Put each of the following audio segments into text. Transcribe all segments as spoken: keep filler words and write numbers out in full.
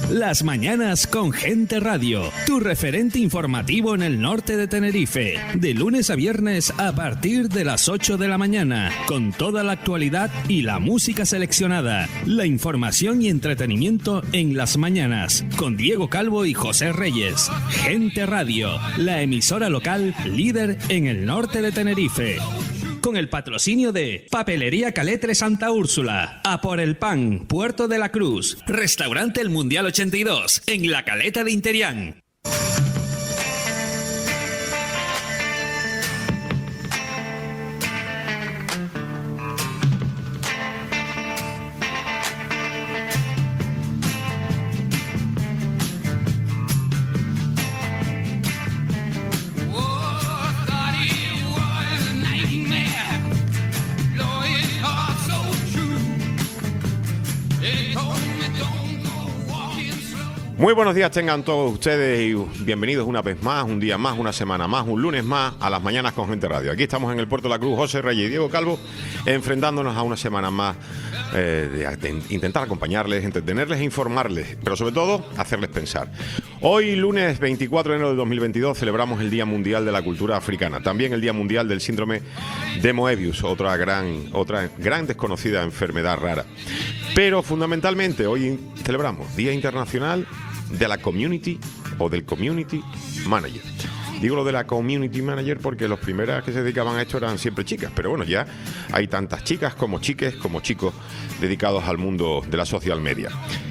Las mañanas con Gente Radio, tu referente informativo en el norte de Tenerife, de lunes a viernes a partir de las ocho de la mañana, con toda la actualidad y la música seleccionada, la información y entretenimiento en las mañanas, con Diego Calvo y José Reyes. Gente Radio, la emisora local líder en el norte de Tenerife. Con el patrocinio de Papelería Caletre Santa Úrsula, A por el Pan, Puerto de la Cruz, Restaurante El Mundial ochenta y dos, en la Caleta de Interián. Muy buenos días tengan todos ustedes y bienvenidos una vez más, un día más, una semana más, un lunes más a las mañanas con Gente Radio. Aquí estamos en el Puerto de la Cruz, José Reyes y Diego Calvo, enfrentándonos a una semana más eh, de, de intentar acompañarles, entretenerles e informarles, pero sobre todo hacerles pensar. Hoy, lunes veinticuatro de enero de dos mil veintidós, celebramos el Día Mundial de la Cultura Africana, también el Día Mundial del Síndrome de Moebius, otra gran, otra gran desconocida enfermedad rara. Pero fundamentalmente hoy celebramos Día Internacional de la Community o del Community Manager. Digo lo de la Community Manager porque los primeras que se dedicaban a esto eran siempre chicas, pero bueno, ya hay tantas chicas como chiques como chicos dedicados al mundo de la social media.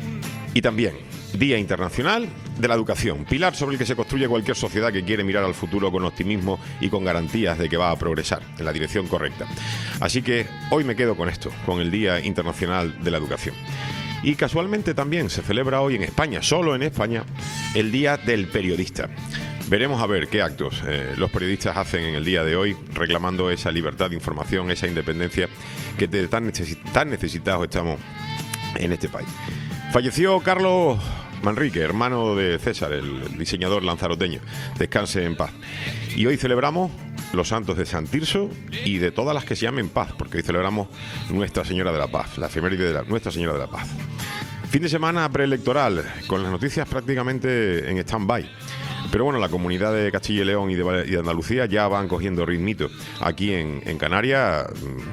Y también Día Internacional de la Educación, pilar sobre el que se construye cualquier sociedad que quiere mirar al futuro con optimismo y con garantías de que va a progresar en la dirección correcta. Así que hoy me quedo con esto, con el Día Internacional de la Educación. Y casualmente también se celebra hoy en España, solo en España, el Día del Periodista. Veremos a ver qué actos eh, los periodistas hacen en el día de hoy, reclamando esa libertad de información, esa independencia que de tan, necesi- tan necesitados estamos en este país. Falleció Carlos Manrique, hermano de César, el diseñador lanzaroteño. Descanse en paz. Y hoy celebramos los santos de San Tirso y de todas las que se llamen Paz, porque hoy celebramos Nuestra Señora de la Paz, la efeméride de la Nuestra Señora de la Paz. Fin de semana preelectoral, con las noticias prácticamente en stand-by. Pero bueno, la comunidad de Castilla y León y de, y de Andalucía ya van cogiendo ritmito. Aquí en, en Canarias,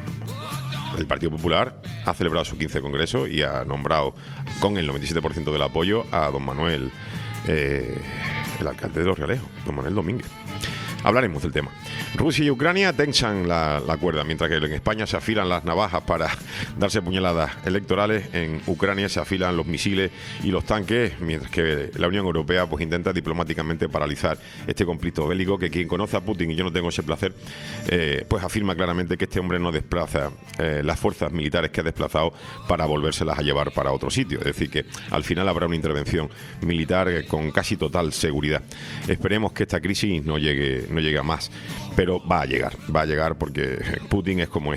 el Partido Popular ha celebrado su quince congreso y ha nombrado con el noventa y siete por ciento del apoyo a don Manuel, eh, el alcalde de Los Realejos, don Manuel Domínguez. Hablaremos del tema. Rusia y Ucrania tensan la, la cuerda, mientras que en España se afilan las navajas para darse puñaladas electorales. En Ucrania se afilan los misiles y los tanques, mientras que la Unión Europea pues intenta diplomáticamente paralizar este conflicto bélico, que quien conoce a Putin, y yo no tengo ese placer, eh, pues afirma claramente que este hombre no desplaza eh, las fuerzas militares que ha desplazado para volvérselas a llevar para otro sitio. Es decir, que al final habrá una intervención militar eh, con casi total seguridad. Esperemos que esta crisis no llegue no llega más, pero va a llegar, va a llegar porque Putin es como es.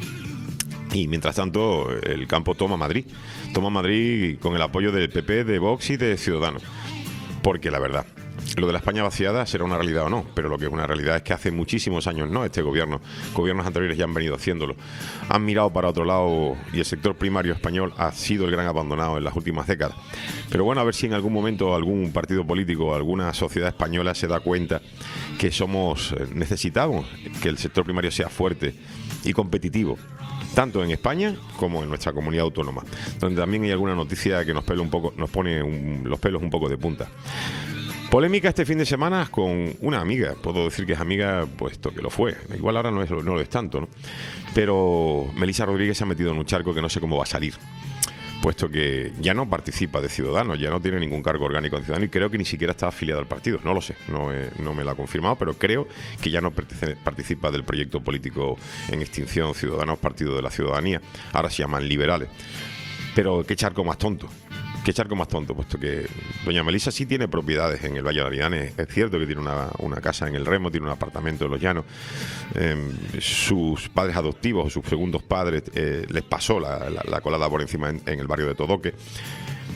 Y mientras tanto el campo toma Madrid, toma Madrid con el apoyo del P P, de Vox y de Ciudadanos, porque la verdad, lo de la España vaciada será una realidad o no, pero lo que es una realidad es que hace muchísimos años no, este gobierno, gobiernos anteriores ya han venido haciéndolo, han mirado para otro lado y el sector primario español ha sido el gran abandonado en las últimas décadas. Pero bueno, a ver si en algún momento algún partido político, alguna sociedad española se da cuenta que somos, necesitamos que el sector primario sea fuerte y competitivo, tanto en España como en nuestra comunidad autónoma, donde también hay alguna noticia que nos, pela un poco, nos pone un, los pelos un poco de punta. Polémica este fin de semana con una amiga, puedo decir que es amiga, puesto que lo fue, igual ahora no, es, no lo es tanto, ¿no? Pero Melissa Rodríguez se ha metido en un charco que no sé cómo va a salir, puesto que ya no participa de Ciudadanos, ya no tiene ningún cargo orgánico en Ciudadanos y creo que ni siquiera está afiliada al partido, no lo sé, no, eh, no me lo ha confirmado, pero creo que ya no participa del proyecto político en extinción Ciudadanos, Partido de la Ciudadanía, ahora se llaman liberales. Pero qué charco más tonto. Qué charco más tonto, puesto que doña Melissa sí tiene propiedades en el Valle de Arianes. Es cierto que tiene una, una casa en el Remo, tiene un apartamento en Los Llanos. Eh, sus padres adoptivos, sus segundos padres, eh, les pasó la, la, la colada por encima en, en el barrio de Todoque.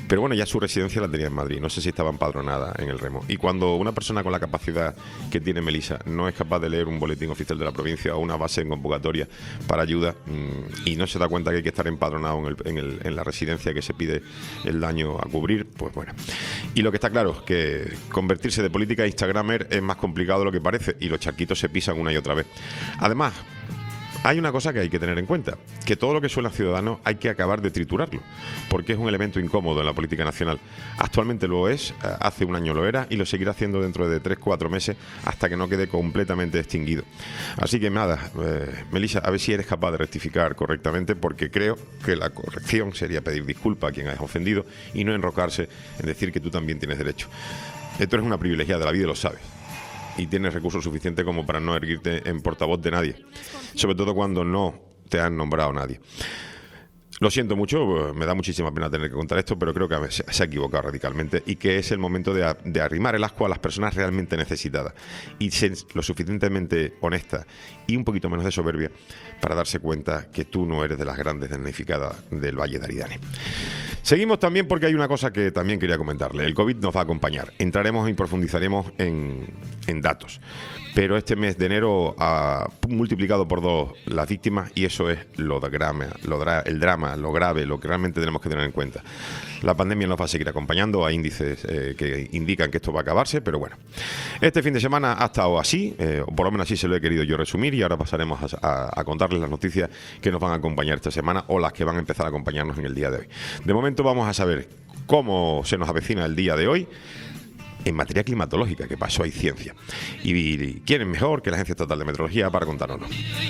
pero bueno, ya su residencia la tenía en Madrid, no sé si estaba empadronada en el remo. Y cuando una persona con la capacidad que tiene Melissa no es capaz de leer un boletín oficial de la provincia o una base en convocatoria para ayuda mmm, y no se da cuenta que hay que estar empadronado en, el, en, el, en la residencia que se pide el daño a cubrir, pues bueno. Y lo que está claro es que convertirse de política a instagramer es más complicado de lo que parece y los charquitos se pisan una y otra vez. Además, hay una cosa que hay que tener en cuenta, que todo lo que suena ciudadano hay que acabar de triturarlo, porque es un elemento incómodo en la política nacional. Actualmente lo es, hace un año lo era y lo seguirá haciendo dentro de tres, cuatro meses hasta que no quede completamente extinguido. Así que nada, eh, Melissa, a ver si eres capaz de rectificar correctamente, porque creo que la corrección sería pedir disculpas a quien hayas ofendido y no enrocarse en decir que tú también tienes derecho. Tú eres una privilegiada de la vida y lo sabes. Y tienes recursos suficientes como para no erguirte en portavoz de nadie, sobre todo cuando no te han nombrado nadie. Lo siento mucho, me da muchísima pena tener que contar esto, pero creo que se ha equivocado radicalmente y que es el momento de, de arrimar el ascua a las personas realmente necesitadas y ser lo suficientemente honesta y un poquito menos de soberbia para darse cuenta que tú no eres de las grandes damnificadas del Valle de Aridane. Seguimos también porque hay una cosa que también quería comentarle. El COVID nos va a acompañar. Entraremos y profundizaremos en, en datos. Pero este mes de enero ha multiplicado por dos las víctimas y eso es lo de drama, lo dra- el drama, lo grave, lo que realmente tenemos que tener en cuenta. La pandemia nos va a seguir acompañando, hay índices eh, que indican que esto va a acabarse, pero bueno. Este fin de semana ha estado así, eh, o por lo menos así se lo he querido yo resumir, y ahora pasaremos a, a, a contarles las noticias que nos van a acompañar esta semana o las que van a empezar a acompañarnos en el día de hoy. De momento vamos a saber cómo se nos avecina el día de hoy en materia climatológica, que pasó hay ciencia. Y, y quién es mejor que la Agencia Estatal de Meteorología para contárnoslo.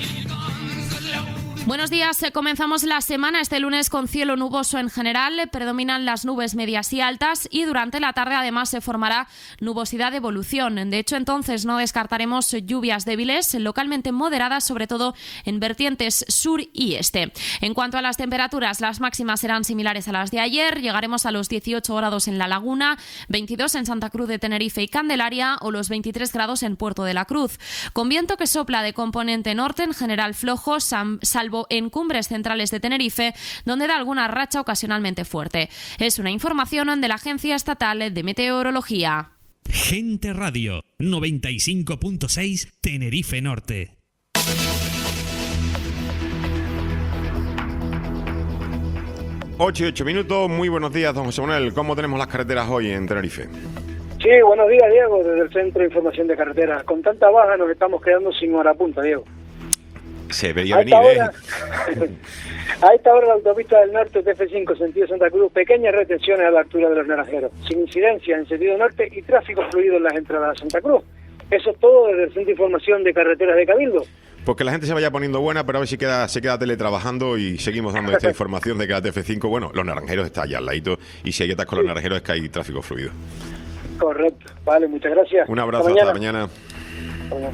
Buenos días, comenzamos la semana este lunes con cielo nuboso en general, predominan las nubes medias y altas y durante la tarde además se formará nubosidad de evolución. De hecho, entonces no descartaremos lluvias débiles, localmente moderadas, sobre todo en vertientes sur y este. En cuanto a las temperaturas, las máximas serán similares a las de ayer, llegaremos a los dieciocho grados en La Laguna, veintidós en Santa Cruz de Tenerife y Candelaria o los veintitrés grados en Puerto de la Cruz. Con viento que sopla de componente norte, en general flojo, salvo en cumbres centrales de Tenerife, donde da alguna racha ocasionalmente fuerte. Es una información de la Agencia Estatal de Meteorología. Gente Radio, noventa y cinco punto seis, Tenerife Norte. ocho y ocho minutos, muy buenos días, don José Manuel. ¿Cómo tenemos las carreteras hoy en Tenerife? Sí, buenos días, Diego, desde el Centro de Información de Carreteras. Con tanta baja nos estamos quedando sin hora punta, Diego. Se veía a venir, hora, ¿eh? A esta hora la autopista del norte, T F cinco, sentido Santa Cruz, pequeñas retenciones a la altura de los Naranjeros, sin incidencia en sentido norte y tráfico fluido en las entradas a Santa Cruz. Eso es todo desde el Centro de Información de Carreteras de Cabildo. Pues que la gente se vaya poniendo buena, pero a ver si queda, se queda teletrabajando y seguimos dando esta información de que la T F cinco, bueno, los Naranjeros está allá al ladito y si hay atasco con sí. Los Naranjeros es que hay tráfico fluido. Correcto, vale, muchas gracias. Un abrazo, hasta, hasta mañana. Hasta mañana.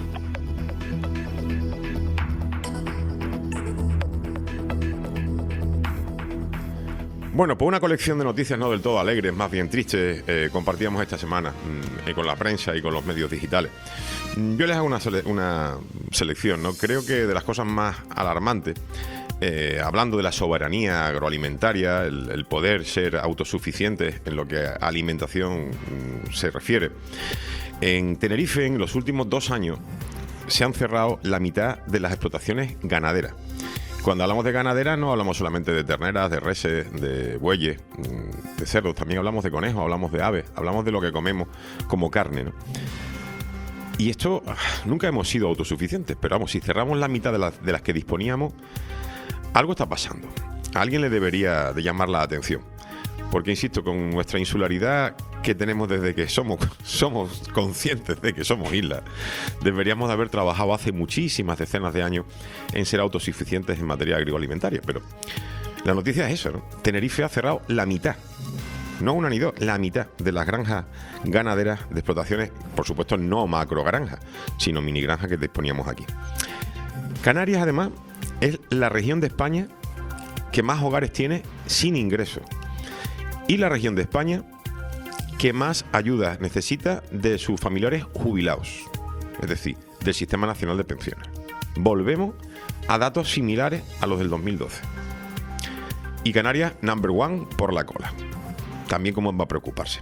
Bueno, pues una colección de noticias no del todo alegres, más bien tristes, eh, compartíamos esta semana eh, con la prensa y con los medios digitales. Yo les hago una, sele- una selección, ¿no? Creo que de las cosas más alarmantes, eh, hablando de la soberanía agroalimentaria, el, el poder ser autosuficientes en lo que a alimentación mm, se refiere. En Tenerife, en los últimos dos años, se han cerrado la mitad de las explotaciones ganaderas. Cuando hablamos de ganadera no hablamos solamente de terneras, de reses, de bueyes, de cerdos, también hablamos de conejos, hablamos de aves, hablamos de lo que comemos como carne, ¿no? Y esto, nunca hemos sido autosuficientes, pero vamos, si cerramos la mitad de las, de las que disponíamos, algo está pasando. A alguien le debería de llamar la atención. Porque, insisto, con nuestra insularidad que tenemos desde que somos, somos conscientes de que somos islas, deberíamos de haber trabajado hace muchísimas decenas de años en ser autosuficientes en materia agroalimentaria. Pero la noticia es eso, ¿no? Tenerife ha cerrado la mitad, no una ni dos, la mitad de las granjas ganaderas de explotaciones, por supuesto no macrogranjas, sino mini granjas que disponíamos aquí. Canarias, además, es la región de España que más hogares tiene sin ingresos. Y la región de España que más ayuda necesita de sus familiares jubilados, es decir, del Sistema Nacional de Pensiones. Volvemos a datos similares a los del dos mil doce. Y Canarias, number one por la cola. también como para preocuparse.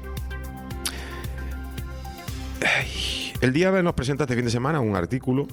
El Día nos presenta este fin de semana un artículo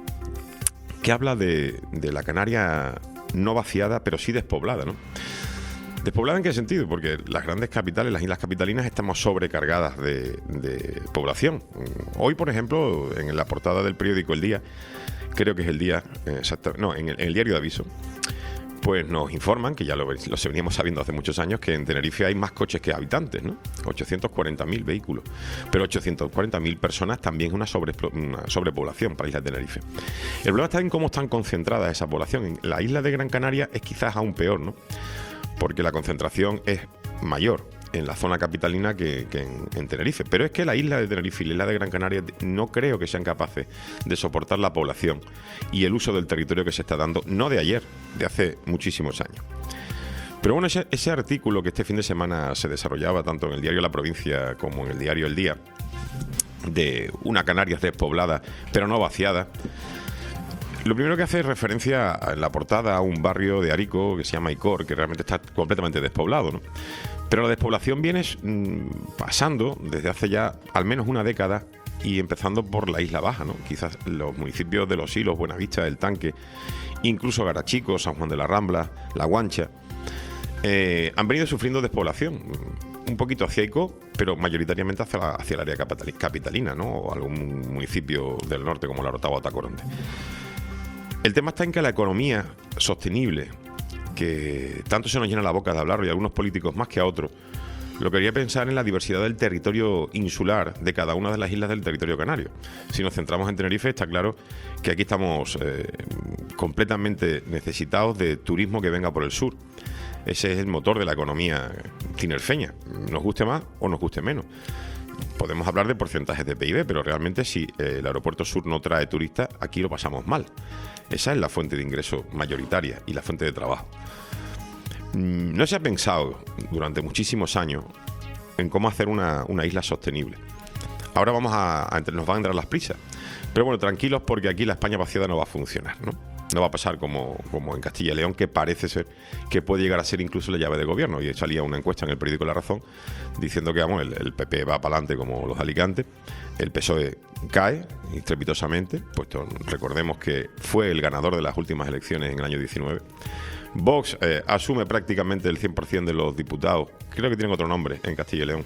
que habla de, de la Canaria no vaciada, pero sí despoblada, ¿no? ¿Despoblada en qué sentido? Porque las grandes capitales, las islas capitalinas, estamos sobrecargadas de, de población. Hoy, por ejemplo, en la portada del periódico El Día, creo que es el Día, exacto, no, en el, en el diario de Aviso, pues nos informan, que ya lo, lo veníamos sabiendo hace muchos años, que en Tenerife hay más coches que habitantes, ¿no? ochocientos cuarenta mil vehículos. Pero ochocientos cuarenta mil personas también es una, sobre, una sobrepoblación para la isla de Tenerife. El problema está en cómo están concentradas esa población. En la isla de Gran Canaria es quizás aún peor, ¿no? Porque la concentración es mayor en la zona capitalina que, que en, en Tenerife. Pero es que la isla de Tenerife y la isla de Gran Canaria no creo que sean capaces de soportar la población y el uso del territorio que se está dando, no de ayer, de hace muchísimos años. Pero bueno, ese, ese artículo que este fin de semana se desarrollaba tanto en el diario La Provincia como en el diario El Día, de una Canarias despoblada pero no vaciada, lo primero que hace es referencia en la portada a un barrio de Arico que se llama Icor, que realmente está completamente despoblado, ¿no? Pero la despoblación viene mmm, pasando desde hace ya al menos una década y empezando por la Isla Baja, ¿no? Quizás los municipios de Los Silos, Buenavista, El Tanque, incluso Garachico, San Juan de la Rambla, La Guancha, eh, han venido sufriendo despoblación, un poquito hacia Ico, pero mayoritariamente hacia, la, hacia el área capitalina, ¿no? O algún municipio del norte como La Orotava o Tacoronte. El tema está en que la economía sostenible, que tanto se nos llena la boca de hablarlo, y algunos políticos más que a otros, lo quería pensar en la diversidad del territorio insular de cada una de las islas del territorio canario. Si nos centramos en Tenerife, está claro que aquí estamos eh, completamente necesitados de turismo que venga por el sur. Ese es el motor de la economía tinerfeña, nos guste más o nos guste menos. Podemos hablar de porcentajes de P I B, pero realmente si eh, el aeropuerto sur no trae turistas, aquí lo pasamos mal. Esa es la fuente de ingreso mayoritaria y la fuente de trabajo. No se ha pensado durante muchísimos años en cómo hacer una, una isla sostenible. Ahora vamos a, a nos van a entrar las prisas. Pero bueno, tranquilos, porque aquí la España vaciada no va a funcionar, ¿no? No va a pasar como, como en Castilla y León, que parece ser que puede llegar a ser incluso la llave de gobierno. Y salía una encuesta en el periódico La Razón diciendo que vamos, el, el P P va para adelante como los Alicantes, el P S O E cae estrepitosamente, puesto recordemos que fue el ganador de las últimas elecciones en el año diecinueve. Vox eh, asume prácticamente el cien por ciento de los diputados, creo que tienen otro nombre en Castilla y León,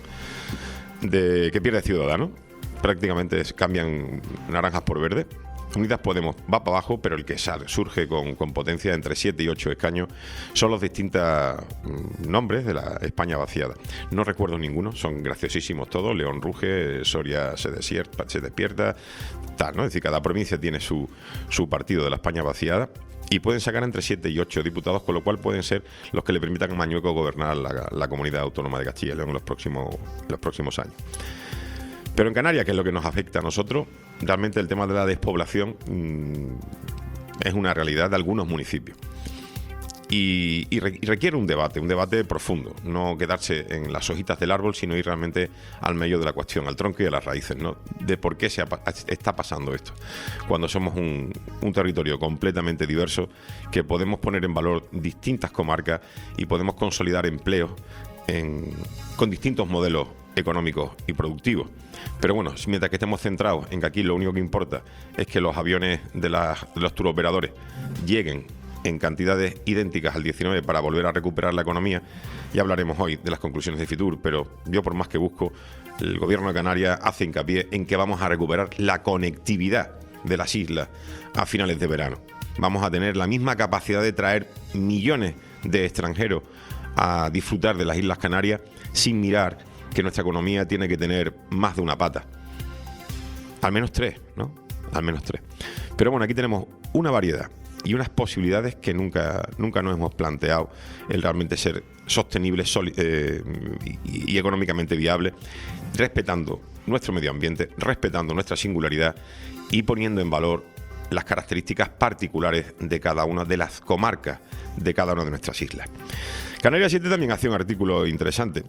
de que pierde Ciudadanos. Prácticamente cambian naranjas por verde. Unidas Podemos va para abajo, pero el que sale, surge con, con potencia entre siete y ocho escaños son los distintos nombres de la España vaciada. No recuerdo ninguno, son graciosísimos todos. León ruge, Soria se, desierta, se despierta, tal, ¿no? Es decir, cada provincia tiene su, su partido de la España vaciada y pueden sacar entre siete y ocho diputados, con lo cual pueden ser los que le permitan a Mañueco gobernar la, la comunidad autónoma de Castilla y León en los próximos, en los próximos años. Pero en Canarias, que es lo que nos afecta a nosotros, realmente el tema de la despoblación mmm, es una realidad de algunos municipios. Y, y, re, y requiere un debate, un debate profundo, no quedarse en las hojitas del árbol, sino ir realmente al medio de la cuestión, al tronco y a las raíces, ¿no? De por qué se ha, está pasando esto. Cuando somos un, un territorio completamente diverso, que podemos poner en valor distintas comarcas y podemos consolidar empleos en, con distintos modelos económicos y productivos. Pero bueno, mientras que estemos centrados en que aquí lo único que importa es que los aviones de, la, de los turoperadores lleguen en cantidades idénticas al diecinueve para volver a recuperar la economía, ya hablaremos hoy de las conclusiones de Fitur, pero yo por más que busco, el gobierno de Canarias hace hincapié en que vamos a recuperar la conectividad de las islas a finales de verano. Vamos a tener la misma capacidad de traer millones de extranjeros a disfrutar de las Islas Canarias sin mirar que nuestra economía tiene que tener más de una pata. Al menos tres, ¿no? Al menos tres. Pero bueno, aquí tenemos una variedad y unas posibilidades que nunca, nunca nos hemos planteado, el realmente ser sostenible soli- eh, y, y económicamente viable, respetando nuestro medio ambiente, respetando nuestra singularidad y poniendo en valor las características particulares de cada una de las comarcas de cada una de nuestras islas. Canarias siete también hacía un artículo interesante,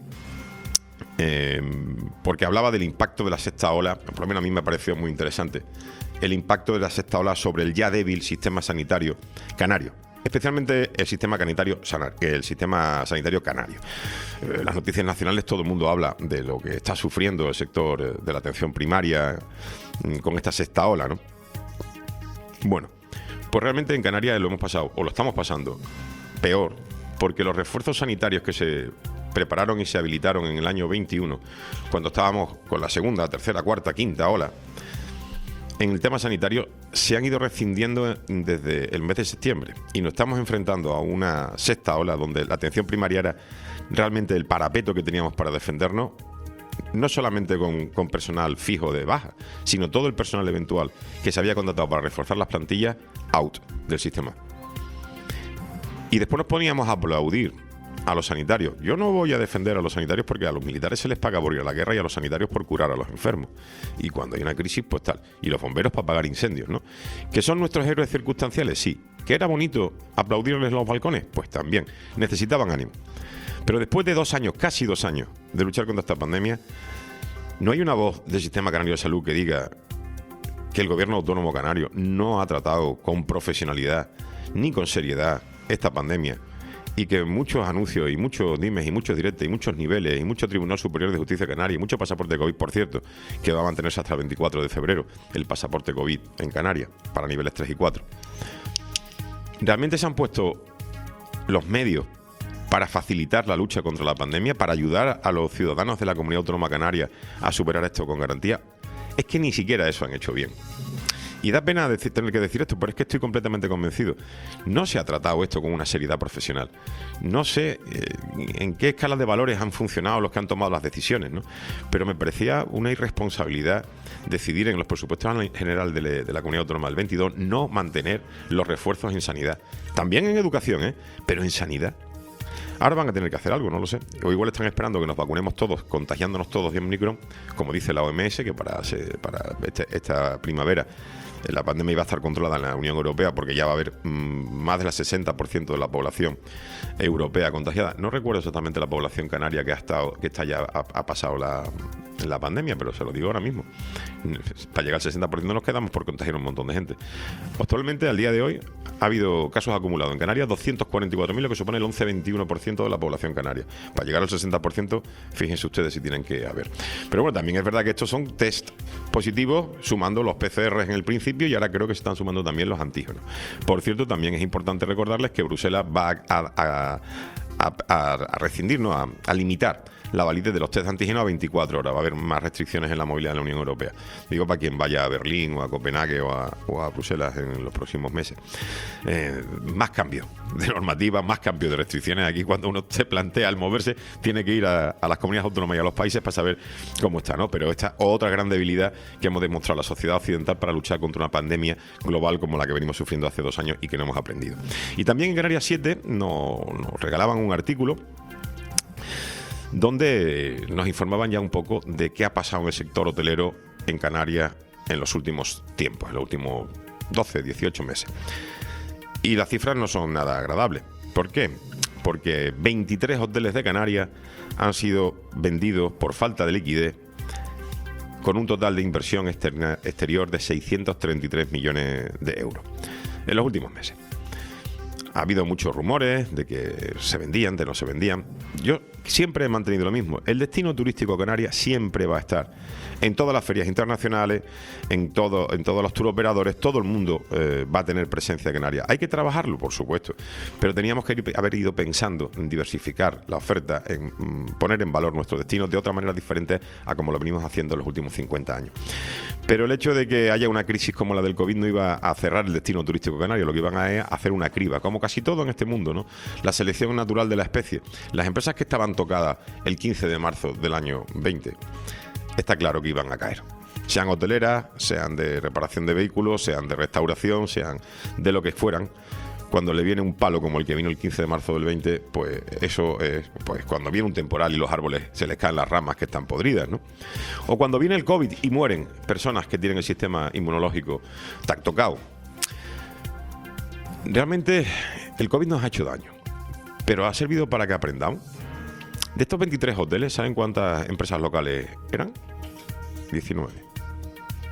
eh, porque hablaba del impacto de la sexta ola, por lo menos a mí me pareció muy interesante, el impacto de la sexta ola sobre el ya débil sistema sanitario canario. especialmente el sistema sanitario, el sistema sanitario canario. En las noticias nacionales todo el mundo habla de lo que está sufriendo el sector de la atención primaria con esta sexta ola, ¿no? Bueno, pues realmente en Canarias lo hemos pasado, o lo estamos pasando, peor, porque los refuerzos sanitarios que se prepararon y se habilitaron en el año veintiuno, cuando estábamos con la segunda, tercera, cuarta, quinta ola, en el tema sanitario se han ido rescindiendo desde el mes de septiembre y nos estamos enfrentando a una sexta ola donde la atención primaria era realmente el parapeto que teníamos para defendernos, no solamente con, con personal fijo de baja, sino todo el personal eventual que se había contratado para reforzar las plantillas, out del sistema. Y después nos poníamos a aplaudir a los sanitarios. Yo no voy a defender a los sanitarios porque a los militares se les paga por ir a la guerra y a los sanitarios por curar a los enfermos. Y cuando hay una crisis, pues tal. Y los bomberos para apagar incendios, ¿no? ¿Que son nuestros héroes circunstanciales? Sí. ¿Que era bonito aplaudirles los balcones? Pues también. Necesitaban ánimo. Pero después de dos años, casi dos años, de luchar contra esta pandemia, no hay una voz del Sistema Canario de Salud que diga que el gobierno autónomo canario no ha tratado con profesionalidad ni con seriedad esta pandemia, y que muchos anuncios y muchos dimes y muchos directos y muchos niveles y mucho Tribunal Superior de Justicia Canaria y mucho pasaporte COVID, por cierto, que va a mantenerse hasta el veinticuatro de febrero, el pasaporte COVID en Canarias, para niveles tres y cuatro. Realmente se han puesto los medios para facilitar la lucha contra la pandemia, para ayudar a los ciudadanos de la Comunidad Autónoma Canaria a superar esto con garantía. Es que ni siquiera eso han hecho bien. Y da pena decir, tener que decir esto, pero es que estoy completamente convencido. No se ha tratado esto con una seriedad profesional. No sé eh, en qué escalas de valores han funcionado los que han tomado las decisiones, ¿no? Pero me parecía una irresponsabilidad decidir en los presupuestos general de, le, de la Comunidad Autónoma del veintidós no mantener los refuerzos en sanidad. También en educación, ¿eh? Pero en sanidad. Ahora van a tener que hacer algo, no lo sé. O igual están esperando que nos vacunemos todos, contagiándonos todos de Omicron, como dice la O M S, que para, para este, esta primavera la pandemia iba a estar controlada en la Unión Europea porque ya va a haber mmm, más del sesenta por ciento de la población europea contagiada. No recuerdo exactamente la población canaria que ha estado, que está ya ha, ha pasado la, la pandemia, pero se lo digo ahora mismo. Para llegar al sesenta por ciento nos quedamos por contagiar un montón de gente. Actualmente, al día de hoy, ha habido casos acumulados en Canarias, doscientos cuarenta y cuatro mil, lo que supone el once coma veintiuno por ciento de la población canaria. Para llegar al sesenta por ciento, fíjense ustedes si tienen que haber. Pero bueno, también es verdad que estos son test positivos, sumando los P C Rs en el principio, y ahora creo que se están sumando también los antígenos. Por cierto, también es importante recordarles que Bruselas va a, a, a, a, a rescindir, ¿no? a, a limitar la validez de los test de antígenos a veinticuatro horas. Va a haber más restricciones en la movilidad de la Unión Europea. Digo, para quien vaya a Berlín o a Copenhague o a, o a Bruselas en los próximos meses. Eh, más cambios de normativa, más cambios de restricciones. Aquí, cuando uno se plantea el moverse, tiene que ir a, a las comunidades autónomas y a los países para saber cómo está, ¿no? Pero esta otra gran debilidad que hemos demostrado la sociedad occidental para luchar contra una pandemia global como la que venimos sufriendo hace dos años y que no hemos aprendido. Y también en Canarias siete nos, nos regalaban un artículo donde nos informaban ya un poco de qué ha pasado en el sector hotelero en Canarias en los últimos tiempos, en los últimos doce, dieciocho meses. Y las cifras no son nada agradables. ¿Por qué? Porque veintitrés hoteles de Canarias han sido vendidos por falta de liquidez con un total de inversión externa, exterior de seiscientos treinta y tres millones de euros en los últimos meses. Ha habido muchos rumores de que se vendían, de no se vendían. Yo siempre he mantenido lo mismo. El destino turístico Canarias siempre va a estar en todas las ferias internacionales, en, todo, en todos los tour operadores. Todo el mundo eh, va a tener presencia en Canarias. Hay que trabajarlo, por supuesto, pero teníamos que ir, haber ido pensando en diversificar la oferta, en mm, poner en valor nuestro destino de otra manera diferente a como lo venimos haciendo en los últimos cincuenta años. Pero el hecho de que haya una crisis como la del COVID no iba a cerrar el destino turístico canario, lo que iban a es hacer una criba, como casi todo en este mundo, ¿no? La selección natural de la especie. Las empresas que estaban tocadas el quince de marzo del año veinte, está claro que iban a caer. Sean hoteleras, sean de reparación de vehículos, sean de restauración, sean de lo que fueran. Cuando le viene un palo como el que vino el quince de marzo del veinte, pues eso es, pues cuando viene un temporal y los árboles se les caen las ramas que están podridas, ¿no? O cuando viene el COVID y mueren personas que tienen el sistema inmunológico tan tocado. Realmente el COVID nos ha hecho daño, pero ha servido para que aprendamos. De estos veintitrés hoteles, ¿saben cuántas empresas locales eran? diecinueve.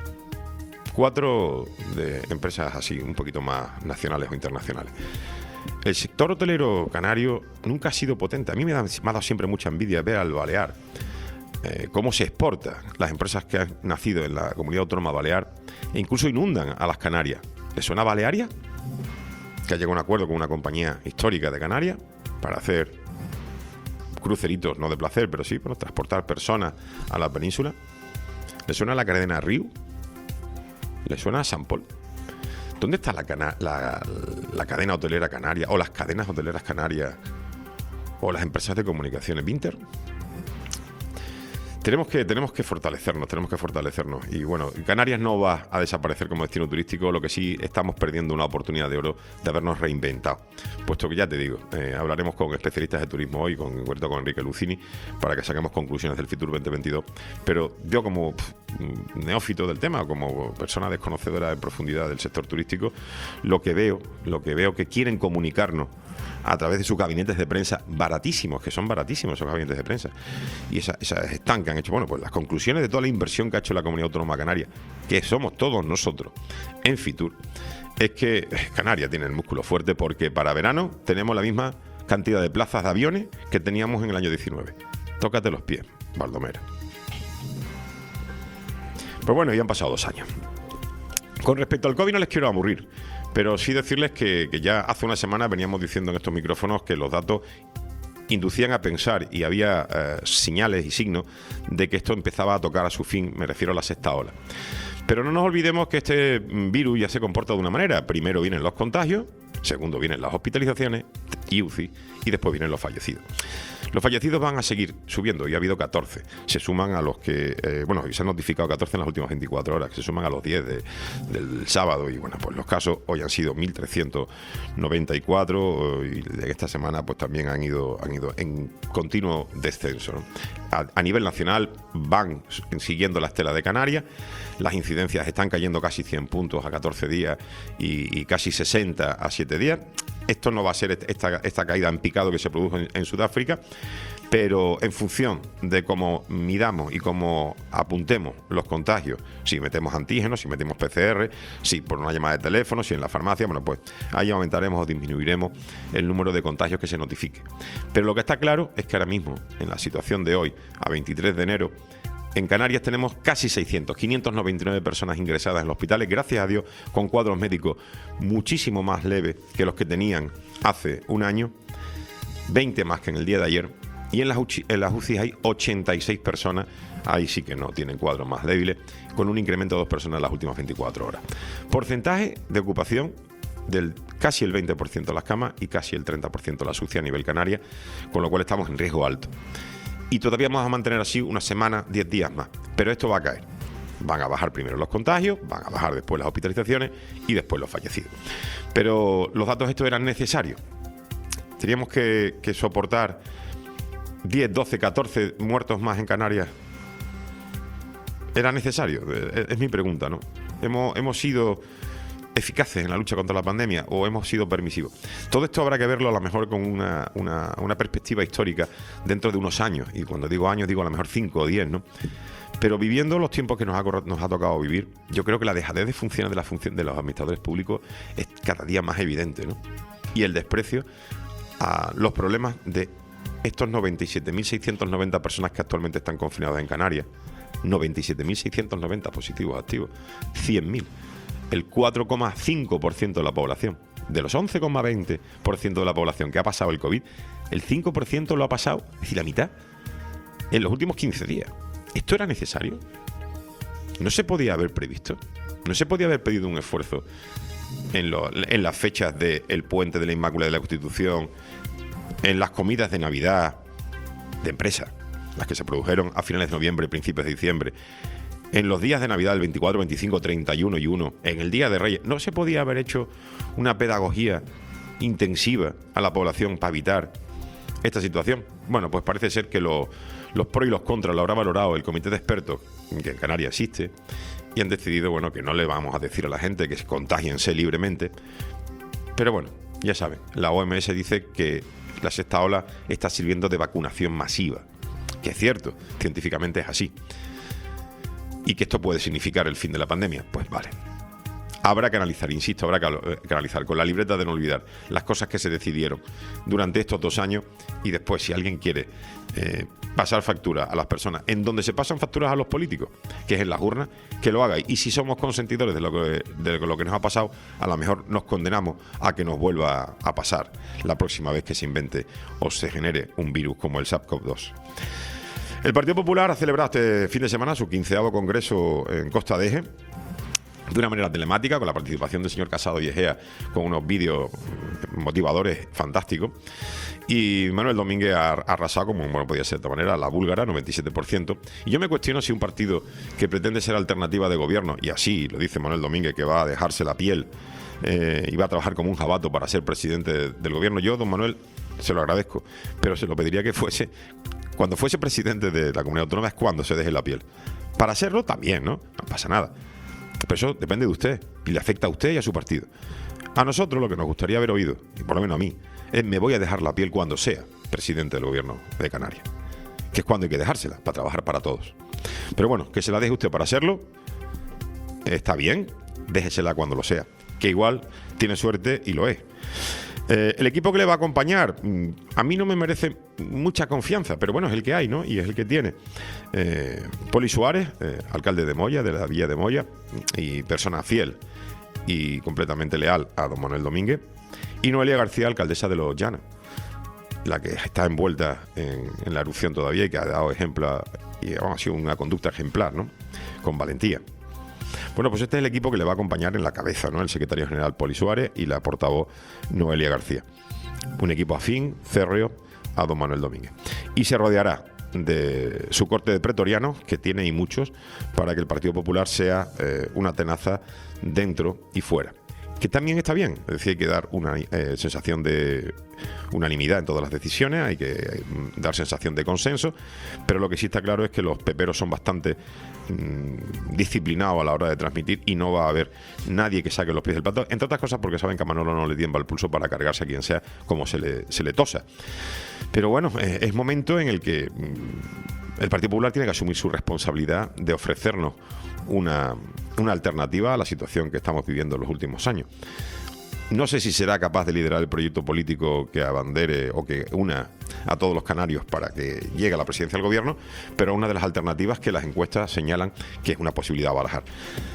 Cuatro de empresas así, un poquito más nacionales o internacionales. el sector hotelero canario nunca ha sido potente. A mí me, da, me ha dado siempre mucha envidia ver al Balear, eh, cómo se exporta las empresas que han nacido en la comunidad autónoma balear e incluso inundan a las Canarias. ¿Le suena Balearia? Que ha llegado a un acuerdo con una compañía histórica de Canarias para hacer cruceritos, no de placer, pero sí, para transportar personas a la península. ¿Le suena la cadena Riu? ¿Le suena a San Pol? ¿Dónde está la, cana la, la cadena hotelera canaria o las cadenas hoteleras canarias o las empresas de comunicaciones? ¿Vinter? Tenemos que, tenemos que fortalecernos, tenemos que fortalecernos. Y bueno, Canarias no va a desaparecer como destino turístico, lo que sí estamos perdiendo una oportunidad de oro de habernos reinventado. Puesto que ya te digo, eh, hablaremos con especialistas de turismo hoy, con, en concreto con Enrique Lucini, para que saquemos conclusiones del Fitur veinte veintidós. Pero yo como pff, neófito del tema, como persona desconocedora en profundidad del sector turístico, lo que veo, lo que veo que quieren comunicarnos a través de sus gabinetes de prensa baratísimos, que son baratísimos esos gabinetes de prensa, y esas esa están que han hecho, bueno, pues las conclusiones de toda la inversión que ha hecho la Comunidad Autónoma Canaria, que somos todos nosotros en Fitur, es que Canarias tiene el músculo fuerte, porque para verano tenemos la misma cantidad de plazas de aviones que teníamos en el año diecinueve. Tócate los pies, Baldomero. Pues bueno, ya han pasado dos años. Con respecto al COVID no les quiero aburrir, pero sí decirles que, que ya hace una semana veníamos diciendo en estos micrófonos que los datos inducían a pensar y había eh, señales y signos de que esto empezaba a tocar a su fin, me refiero a la sexta ola. Pero no nos olvidemos que este virus ya se comporta de una manera. Primero vienen los contagios, segundo vienen las hospitalizaciones y U C I, y después vienen los fallecidos. Los fallecidos van a seguir subiendo y ha habido catorce. Se suman a los que, eh, bueno, se han notificado catorce en las últimas veinticuatro horas, que se suman a los diez de, del sábado. Y bueno, pues los casos hoy han sido mil trescientos noventa y cuatro y de esta semana pues también han ido, han ido en continuo descenso, ¿no? A, a nivel nacional van siguiendo la estela de Canarias. Las incidencias están cayendo casi cien puntos a catorce días y, y casi sesenta a siete días. Esto no va a ser esta, esta caída en picado que se produjo en, en Sudáfrica, pero en función de cómo midamos y cómo apuntemos los contagios, si metemos antígenos, si metemos P C R, si por una llamada de teléfono, si en la farmacia, bueno, pues ahí aumentaremos o disminuiremos el número de contagios que se notifique. Pero lo que está claro es que ahora mismo, en la situación de hoy, a veintitrés de enero, en Canarias tenemos casi seiscientos, quinientas noventa y nueve personas ingresadas en los hospitales, gracias a Dios, con cuadros médicos muchísimo más leves que los que tenían hace un año, veinte más que en el día de ayer, y en las, en las U C I hay ochenta y seis personas, ahí sí que no tienen cuadros más débiles, con un incremento de dos personas en las últimas veinticuatro horas. Porcentaje de ocupación del casi el veinte por ciento de las camas y casi el treinta por ciento de las U C I a nivel Canarias, con lo cual estamos en riesgo alto. Y todavía vamos a mantener así una semana, diez días más. Pero esto va a caer. Van a bajar primero los contagios, van a bajar después las hospitalizaciones y después los fallecidos. Pero los datos estos eran necesarios. Teníamos que, que soportar diez, doce, catorce muertos más en Canarias. ¿Era necesario? Es, es mi pregunta, ¿no? Hemos, hemos sido eficaces en la lucha contra la pandemia o hemos sido permisivos. Todo esto habrá que verlo a lo mejor con una, una, una perspectiva histórica dentro de unos años, y cuando digo años digo a lo mejor cinco o diez, ¿no? Pero viviendo los tiempos que nos ha, nos ha tocado vivir, yo creo que la dejadez de funciones de la función de los administradores públicos es cada día más evidente, ¿no? Y el desprecio a los problemas de estos noventa y siete mil seiscientos noventa personas que actualmente están confinadas en Canarias, noventa y siete mil seiscientos noventa positivos activos, cien mil. El cuatro coma cinco por ciento de la población. De los once coma veinte por ciento de la población que ha pasado el COVID, el cinco por ciento lo ha pasado, es decir, la mitad, en los últimos quince días. ¿Esto era necesario? ¿No se podía haber previsto? ¿No se podía haber pedido un esfuerzo en, lo, en las fechas del puente de la Inmaculada de la Constitución, en las comidas de Navidad de empresa, las que se produjeron a finales de noviembre, principios de diciembre, en los días de Navidad, el veinticuatro, veinticinco, treinta y uno y uno, en el Día de Reyes? ¿No se podía haber hecho una pedagogía intensiva a la población para evitar esta situación? Bueno, pues parece ser que lo, los pros y los contras lo habrá valorado el comité de expertos que en Canarias existe y han decidido, bueno, que no le vamos a decir a la gente que se contagiense libremente. Pero bueno, ya saben, la O M S dice que la sexta ola está sirviendo de vacunación masiva, que es cierto, científicamente es así. ¿Y que esto puede significar el fin de la pandemia? Pues vale. Habrá que analizar, insisto, habrá que analizar con la libreta de no olvidar las cosas que se decidieron durante estos dos años y después, si alguien quiere eh, pasar factura a las personas en donde se pasan facturas a los políticos, que es en las urnas, que lo haga. Y si somos consentidores de lo que, de lo que nos ha pasado, a lo mejor nos condenamos a que nos vuelva a pasar la próxima vez que se invente o se genere un virus como el SARS-CoV dos. El Partido Popular ha celebrado este fin de semana su quinceavo congreso en Costa de Eje, de una manera telemática, con la participación del señor Casado y Egea, con unos vídeos motivadores fantásticos. Y Manuel Domínguez ha arrasado, como bueno podía ser de otra manera, la búlgara, noventa y siete por ciento. Y yo me cuestiono si un partido que pretende ser alternativa de gobierno, y así lo dice Manuel Domínguez, que va a dejarse la piel eh, y va a trabajar como un jabato para ser presidente del gobierno, yo, don Manuel, se lo agradezco, pero se lo pediría que fuese, cuando fuese presidente de la comunidad autónoma, es cuando se deje la piel. Para hacerlo también, ¿no? No pasa nada. Pero eso depende de usted y le afecta a usted y a su partido. A nosotros lo que nos gustaría haber oído, y por lo menos a mí, es: me voy a dejar la piel cuando sea presidente del gobierno de Canarias, que es cuando hay que dejársela, para trabajar para todos. Pero bueno, que se la deje usted para hacerlo, está bien, déjesela cuando lo sea, que igual tiene suerte y lo es. Eh, el equipo que le va a acompañar, a mí no me merece mucha confianza, pero bueno, es el que hay, ¿no? Y es el que tiene. Eh, Poli Suárez, eh, alcalde de Moya, de la Villa de Moya, y persona fiel y completamente leal a don Manuel Domínguez. Y Noelia García, alcaldesa de Los Llanos, la que está envuelta en, en la erupción todavía y que ha dado ejemplo, y ha sido una conducta ejemplar, ¿no? Con valentía. Bueno, pues este es el equipo que le va a acompañar en la cabeza, ¿no? El secretario general Poli Suárez y la portavoz Noelia García. Un equipo afín, férreo, a don Manuel Domínguez. Y se rodeará de su corte de pretorianos, que tiene y muchos, para que el Partido Popular sea eh, una tenaza dentro y fuera. Que también está bien, es decir, hay que dar una eh, sensación de unanimidad en todas las decisiones, hay que eh, dar sensación de consenso, pero lo que sí está claro es que los peperos son bastante mmm, disciplinados a la hora de transmitir y no va a haber nadie que saque los pies del plato, entre otras cosas porque saben que a Manolo no le tiembla el pulso para cargarse a quien sea como se le, se le tosa. Pero bueno, eh, es momento en el que mmm, el Partido Popular tiene que asumir su responsabilidad de ofrecernos Una, una alternativa a la situación que estamos viviendo en los últimos años. No sé si será capaz de liderar el proyecto político que abandere o que una a todos los canarios para que llegue a la presidencia del gobierno, pero una de las alternativas que las encuestas señalan que es una posibilidad a barajar.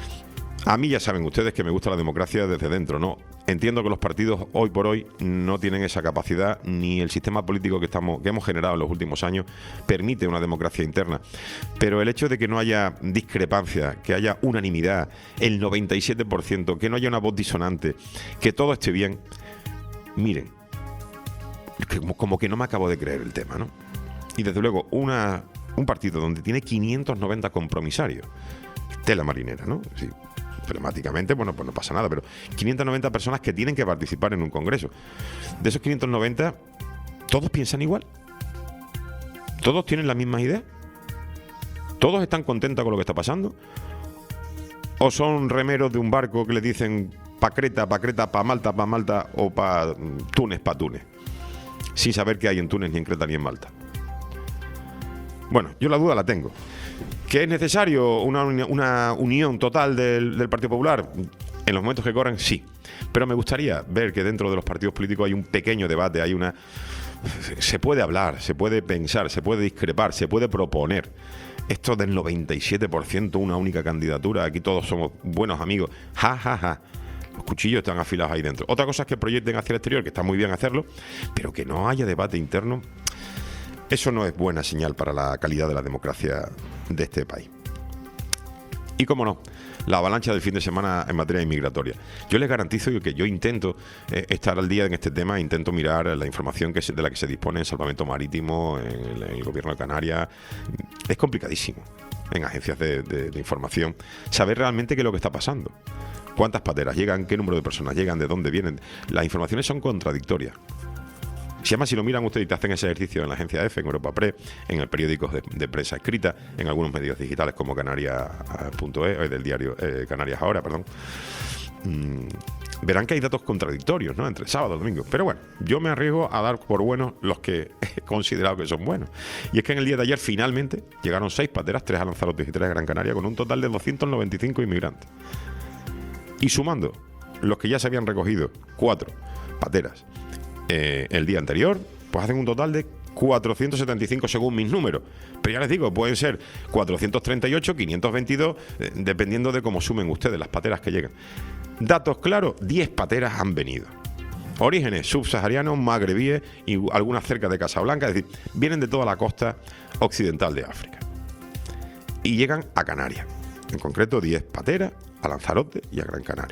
A mí ya saben ustedes que me gusta la democracia desde dentro, ¿no? Entiendo que los partidos hoy por hoy no tienen esa capacidad, ni el sistema político que, estamos, que hemos generado en los últimos años permite una democracia interna. Pero el hecho de que no haya discrepancia, que haya unanimidad, el noventa y siete por ciento, que no haya una voz disonante, que todo esté bien, miren, como, como que no me acabo de creer el tema, ¿no? Y desde luego, una, un partido donde tiene quinientos noventa compromisarios, tela marinera, ¿no? Sí. Telemáticamente, bueno, pues no pasa nada, pero quinientas noventa personas que tienen que participar en un congreso. De esos quinientos noventa, ¿todos piensan igual? ¿Todos tienen las mismas ideas? ¿Todos están contentos con lo que está pasando? ¿O son remeros de un barco que le dicen pa' Creta, pa' Creta, pa' Malta, pa' Malta o pa' Túnez, pa' Túnez? Sin saber qué hay en Túnez, ni en Creta, ni en Malta. Bueno, yo la duda la tengo. ¿Que es necesario una, una unión total del, del Partido Popular? En los momentos que corren, sí. Pero me gustaría ver que dentro de los partidos políticos hay un pequeño debate, hay una... Se puede hablar, se puede pensar, se puede discrepar, se puede proponer. Esto del noventa y siete por ciento, una única candidatura, aquí todos somos buenos amigos. Ja, ja, ja. Los cuchillos están afilados ahí dentro. Otra cosa es que proyecten hacia el exterior, que está muy bien hacerlo, pero que no haya debate interno. Eso no es buena señal para la calidad de la democracia de este país. Y cómo no, la avalancha del fin de semana en materia inmigratoria. Yo les garantizo que yo intento eh, estar al día en este tema, intento mirar la información que se, de la que se dispone en salvamento marítimo, en el, en el gobierno de Canarias. Es complicadísimo en agencias de, de, de información saber realmente qué es lo que está pasando. Cuántas pateras llegan, qué número de personas llegan, de dónde vienen. Las informaciones son contradictorias. Si además si lo miran ustedes y te hacen ese ejercicio en la agencia EFE, en Europa Press, en el periódico de, de prensa escrita, en algunos medios digitales como Canarias punto es, del diario eh, Canarias Ahora, perdón, mmm, verán que hay datos contradictorios, ¿no? Entre sábado y domingo. Pero bueno, yo me arriesgo a dar por buenos los que he considerado que son buenos. Y es que en el día de ayer finalmente llegaron seis pateras, tres a Lanzarote y tres a Gran Canaria, con un total de doscientos noventa y cinco inmigrantes. Y sumando los que ya se habían recogido, cuatro pateras, eh, el día anterior, pues hacen un total de cuatrocientos setenta y cinco según mis números. Pero ya les digo, pueden ser cuatrocientos treinta y ocho, quinientos veintidós, eh, dependiendo de cómo sumen ustedes las pateras que llegan. Datos claros, diez pateras han venido. Orígenes subsaharianos, magrebíes y algunas cerca de Casablanca, es decir, vienen de toda la costa occidental de África. Y llegan a Canarias. En concreto, diez pateras a Lanzarote y a Gran Canaria.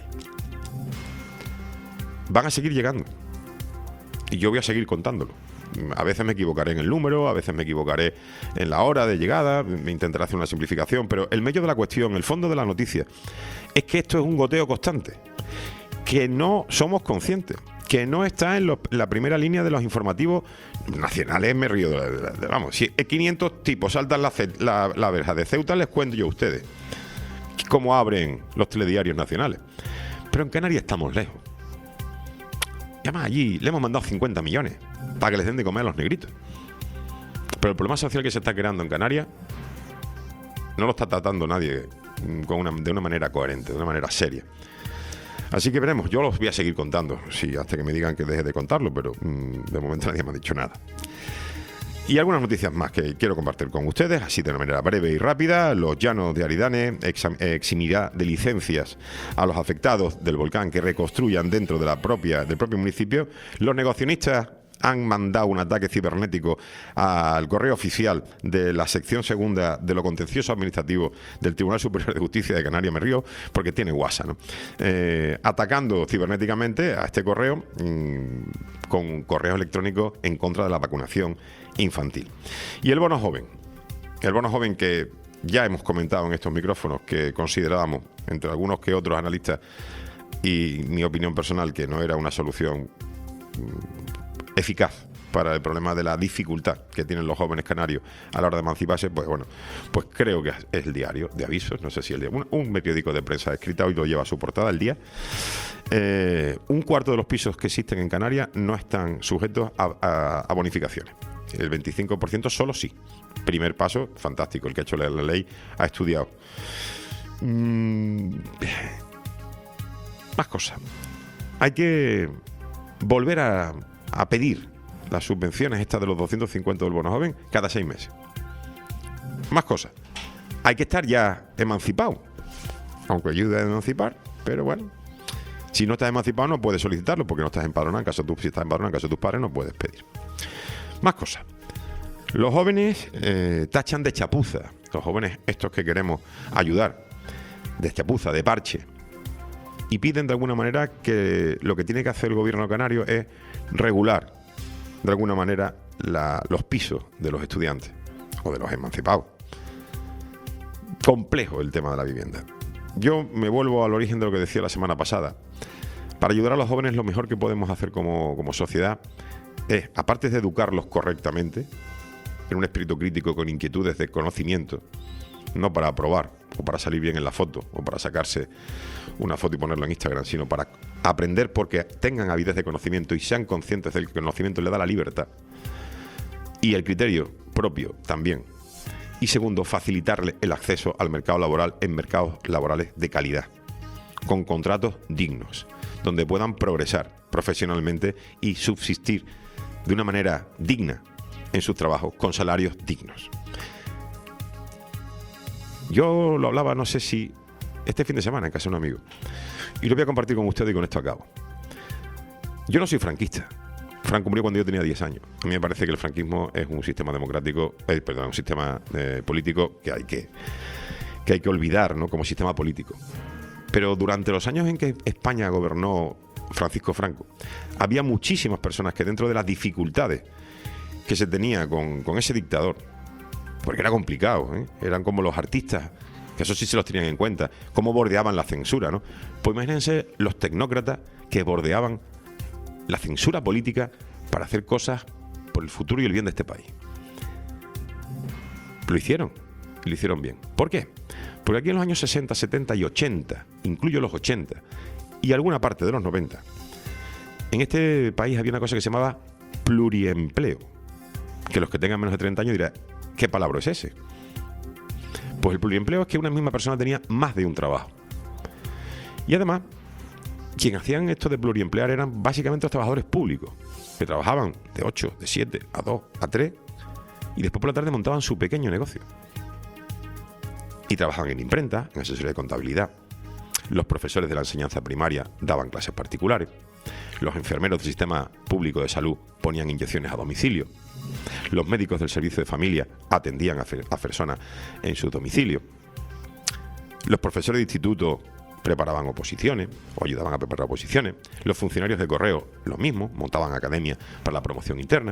Van a seguir llegando. Y yo voy a seguir contándolo. A veces me equivocaré en el número, a veces me equivocaré en la hora de llegada, me intentaré hacer una simplificación, pero el meollo de la cuestión, el fondo de la noticia, es que esto es un goteo constante, que no somos conscientes, que no está en lo, la primera línea de los informativos nacionales. Me río de, de, de, vamos, si quinientos tipos saltan la, la, la verja de Ceuta, les cuento yo a ustedes cómo abren los telediarios nacionales. Pero en Canarias estamos lejos. Y además allí le hemos mandado cincuenta millones para que les den de comer a los negritos. Pero el problema social que se está creando en Canarias no lo está tratando nadie con una, de una manera coherente, de una manera seria. Así que veremos, yo los voy a seguir contando, sí, hasta que me digan que deje de contarlo, pero mmm, de momento nadie me ha dicho nada. Y algunas noticias más que quiero compartir con ustedes, así de una manera breve y rápida. Los llanos de Aridane eximirá de licencias a los afectados del volcán que reconstruyan dentro de la propia, del propio municipio. Los negacionistas han mandado un ataque cibernético al correo oficial de la sección segunda de lo contencioso administrativo del Tribunal Superior de Justicia de Canarias, me río, porque tiene WhatsApp, ¿no? Eh, atacando cibernéticamente a este correo mmm, con correos electrónicos en contra de la vacunación infantil. Y el bono joven, el bono joven que ya hemos comentado en estos micrófonos, que considerábamos, entre algunos que otros analistas, y mi opinión personal, que no era una solución eficaz para el problema de la dificultad que tienen los jóvenes canarios a la hora de emanciparse. Pues bueno, pues creo que es el Diario de Avisos, no sé si el día, un, un periódico de prensa escrita, hoy lo lleva a su portada, El Día. Eh, un cuarto de los pisos que existen en Canarias no están sujetos a, a, a bonificaciones. El veinticinco por ciento solo sí. Primer paso, fantástico, el que ha hecho la ley ha estudiado. Mm, más cosas. Hay que volver a a pedir las subvenciones estas de los doscientos cincuenta del bono joven cada seis meses. Más cosas. Hay que estar ya emancipado, aunque ayude a emancipar, pero bueno, si no estás emancipado no puedes solicitarlo porque no estás empadronado. En caso de, si estás empadronado en caso de tus padres no puedes pedir. Más cosas. Los jóvenes eh, tachan de chapuza, los jóvenes estos que queremos ayudar, de chapuza, de parche, y piden de alguna manera que lo que tiene que hacer el gobierno canario es regular de alguna manera la, los pisos de los estudiantes o de los emancipados. Complejo el tema de la vivienda. Yo me vuelvo al origen de lo que decía la semana pasada. Para ayudar a los jóvenes, lo mejor que podemos hacer como, como sociedad es, aparte de educarlos correctamente, en un espíritu crítico con inquietudes de conocimiento, no para aprobar o para salir bien en la foto o para sacarse una foto y ponerlo en Instagram, sino para aprender porque tengan avidez de conocimiento y sean conscientes del que el conocimiento le da la libertad y el criterio propio también. Y segundo, facilitarle el acceso al mercado laboral en mercados laborales de calidad, con contratos dignos, donde puedan progresar profesionalmente y subsistir de una manera digna en sus trabajos, con salarios dignos. Yo lo hablaba, no sé si este fin de semana en casa de un amigo, y lo voy a compartir con ustedes y con esto acabo. Yo no soy franquista. Franco murió cuando yo tenía diez años. A mí me parece que el franquismo es un sistema democrático, eh, perdón, un sistema eh, político que hay que, que hay que olvidar, ¿no?, como sistema político. Pero durante los años en que España gobernó Francisco Franco, había muchísimas personas que dentro de las dificultades que se tenía con, con ese dictador, porque era complicado, ¿eh? Eran como los artistas, que eso sí se los tenían en cuenta, cómo bordeaban la censura, ¿no? Pues imagínense los tecnócratas que bordeaban la censura política para hacer cosas por el futuro y el bien de este país. Lo hicieron, y lo hicieron bien. ¿Por qué? Porque aquí en los años sesenta, setenta y ochenta, incluyo los ochenta, y alguna parte de los noventa, en este país había una cosa que se llamaba pluriempleo, que los que tengan menos de treinta años dirán, ¿qué palabra es ese? Pues el pluriempleo es que una misma persona tenía más de un trabajo. Y además, quien hacían esto de pluriemplear eran básicamente los trabajadores públicos, que trabajaban de ocho, de siete, a dos, a tres, y después por la tarde montaban su pequeño negocio. Y trabajaban en imprenta, en asesoría de contabilidad. Los profesores de la enseñanza primaria daban clases particulares. Los enfermeros del sistema público de salud ponían inyecciones a domicilio. Los médicos del servicio de familia atendían a, a personas en su domicilio. Los profesores de instituto preparaban oposiciones o ayudaban a preparar oposiciones. Los funcionarios de correo, lo mismo, montaban academias para la promoción interna.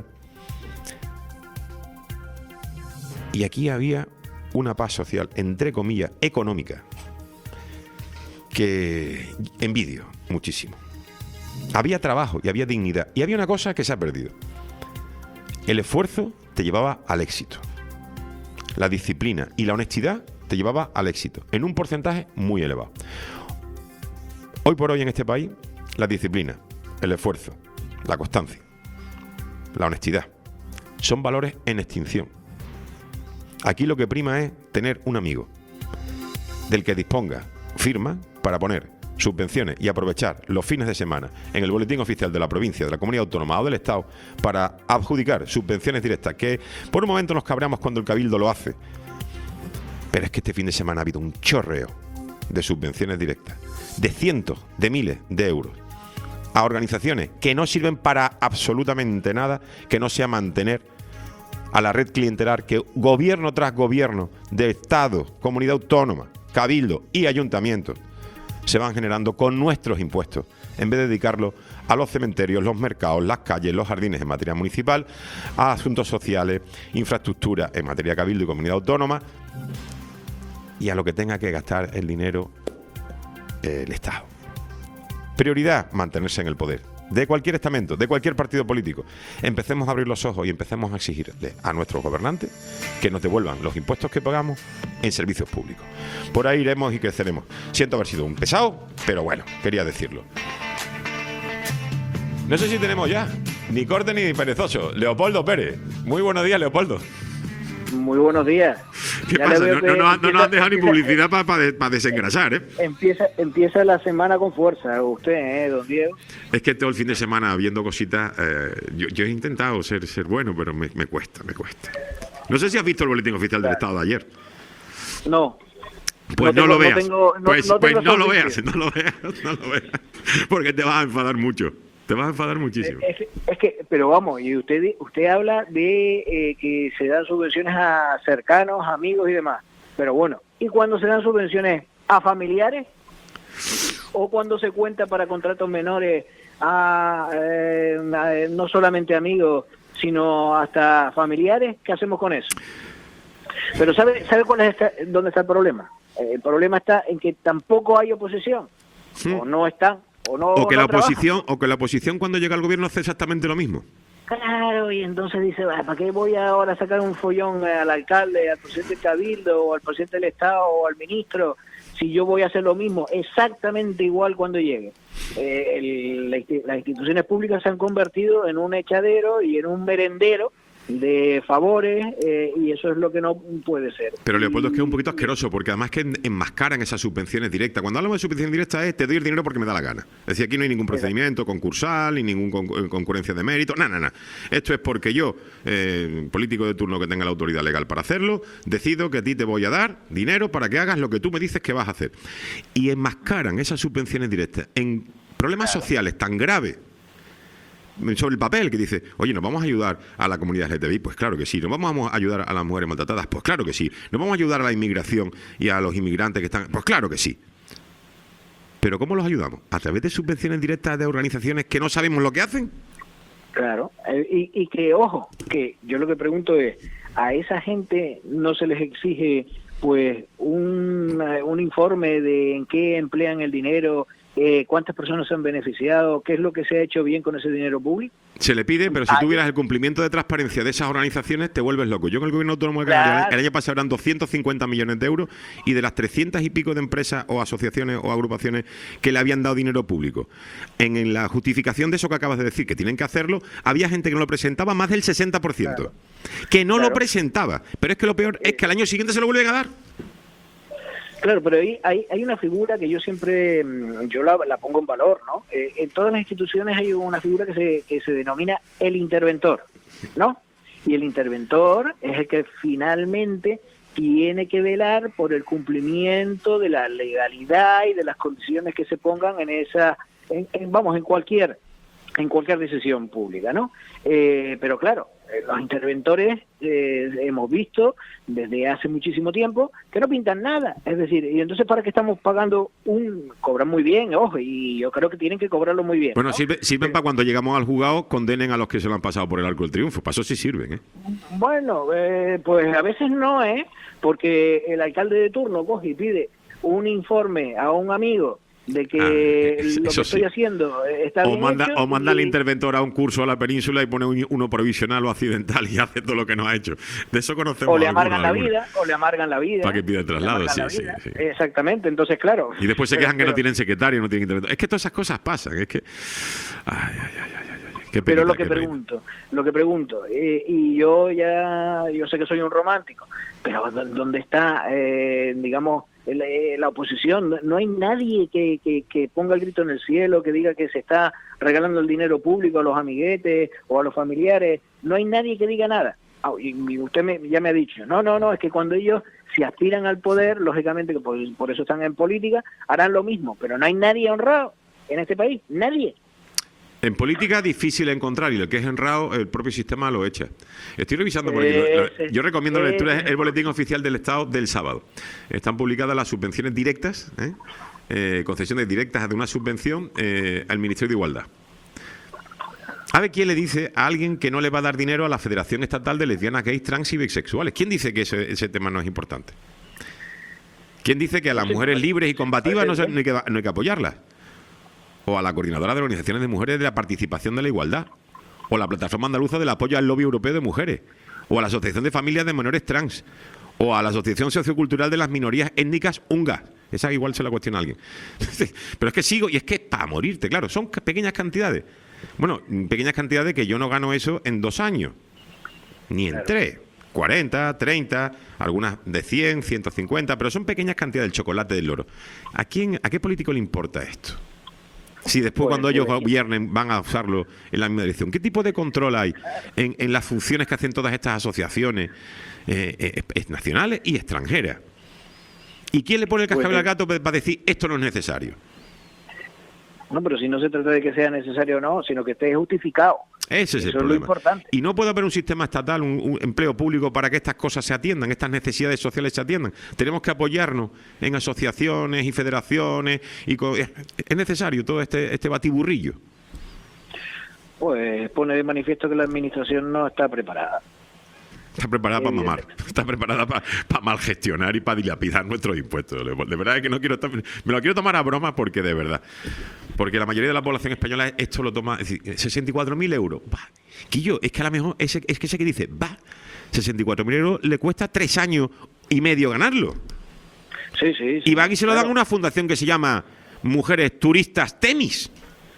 Y aquí había una paz social, entre comillas, económica, que envidio muchísimo. Había trabajo y había dignidad. Y había una cosa que se ha perdido. El esfuerzo te llevaba al éxito. La disciplina y la honestidad te llevaba al éxito, en un porcentaje muy elevado. Hoy por hoy en este país, la disciplina, el esfuerzo, la constancia, la honestidad, son valores en extinción. Aquí lo que prima es tener un amigo del que disponga firma para poner subvenciones y aprovechar los fines de semana en el boletín oficial de la provincia, de la comunidad autónoma o del Estado para adjudicar subvenciones directas, que por un momento nos cabreamos cuando el Cabildo lo hace, pero es que este fin de semana ha habido un chorreo de subvenciones directas de cientos de miles de euros a organizaciones que no sirven para absolutamente nada, que no sea mantener a la red clientelar que gobierno tras gobierno de Estado, comunidad autónoma, Cabildo y ayuntamientos se van generando con nuestros impuestos, en vez de dedicarlo a los cementerios, los mercados, las calles, los jardines en materia municipal, a asuntos sociales, infraestructura en materia Cabildo y comunidad autónoma, y a lo que tenga que gastar el dinero eh, el Estado. Prioridad, mantenerse en el poder, de cualquier estamento, de cualquier partido político. Empecemos a abrir los ojos y empecemos a exigirle a nuestros gobernantes que nos devuelvan los impuestos que pagamos en servicios públicos. Por ahí iremos y creceremos. Siento haber sido un pesado, pero bueno, quería decirlo. No sé si tenemos ya ni corte ni perezoso. Leopoldo Pérez. Muy buenos días, Leopoldo. Muy buenos días. ¿Qué Ya pasa? le veo No, que no, no, empieza- no nos han dejado ni empieza- publicidad para pa, pa desengrasar, ¿eh? Empieza, empieza la semana con fuerza, usted, ¿eh, don Diego? Es que todo el fin de semana viendo cositas, eh, yo, yo he intentado ser, ser bueno, pero me, me cuesta, me cuesta. No sé si has visto el boletín oficial del Estado de ayer. No. Pues No no, lo tengo- no veas. tengo- no- pues no pues tengo no lo servicio. veas, no lo veas, no lo veas. Porque te vas a enfadar mucho. Te vas a enfadar muchísimo. Es, es que, pero vamos, y usted usted habla de eh, que se dan subvenciones a cercanos, amigos y demás. Pero bueno, ¿y cuando se dan subvenciones a familiares? ¿O cuando se cuenta para contratos menores a, eh, a, no solamente amigos, sino hasta familiares? ¿Qué hacemos con eso? Pero ¿sabe sabe cuál es esta, dónde está el problema? Eh, el problema está en que tampoco hay oposición. Sí. O no están, o no O que no la trabajan. oposición, o que la oposición cuando llega al gobierno hace exactamente lo mismo. Claro, y entonces dice, "Ah, ¿para qué voy ahora a sacar un follón eh, al alcalde, al presidente del Cabildo, o al presidente del Estado, o al ministro, si yo voy a hacer lo mismo, exactamente igual cuando llegue?" Eh, el- la insti- las instituciones públicas se han convertido en un echadero y en un merendero de favores, eh, y eso es lo que no puede ser. Pero Leopoldo, es que es un poquito Y- asqueroso, porque además que en- enmascaran esas subvenciones directas. Cuando hablamos de subvenciones directas es te doy el dinero porque me da la gana. Es decir, aquí no hay ningún procedimiento concursal, ni ningún con- concurrencia de mérito, nada, nada, nada. Esto es porque yo, eh, político de turno que tenga la autoridad legal para hacerlo, decido que a ti te voy a dar dinero para que hagas lo que tú me dices que vas a hacer. Y enmascaran esas subvenciones directas en problemas sociales tan graves sobre el papel, que dice, oye, ¿nos vamos a ayudar a la comunidad L G T B I? Pues claro que sí. ¿Nos vamos a ayudar a las mujeres maltratadas? Pues claro que sí. ¿Nos vamos a ayudar a la inmigración y a los inmigrantes que están? Pues claro que sí. ¿Pero cómo los ayudamos? ¿A través de subvenciones directas de organizaciones que no sabemos lo que hacen? Claro, eh, y, y que, ojo, que yo lo que pregunto es, ¿a esa gente no se les exige pues un, eh, un informe de en qué emplean el dinero, eh, cuántas personas se han beneficiado, qué es lo que se ha hecho bien con ese dinero público? Se le pide, pero si Ay. tuvieras el cumplimiento de transparencia de esas organizaciones, te vuelves loco. Yo con el gobierno autónomo de Canarias, Claro. el año pasado eran doscientos cincuenta millones de euros, y de las trescientas y pico de empresas o asociaciones o agrupaciones que le habían dado dinero público, en, en la justificación de eso que acabas de decir, que tienen que hacerlo, había gente que no lo presentaba, más del sesenta por ciento. Que no Claro. lo presentaba. Pero es que lo peor es que al año siguiente se lo vuelven a dar. Claro, pero ahí hay, hay una figura que yo siempre, yo la, la pongo en valor, ¿no? Eh, en todas las instituciones hay una figura que se, que se denomina el interventor, ¿no? Y el interventor es el que finalmente tiene que velar por el cumplimiento de la legalidad y de las condiciones que se pongan en esa, en, en, vamos, en cualquier, en cualquier decisión pública, ¿no? Eh, pero claro, los interventores eh, hemos visto desde hace muchísimo tiempo que no pintan nada, es decir, y entonces ¿para qué estamos pagando un...? Cobran muy bien, ojo, y yo creo que tienen que cobrarlo muy bien. Bueno, ¿no? sirve, sirven para cuando llegamos al juzgado condenen a los que se lo han pasado por el arco del triunfo, para eso sí sirven, ¿eh? Bueno, eh, pues a veces no, ¿eh? Porque el alcalde de turno coge y pide un informe a un amigo de que ah, eso, lo que eso estoy sí. haciendo está o bien manda, hecho o manda y... al interventor a un curso a la península y pone un, uno provisional o accidental y hace todo lo que no ha hecho. De eso conocemos. O le algunos, amargan la algunos. vida, o le amargan la vida. Para que pida el traslado, sí, sí, sí. Exactamente, entonces claro. Y después se pero, quejan que pero, no tienen secretario, no tienen interventor. Es que todas esas cosas pasan, es que... Ay, ay, ay, ay, ay. Qué penita, pero lo que qué pregunto, lo que pregunto, eh, y yo ya, yo sé que soy un romántico, pero ¿dónde está, eh, digamos, el, eh, la oposición? No hay nadie que, que, que ponga el grito en el cielo, que diga que se está regalando el dinero público a los amiguetes o a los familiares. No hay nadie que diga nada. Ah, y, y usted me, ya me ha dicho, no, no, no, es que cuando ellos se aspiran al poder, lógicamente, que por, por eso están en política, harán lo mismo, pero no hay nadie honrado en este país, nadie. En política difícil encontrar, y lo que es honrado, el propio sistema lo echa. Estoy revisando por aquí. Ese, Yo recomiendo la lectura ese. el boletín oficial del Estado del sábado. Están publicadas las subvenciones directas, ¿eh? Eh, concesiones directas de una subvención eh, al Ministerio de Igualdad. A ver quién le dice a alguien que no le va a dar dinero a la Federación Estatal de Lesbianas, Gays, Trans y Bisexuales. ¿Quién dice que ese, ese tema no es importante? ¿Quién dice que a las mujeres libres y combativas no, se, no, hay, que, no hay que apoyarlas? O a la Coordinadora de Organizaciones de Mujeres de la Participación de la Igualdad, o la Plataforma Andaluza del Apoyo al Lobby Europeo de Mujeres, o a la Asociación de Familias de Menores Trans, o a la Asociación Sociocultural de las Minorías Étnicas Ungas. Esa igual se la cuestiona a alguien. Pero es que sigo, y es que es para morirte, claro, son pequeñas cantidades. Bueno, pequeñas cantidades que yo no gano eso en dos años, ni en claro. tres. cuarenta, treinta, algunas de cien, ciento cincuenta, pero son pequeñas cantidades del chocolate del loro. ¿A quién, a qué político le importa esto? Si después pues, cuando ellos gobiernen van a usarlo en la misma dirección. ¿Qué tipo de control hay en, en las funciones que hacen todas estas asociaciones eh, eh, nacionales y extranjeras? ¿Y quién le pone el cascabel pues, al gato para decir esto no es necesario? No, pero si no se trata de que sea necesario o no, sino que esté justificado. Ese es Eso el problema. Es lo importante. Y no puede haber un sistema estatal, un, un empleo público para que estas cosas se atiendan, estas necesidades sociales se atiendan. Tenemos que apoyarnos en asociaciones y federaciones. Y co- es necesario todo este, este batiburrillo. Pues pone de manifiesto que la administración no está preparada. Está preparada para mamar, está preparada para, para mal gestionar y para dilapidar nuestros impuestos. De verdad es que no quiero me lo quiero tomar a broma porque de verdad. Porque la mayoría de la población española esto lo toma, es decir, sesenta y cuatro mil euros. Va. Quillo, es que a lo mejor ese, es que ese que dice, va, sesenta y cuatro mil euros le cuesta tres años y medio ganarlo. Sí, sí, sí. Y van y se lo claro. dan a una fundación que se llama Mujeres Turistas Tenis.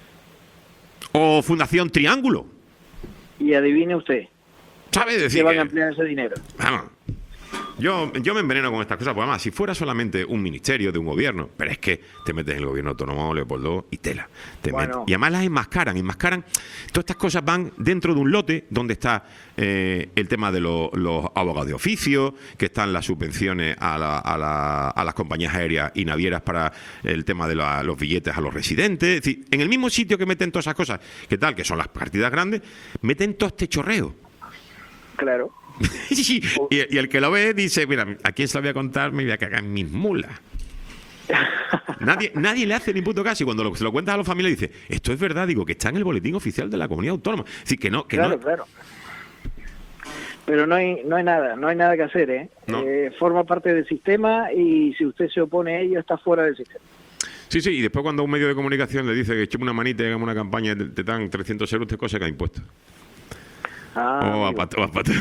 O Fundación Triángulo. Y adivine usted. ¿Sabe decir que van que, a emplear ese dinero? Vamos, yo, yo me enveneno con estas cosas, porque además, si fuera solamente un ministerio de un gobierno, pero es que te metes en el gobierno autónomo, Leopoldo, y tela. Te bueno. Y además las enmascaran, enmascaran. Todas estas cosas van dentro de un lote donde está eh, el tema de lo, los abogados de oficio, que están las subvenciones a, la, a, la, a las compañías aéreas y navieras para el tema de la, los billetes a los residentes. Es decir, en el mismo sitio que meten todas esas cosas, que tal, que son las partidas grandes, meten todo este chorreo. Claro. y, y el que lo ve dice, mira, ¿a quién se lo voy a contar? Me voy a cagar en mis mulas. nadie, nadie le hace ni puto caso. Y cuando lo, se lo cuentas a los familiares dice, esto es verdad, digo, que está en el boletín oficial de la comunidad autónoma. Es decir, que no, que claro, no. claro. Pero no hay, no hay nada, no hay nada que hacer, ¿eh? No. eh forma parte del sistema y si usted se opone a ello está fuera del sistema. Sí, sí, y después cuando un medio de comunicación le dice que echemos una manita y hagamos una campaña, te, te dan trescientos euros, te cosa que ha impuesto. Ah, oh, a pato, a pato.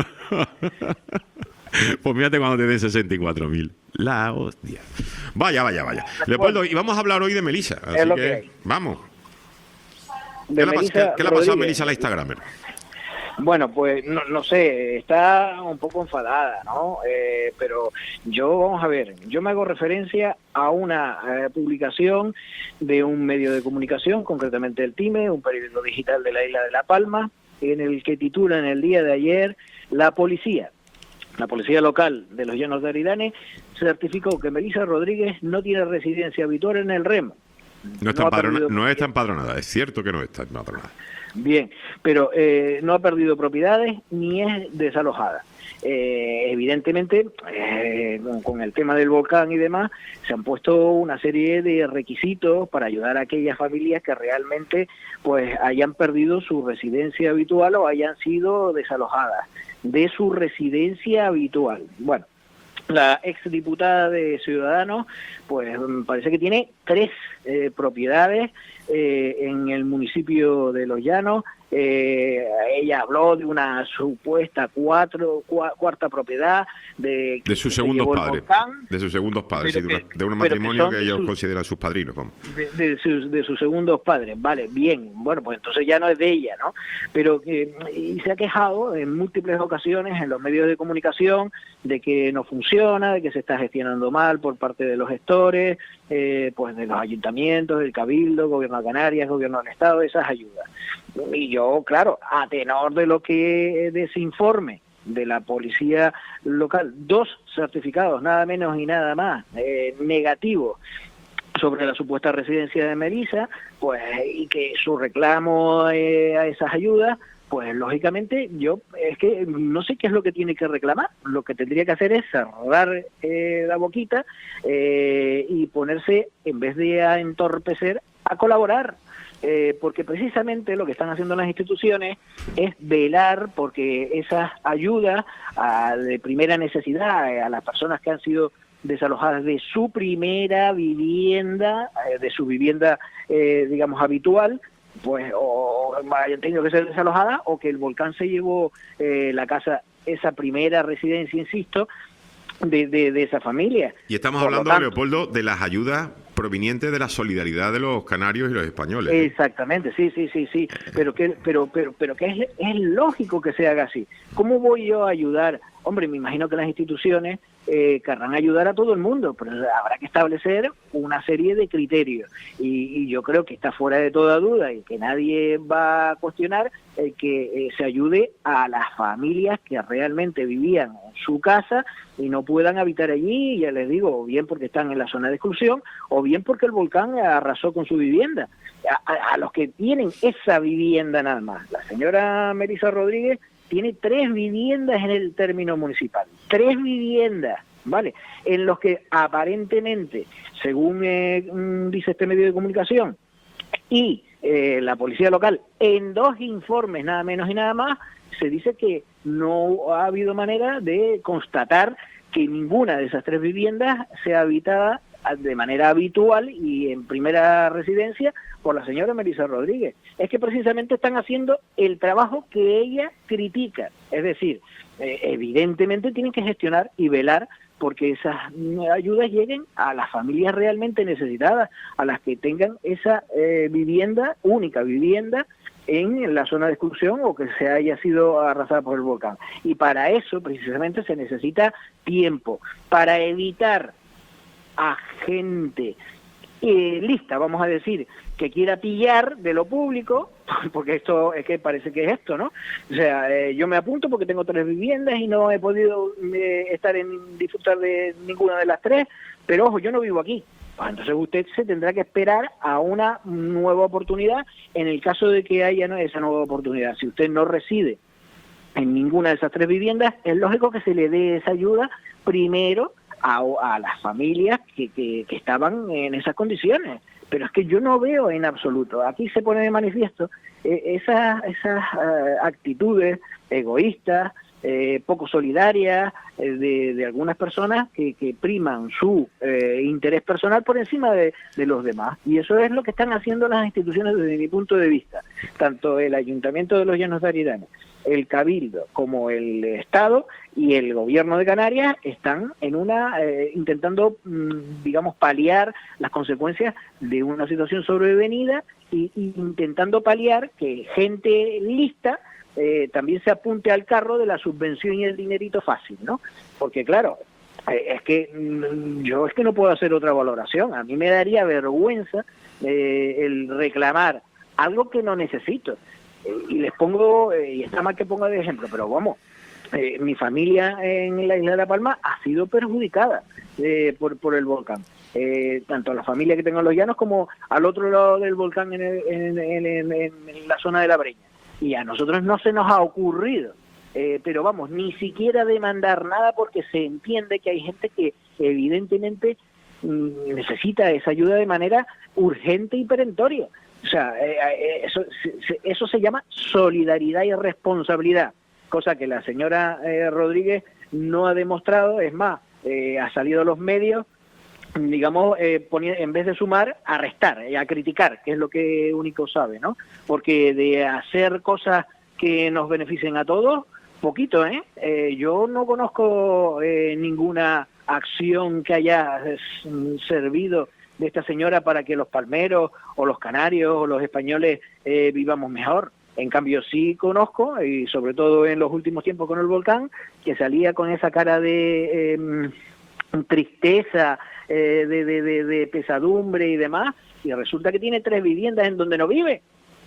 Pues mírate cuando te den sesenta y cuatro mil. La hostia. Vaya, vaya, vaya. Leopoldo, y vamos a hablar hoy de Melisa. Así es lo que, que hay. vamos. De ¿Qué, Melisa le, ¿Qué, ¿Qué le ha pasado a Rodríguez. Melisa a la Instagramer? Bueno, pues no, no sé, está un poco enfadada, ¿no? Eh, pero yo, vamos a ver, yo me hago referencia a una eh, publicación de un medio de comunicación, concretamente el TIME, un periódico digital de la isla de La Palma, en el que titula en el día de ayer: la policía, la policía local de los Llanos de Aridane certificó que Melissa Rodríguez no tiene residencia habitual en el Remo. No está, No ha empadrona, perdido- no está empadronada, es cierto que no está empadronada. Bien, pero eh, no ha perdido propiedades ni es desalojada. Eh, evidentemente, eh, con, con el tema del volcán y demás, se han puesto una serie de requisitos para ayudar a aquellas familias que realmente pues hayan perdido su residencia habitual o hayan sido desalojadas de su residencia habitual. Bueno, la exdiputada de Ciudadanos, pues parece que tiene tres eh, propiedades eh, en el municipio de Los Llanos. Eh, ella habló de una supuesta cuatro, cua, cuarta propiedad de, De sus que se segundos llevó el padres. volcán, De sus segundos padres, Pero sí, de, una- que- de un pero que matrimonio son que, de ellos sus- consideran sus padrinos. Vamos. de, de sus, de sus segundos padres. Vale, bien, bueno, pues entonces ya no es de ella, ¿no? Pero que y se ha quejado en múltiples ocasiones en los medios de comunicación de que no funciona, de que se está gestionando mal por parte de los gestores, eh, pues de los ayuntamientos, del Cabildo, Gobierno de Canarias, Gobierno del Estado, esas ayudas. Y yo, claro, a tenor de lo que de ese informe de la policía local, dos certificados, nada menos y nada más, eh, negativos, sobre la supuesta residencia de Melissa, pues, y que su reclamo eh, a esas ayudas, pues lógicamente yo es que no sé qué es lo que tiene que reclamar. Lo que tendría que hacer es cerrar eh, la boquita eh, y ponerse, en vez de a entorpecer, a colaborar. Eh, porque precisamente lo que están haciendo las instituciones es velar porque esas ayudas a, de primera necesidad eh, a las personas que han sido desalojadas de su primera vivienda, eh, de su vivienda, eh, digamos, habitual, pues o hayan tenido que ser desalojadas o que el volcán se llevó eh, la casa, esa primera residencia, insisto, de, de, de esa familia. Y estamos Por lo hablando, tanto, Leopoldo, de las ayudas provenientes de la solidaridad de los canarios y los españoles. ¿eh? Exactamente, sí, sí, sí, sí, pero que, pero, pero, pero que es, es lógico que se haga así. ¿Cómo voy yo a ayudar? Hombre, me imagino que las instituciones eh, querrán ayudar a todo el mundo, pero habrá que establecer una serie de criterios. Y, y yo creo que está fuera de toda duda y que nadie va a cuestionar el que eh, se ayude a las familias que realmente vivían en su casa y no puedan habitar allí, ya les digo, o bien porque están en la zona de exclusión, o bien porque el volcán arrasó con su vivienda. A, a, a los que tienen esa vivienda nada más. La señora Melissa Rodríguez tiene tres viviendas en el término municipal. Tres viviendas, ¿vale? En los que aparentemente, según eh, dice este medio de comunicación, y eh, la policía local, en dos informes nada menos y nada más, se dice que no ha habido manera de constatar que ninguna de esas tres viviendas sea habitada de manera habitual y en primera residencia por la señora Melissa Rodríguez. Es que precisamente están haciendo el trabajo que ella critica. Es decir, eh, evidentemente tienen que gestionar y velar porque esas ayudas lleguen a las familias realmente necesitadas, a las que tengan esa eh, vivienda, única vivienda, en la zona de exclusión o que se haya sido arrasada por el volcán. Y para eso precisamente se necesita tiempo, para evitar a gente eh, lista, vamos a decir, que quiera pillar de lo público, porque esto es que parece que es esto, ¿no? O sea, eh, yo me apunto porque tengo tres viviendas y no he podido eh, estar en disfrutar de ninguna de las tres, pero ojo, yo no vivo aquí. Pues entonces usted se tendrá que esperar a una nueva oportunidad en el caso de que haya ¿no? esa nueva oportunidad. Si usted no reside en ninguna de esas tres viviendas, es lógico que se le dé esa ayuda primero a, a las familias que, que, que estaban en esas condiciones. Pero es que yo no veo en absoluto. Aquí se pone de manifiesto eh, esas, esas uh, actitudes egoístas, eh, poco solidarias eh, de, de algunas personas que, que priman su eh, interés personal por encima de, de los demás. Y eso es lo que están haciendo las instituciones desde mi punto de vista. Tanto el Ayuntamiento de los Llanos de Aridane, el Cabildo, como el Estado y el Gobierno de Canarias están en una eh, intentando, mmm, digamos, paliar las consecuencias de una situación sobrevenida y, y intentando paliar que gente lista eh, también se apunte al carro de la subvención y el dinerito fácil, ¿no? Porque claro, eh, es que mm, yo es que no puedo hacer otra valoración. A mí me daría vergüenza eh, el reclamar algo que no necesito. Eh, y les pongo, eh, y está mal que ponga de ejemplo, pero vamos, eh, mi familia en la isla de La Palma ha sido perjudicada eh, por, por el volcán. Eh, tanto a la familia que tengo en Los Llanos como al otro lado del volcán en, el, en, en, en, en la zona de La Breña. Y a nosotros no se nos ha ocurrido, eh, pero vamos, ni siquiera demandar nada porque se entiende que hay gente que evidentemente mmm, necesita esa ayuda de manera urgente y perentoria. O sea, eh, eh, eso, se, eso se llama solidaridad y responsabilidad, cosa que la señora eh, Rodríguez no ha demostrado. Es más, eh, ha salido a los medios, digamos, eh, ponía, en vez de sumar, a restar, eh, a criticar, que es lo que único sabe, ¿no? Porque de hacer cosas que nos beneficien a todos, poquito, ¿eh? eh yo no conozco eh, ninguna acción que haya eh, servido de esta señora para que los palmeros o los canarios o los españoles eh, vivamos mejor. En cambio sí conozco, y sobre todo en los últimos tiempos con el volcán, que salía con esa cara de eh, tristeza, eh, de, de, de, de pesadumbre y demás, y resulta que tiene tres viviendas en donde no vive.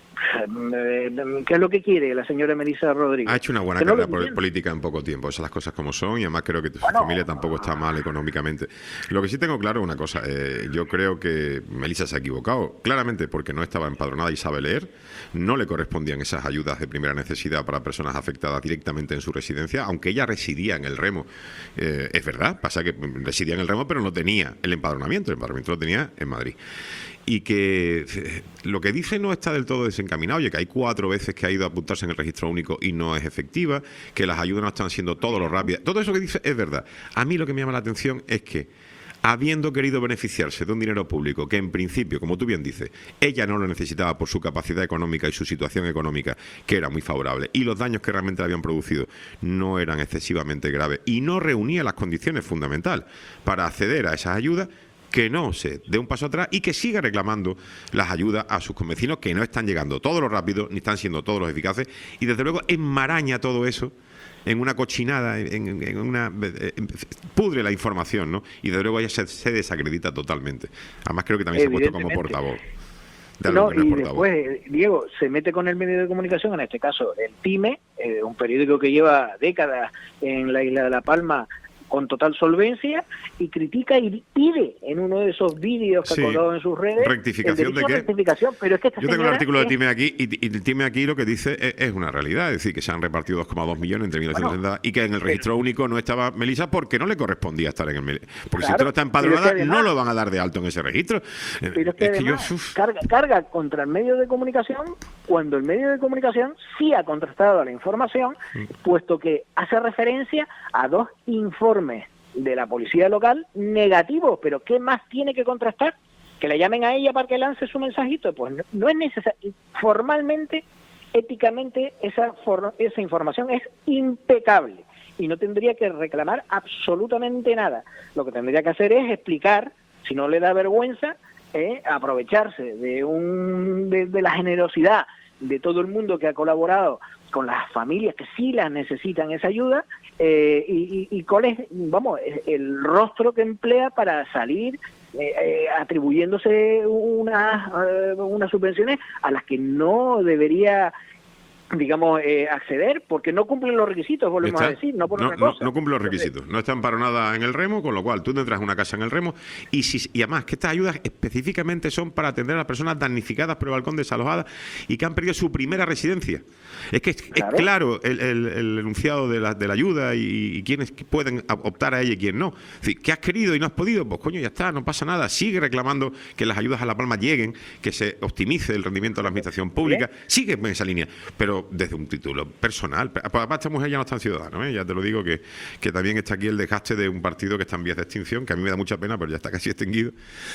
¿Qué es lo que quiere la señora Melissa Rodríguez? Ha hecho una buena que no carrera política en poco tiempo, esas las cosas como son, y además creo que tu bueno, familia tampoco está mal económicamente. Lo que sí tengo claro es una cosa, eh, yo creo que Melissa se ha equivocado, claramente porque no estaba empadronada y sabe leer, no le correspondían esas ayudas de primera necesidad para personas afectadas directamente en su residencia, aunque ella residía en El Remo, eh, es verdad, pasa que residía en El Remo pero no tenía el empadronamiento, el empadronamiento lo tenía en Madrid. Y que lo que dice no está del todo desencaminado, oye, que hay cuatro veces que ha ido a apuntarse en el registro único y no es efectiva, que las ayudas no están siendo todo lo rápidas. Todo eso que dice es verdad. A mí lo que me llama la atención es que, habiendo querido beneficiarse de un dinero público que en principio, como tú bien dices, ella no lo necesitaba por su capacidad económica y su situación económica, que era muy favorable, y los daños que realmente le habían producido no eran excesivamente graves, y no reunía las condiciones fundamentales para acceder a esas ayudas, que no se dé un paso atrás y que siga reclamando las ayudas a sus convecinos, que no están llegando todos los rápidos, ni están siendo todos los eficaces, y desde luego enmaraña todo eso en una cochinada, en, en una en, pudre la información, ¿no? Y desde luego ella se, se desacredita totalmente. Además creo que también se ha puesto como portavoz. De no, no y portavoz. Después, Diego, se mete con el medio de comunicación, en este caso el PYME, eh, un periódico que lleva décadas en la isla de La Palma, con total solvencia, y critica y pide en uno de esos vídeos que sí, ha colgado en sus redes rectificación de qué. Rectificación, pero es que esta Yo tengo el artículo es... del TIME aquí y, y el TIME aquí lo que dice es, es una realidad, es decir, que se han repartido dos coma dos millones entre mil novecientos setenta bueno, y que en el registro pero, único no estaba Melissa porque no le correspondía estar en el porque claro, si usted no está empadronada es además, no lo van a dar de alto en ese registro. Pero es que, es que además, yo carga, carga contra el medio de comunicación cuando el medio de comunicación sí ha contrastado la información, sí. puesto que hace referencia a dos informes de la policía local negativos, pero ¿qué más tiene que contrastar? Que le llamen a ella para que lance su mensajito, pues no, no es necesario. Formalmente, éticamente, esa, for, esa información es impecable y no tendría que reclamar absolutamente nada. Lo que tendría que hacer es explicar, si no le da vergüenza, eh, aprovecharse de, un, de, de la generosidad de todo el mundo que ha colaborado con las familias que sí las necesitan esa ayuda, eh, y, y, y cuál es, vamos, el rostro que emplea para salir eh, eh, atribuyéndose unas, uh, unas subvenciones a las que no debería, digamos, eh, acceder, porque no cumplen los requisitos, volvemos está, a decir, no por no, otra cosa. No, no cumple los requisitos, no está empadronada en El Remo, con lo cual tú tendrás una casa en El Remo, y, si, y además que estas ayudas específicamente son para atender a las personas damnificadas por el balcón, desalojadas, y que han perdido su primera residencia. Es que es claro, es claro el, el, el enunciado de la, de la ayuda y, y quiénes pueden optar a ella y quién no. Es decir, ¿qué has querido y no has podido? Pues coño, ya está, no pasa nada. Sigue reclamando que las ayudas a La Palma lleguen, que se optimice el rendimiento de la administración pública. Sigue en esa línea, pero desde un título personal. Además, esta mujer ya no está en Ciudadanos, ¿eh? Ya te lo digo, que, que también está aquí el desgaste de un partido que está en vías de extinción, que a mí me da mucha pena, pero ya está casi extinguido.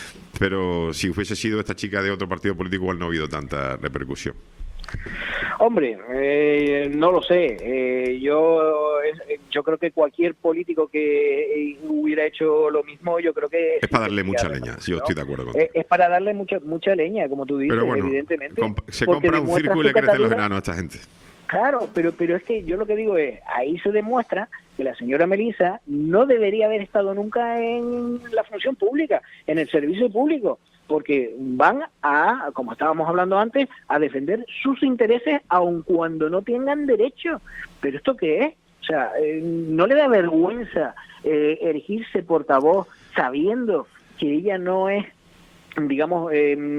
Pero si hubiese sido esta chica de otro partido político, igual no ha habido tanta repercusión. Hombre, eh, no lo sé. Eh, yo yo creo que cualquier político que hubiera hecho lo mismo, yo creo que... Es para darle mucha leña, sí, yo estoy de acuerdo contigo. Es, es para darle mucha mucha leña, como tú dices, pero bueno, evidentemente. Comp se compra un circo y le crecen los enanos a esta gente. Claro, pero pero es que yo lo que digo es, ahí se demuestra que la señora Melisa no debería haber estado nunca en la función pública, en el servicio público, porque van a, como estábamos hablando antes, a defender sus intereses aun cuando no tengan derecho. ¿Pero esto qué es? O sea, eh, ¿no le da vergüenza eh, erigirse portavoz sabiendo que ella no es, digamos,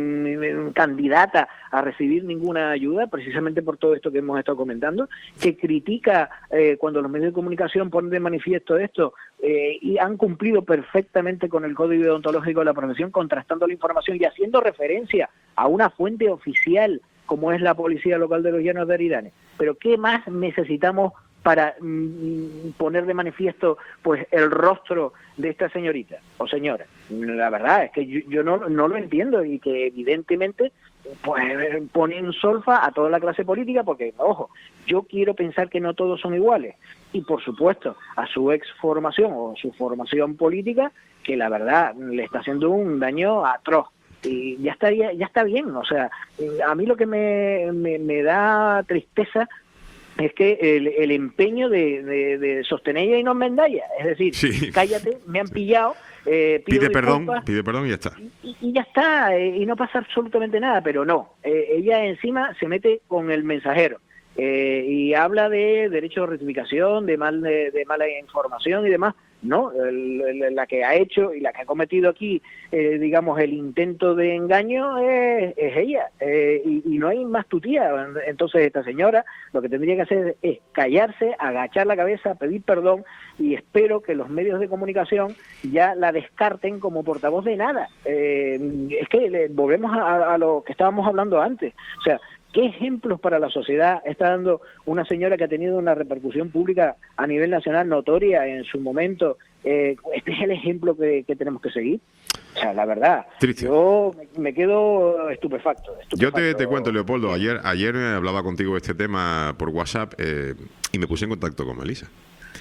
eh, candidata a recibir ninguna ayuda, precisamente por todo esto que hemos estado comentando, que critica eh, cuando los medios de comunicación ponen de manifiesto esto eh, y han cumplido perfectamente con el código deontológico de la profesión, contrastando la información y haciendo referencia a una fuente oficial como es la Policía Local de los Llanos de Aridane? Pero ¿qué más necesitamos para mm, poner de manifiesto pues el rostro de esta señorita o señora? La verdad es que yo, yo no, no lo entiendo, y que evidentemente pues ponen solfa a toda la clase política, porque, ojo, yo quiero pensar que no todos son iguales, y por supuesto a su ex formación o su formación política, que la verdad le está haciendo un daño atroz. Y ya estaría, ya está bien. O sea, a mí lo que me, me, me da tristeza es que el, el empeño de, de, de sostenella y no enmendalla, es decir, sí. Cállate, me han pillado, eh, pido pide disculpas, perdón, pide perdón y ya está. Y, y ya está, eh, y no pasa absolutamente nada, pero no, eh, ella encima se mete con el Mensajero eh, y habla de derecho de rectificación, de, mal, de, de mala información y demás. No, el, el, la que ha hecho y la que ha cometido aquí, eh, digamos, el intento de engaño es, es ella, eh, y, y no hay más tutía. Entonces esta señora lo que tendría que hacer es callarse, agachar la cabeza, pedir perdón, y espero que los medios de comunicación ya la descarten como portavoz de nada. Eh, es que le, volvemos a, a lo que estábamos hablando antes, o sea, ¿qué ejemplos para la sociedad está dando una señora que ha tenido una repercusión pública a nivel nacional notoria en su momento? Eh, este es el ejemplo que, que tenemos que seguir. O sea, la verdad, Triste. yo me, me quedo estupefacto. estupefacto. Yo te, te cuento, Leopoldo, ayer ayer hablaba contigo de este tema por WhatsApp eh, y me puse en contacto con Melisa.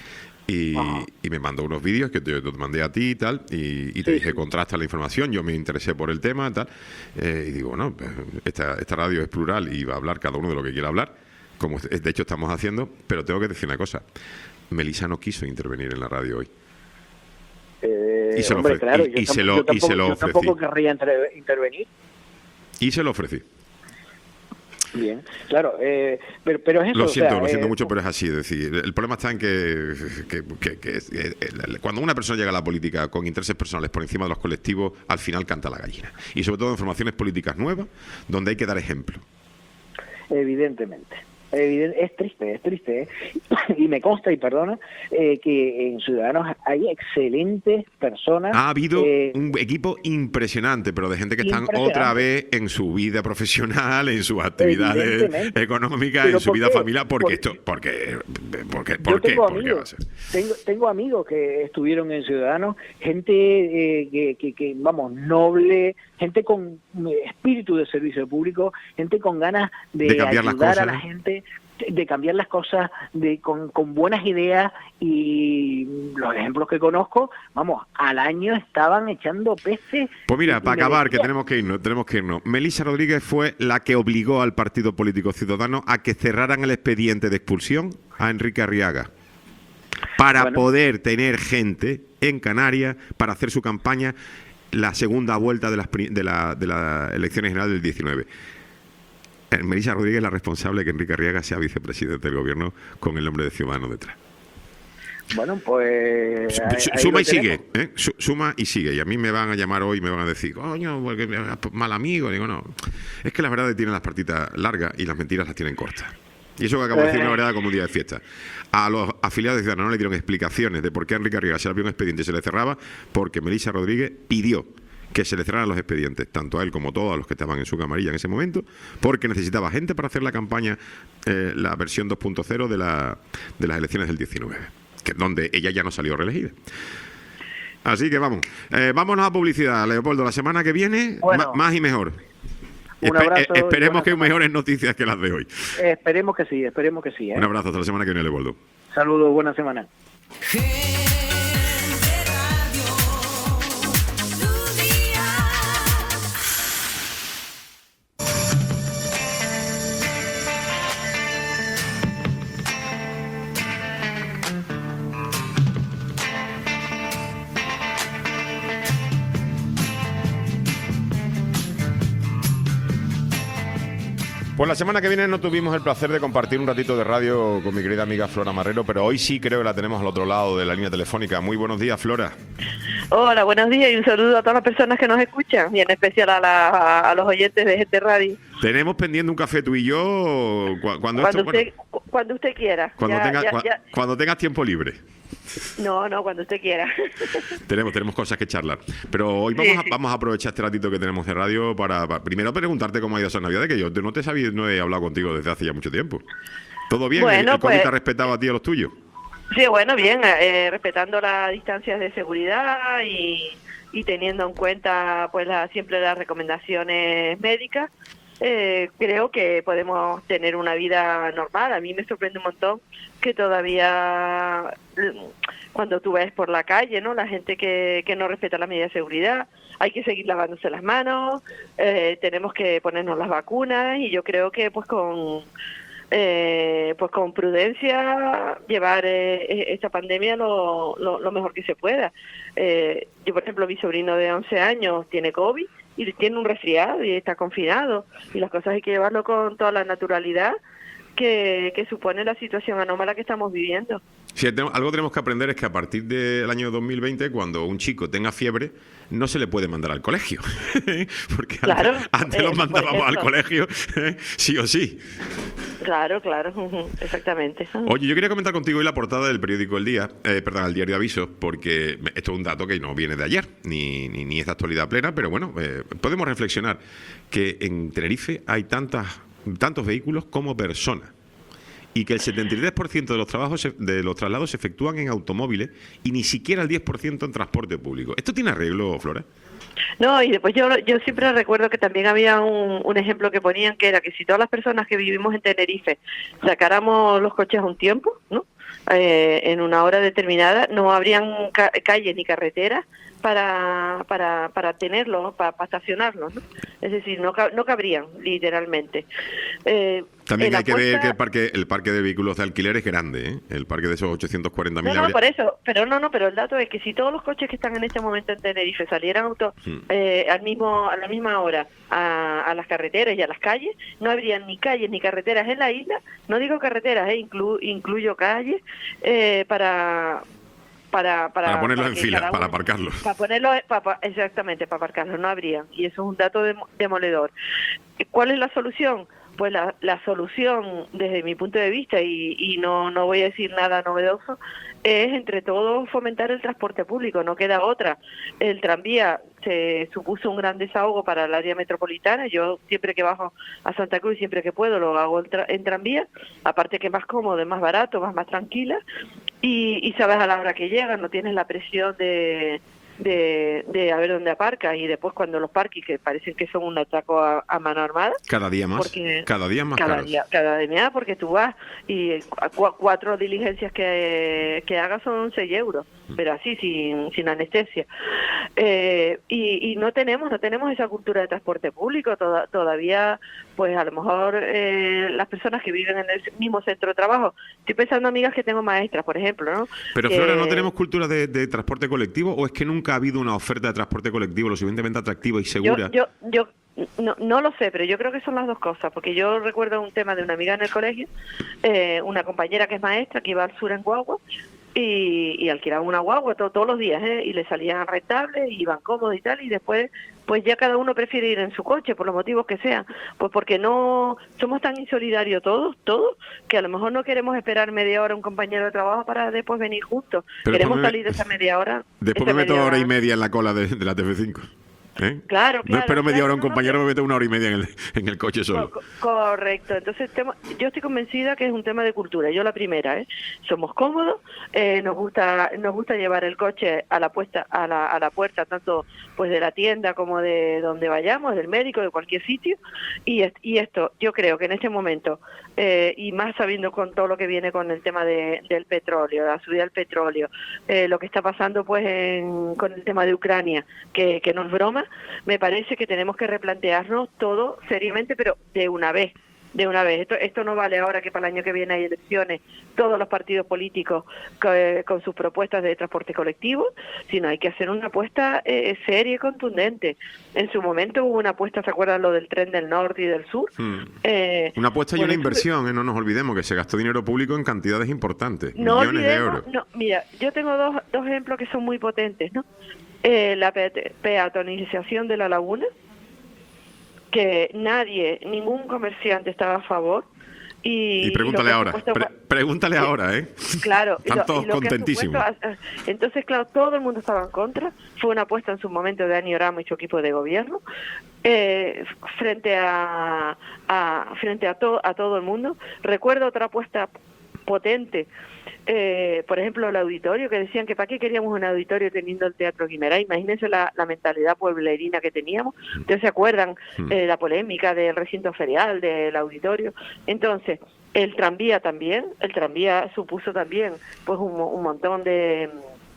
Y, y me mandó unos vídeos que te, te mandé a ti y tal, y, y te sí, dije, sí. contrasta la información, yo me interesé por el tema y tal, eh, y digo, bueno, esta, esta radio es plural y va a hablar cada uno de lo que quiera hablar, como de hecho estamos haciendo, pero tengo que decir una cosa, Melisa no quiso intervenir en la radio hoy. Eh, y se lo, hombre, ofre- claro, y, y tampoco, se lo, yo tampoco, y se lo yo ofrecí. tampoco querría entre- intervenir. Y se lo ofrecí. Bien, claro, eh, pero, pero es eso. Lo siento, o sea, lo siento eh, mucho, pero es así. Es decir, el problema está en que, que, que, que, que cuando una persona llega a la política con intereses personales por encima de los colectivos, al final canta la gallina. Y sobre todo en formaciones políticas nuevas, donde hay que dar ejemplo. Evidentemente. Evidente, es triste, es triste, ¿eh? Y me consta, y perdona, eh, que en Ciudadanos hay excelentes personas. Ha habido eh, un equipo impresionante, pero de gente que están otra vez en su vida profesional, en sus actividades económicas, en su vida familiar, porque esto, porque, porque, ¿por qué? ¿Por qué va a ser? Tengo, tengo amigos que estuvieron en Ciudadanos, gente eh, que, que, que, vamos, noble, gente con espíritu de servicio público, gente con ganas de, de ayudar cosas, a la ¿no? gente, de, de cambiar las cosas, de con, con buenas ideas, y los ejemplos que conozco, vamos, al año estaban echando peces. Pues mira, para acabar, decía, que tenemos que irnos, tenemos que irnos. Melisa Rodríguez fue la que obligó al Partido Político Ciudadano a que cerraran el expediente de expulsión a Enrique Arriaga, para bueno. poder tener gente en Canarias para hacer su campaña la segunda vuelta de las de la, de las elecciones generales del diecinueve. Melisa Rodríguez es la responsable de que Enrique Arriaga sea vicepresidente del gobierno con el nombre de Ciudadanos detrás. Bueno, pues... Ahí, suma ahí y sigue, ¿eh? Suma y sigue. Y a mí me van a llamar hoy y me van a decir, coño, porque mal amigo. Digo, no. Es que la verdad tienen las partitas largas y las mentiras las tienen cortas. Y eso que acabo de decir una verdad como un día de fiesta. A los afiliados de Ciudadanos no le dieron explicaciones de por qué a Enrique Arriaga se le abrió un expediente y se le cerraba, porque Melisa Rodríguez pidió que se le cerraran los expedientes, tanto a él como a todos los que estaban en su camarilla en ese momento, porque necesitaba gente para hacer la campaña, eh, la versión dos punto cero de, la, de las elecciones del diecinueve, que, donde ella ya no salió reelegida. Así que vamos, eh, vámonos a publicidad, Leopoldo. La semana que viene, bueno, más y mejor. Un abrazo, Espe- esperemos que mejores noticias que las de hoy. Eh, esperemos que sí, esperemos que sí. ¿eh? Un abrazo, hasta la semana que viene, Leopoldo. Saludos, buena semana. Pues la semana que viene no tuvimos el placer de compartir un ratito de radio con mi querida amiga Flora Marrero, pero hoy sí creo que la tenemos al otro lado de la línea telefónica. Muy buenos días, Flora. Hola, buenos días y un saludo a todas las personas que nos escuchan y en especial a, la, a los oyentes de Gente Radio. Tenemos pendiente un café tú y yo cu- cuando, Cuando esto, usted, bueno, cu- cuando usted quiera. cuando, Ya- tenga- ya- cua- ya- cuando tengas tiempo libre. No, no, cuando usted quiera. Tenemos, tenemos cosas que charlar. Pero hoy vamos, Sí, a, sí. vamos a aprovechar este ratito que tenemos de radio para, para primero preguntarte cómo ha ido esa Navidad, que yo no te sabía, no he hablado contigo desde hace ya mucho tiempo. ¿Todo bien? Bueno, ¿El, el COVID pues- te ha respetado a ti y a los tuyos? Sí, bueno, bien, eh, respetando las distancias de seguridad y, y teniendo en cuenta pues la, siempre las recomendaciones médicas, eh, creo que podemos tener una vida normal. A mí me sorprende un montón que todavía mm, cuando tú ves por la calle, ¿no? La gente que, que no respeta las medidas de seguridad, hay que seguir lavándose las manos, eh, tenemos que ponernos las vacunas y yo creo que pues con eh, pues con prudencia llevar eh, esta pandemia lo, lo, lo mejor que se pueda. Eh, yo, por ejemplo, mi sobrino de once años tiene COVID y tiene un resfriado y está confinado y las cosas hay que llevarlo con toda la naturalidad que, que supone la situación anómala que estamos viviendo. Sí, tenemos- algo tenemos que aprender es que a partir del año dos mil veinte, cuando un chico tenga fiebre, no se le puede mandar al colegio. Porque antes- Claro, antes, eh, los por mandábamos al ejemplo. colegio, sí o sí. Claro, claro, ujú, exactamente. Oye, yo quería comentar contigo hoy la portada del periódico El Día, eh, perdón, el Diario de Avisos, porque esto es un dato que no viene de ayer, ni, ni, ni es de actualidad plena, pero bueno, eh, podemos reflexionar que en Tenerife hay tantas, tantos vehículos como personas. Y que el setenta y tres por ciento de los trabajos se- de los traslados se efectúan en automóviles y ni siquiera el diez por ciento en transporte público. ¿Esto tiene arreglo, Flora? No, y después yo, yo siempre recuerdo que también había un, un ejemplo que ponían que era que si todas las personas que vivimos en Tenerife sacáramos los coches a un tiempo, ¿no? Eh, en una hora determinada, no habrían ca- calles ni carreteras para para para tenerlos, para, para estacionarlos, ¿no? Es decir, no ca- no cabrían literalmente. Eh, También en hay que ver apuesta- que el parque, el parque de vehículos de alquiler es grande, ¿eh? El parque de esos ochocientos cuarenta mil. No, no, por eso, pero no, no, pero el dato es que si todos los coches que están en este momento en Tenerife salieran auto Hmm. eh, al mismo a la misma hora a, a las carreteras y a las calles, no habría ni calles ni carreteras en la isla. No digo carreteras, eh, inclu- incluyo calles eh, para para para, Para ponerlos para en que fila, cada para uno- aparcarlos. para ponerlo para, para- exactamente, para aparcarlos no habría, y eso es un dato demo- demoledor. ¿Cuál es la solución? Pues la, la solución, desde mi punto de vista, y, y no, no voy a decir nada novedoso, es entre todos fomentar el transporte público, no queda otra. El tranvía se supuso un gran desahogo para el área metropolitana. Yo siempre que bajo a Santa Cruz, siempre que puedo, lo hago en, tra- en tranvía, aparte que es más cómodo, es más barato, más, más tranquila, y, y sabes a la hora que llegas, no tienes la presión de... De, de a ver dónde aparcas, y después cuando los parques que parecen que son un atraco a, a mano armada, Cada día más. porque Cada día más cada caros. día, cada día, porque tú vas y cu- cuatro diligencias que, que hagas son seis euros, pero así, sin, sin anestesia. Eh, y, y no tenemos no tenemos esa cultura de transporte público toda- todavía, pues a lo mejor eh, las personas que viven en el mismo centro de trabajo, estoy pensando amigas que tengo maestras, por ejemplo, ¿no? Pero Que- Flora, ¿no tenemos cultura de, de transporte colectivo o es que nunca ha habido una oferta de transporte colectivo lo suficientemente atractiva y segura? Yo, yo, yo no, no lo sé, pero yo creo que son las dos cosas, porque yo recuerdo un tema de una amiga en el colegio, eh, una compañera que es maestra, que iba al sur en guagua, y, y alquilaba una guagua to- todos los días, ¿eh? Y le salían rentables, y iban cómodos y tal, y después pues ya cada uno prefiere ir en su coche, por los motivos que sean, pues porque no somos tan insolidarios todos, todos, que a lo mejor no queremos esperar media hora a un compañero de trabajo para después venir juntos. Pero Queremos después me- salir de esa media hora. Después esa me meto media hora y hora. media en la cola de, de la T V cinco. ¿Eh? Claro, No claro, espero media claro, hora un no, no, compañero, pero- me meto una hora y media en el, en el coche solo. Co- Correcto, entonces tema- yo estoy convencida que es un tema de cultura. Yo la primera, ¿eh? Somos cómodos, eh, nos gusta nos gusta llevar el coche a la puesta a la, a la puerta tanto pues de la tienda como de donde vayamos, del médico, de cualquier sitio, y est- y esto yo creo que en este momento eh, y más sabiendo con todo lo que viene con el tema de, del petróleo, la subida del petróleo, eh, lo que está pasando pues en- con el tema de Ucrania, que, que no es broma, me parece que tenemos que replantearnos todo seriamente, pero de una vez. de una vez. Esto, esto no vale ahora que para el año que viene hay elecciones, todos los partidos políticos con, con sus propuestas de transporte colectivo, sino hay que hacer una apuesta eh, seria y contundente. En su momento hubo una apuesta, ¿se acuerdan lo del tren del norte y del sur? Hmm. Eh, una apuesta y bueno, una inversión, eh, no nos olvidemos que se gastó dinero público en cantidades importantes, no millones de olvidemos, euros. No, mira, yo tengo dos, dos ejemplos que son muy potentes, ¿no? Eh, la pe peatonización de la laguna, que nadie, ningún comerciante estaba a favor. Y, y pregúntale y ahora, supuesto, pre pregúntale sí, ahora, ¿eh? Claro. Están todos contentísimos. Supuesto, entonces, claro, todo el mundo estaba en contra. Fue una apuesta en su momento de Dani Orama y su equipo de gobierno, eh, frente a, a frente a, to a todo el mundo. Recuerdo otra apuesta potente, eh, por ejemplo, el auditorio, que decían que para qué queríamos un auditorio teniendo el Teatro Guimerá. Imagínense la, la mentalidad pueblerina que teníamos. ¿Ustedes se acuerdan eh, la polémica del recinto ferial, del auditorio? Entonces, el tranvía también, el tranvía supuso también pues un, un montón de...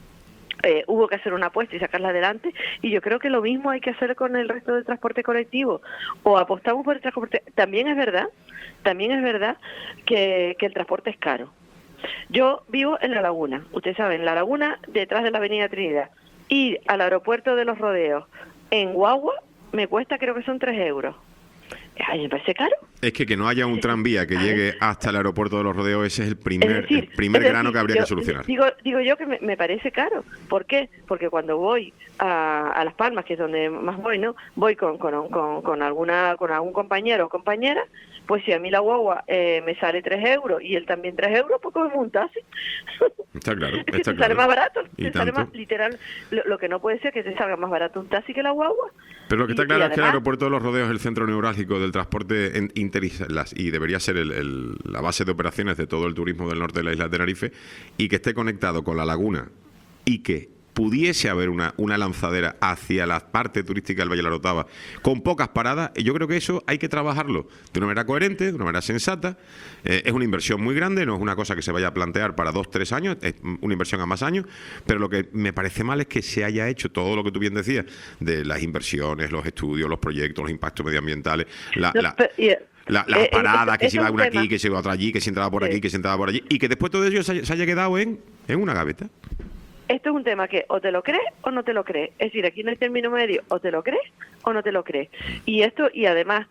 Eh, hubo que hacer una apuesta y sacarla adelante, y yo creo que lo mismo hay que hacer con el resto del transporte colectivo, o apostamos por el transporte. También es verdad, también es verdad que, que el transporte es caro. Yo vivo en La Laguna, ustedes saben, La Laguna, detrás de la Avenida Trinidad. Ir al aeropuerto de Los Rodeos en guagua me cuesta, creo que son tres euros. Ay, me parece caro. Es que que no haya un tranvía que llegue hasta el aeropuerto de Los Rodeos, ese es el primer, es decir, el primer es decir, grano que habría yo, que solucionar. Digo, digo yo que me, me parece caro. ¿Por qué? Porque cuando voy a, a Las Palmas, que es donde más voy, ¿no? Voy con, con, con, con, alguna, con algún compañero o compañera, pues si a mí la guagua eh, me sale tres euros y él también tres euros, pues cogemos un taxi. Está claro, es que está te claro. sale más barato, ¿Y te sale tanto? más literal. Lo, lo que no puede ser que te salga más barato un taxi que la guagua. Pero lo que está Y- claro y es que el además- aeropuerto de Los Rodeos es el centro neurálgico del transporte en- interislas y debería ser el, el- la base de operaciones de todo el turismo del norte de la isla de Tenerife, y que esté conectado con la laguna y que pudiese haber una, una lanzadera hacia la parte turística del Valle de la Orotava con pocas paradas. Y yo creo que eso hay que trabajarlo de una manera coherente, de una manera sensata. Eh, es una inversión muy grande, no es una cosa que se vaya a plantear para dos, tres años, es una inversión a más años, pero lo que me parece mal es que se haya hecho todo lo que tú bien decías, de las inversiones, los estudios, los proyectos, los impactos medioambientales, la, No, la- pero- y- la- las eh, eh, paradas, eso- que se eso iba es un una tema. aquí, que se iba otra allí, que se entraba por Sí. aquí, que se entraba por allí, y que después todo ello se haya, se haya quedado en, en una gaveta. Esto es un tema que o te lo crees o no te lo crees. Es decir, aquí no hay término medio, o te lo crees o no te lo crees. Y esto, y además,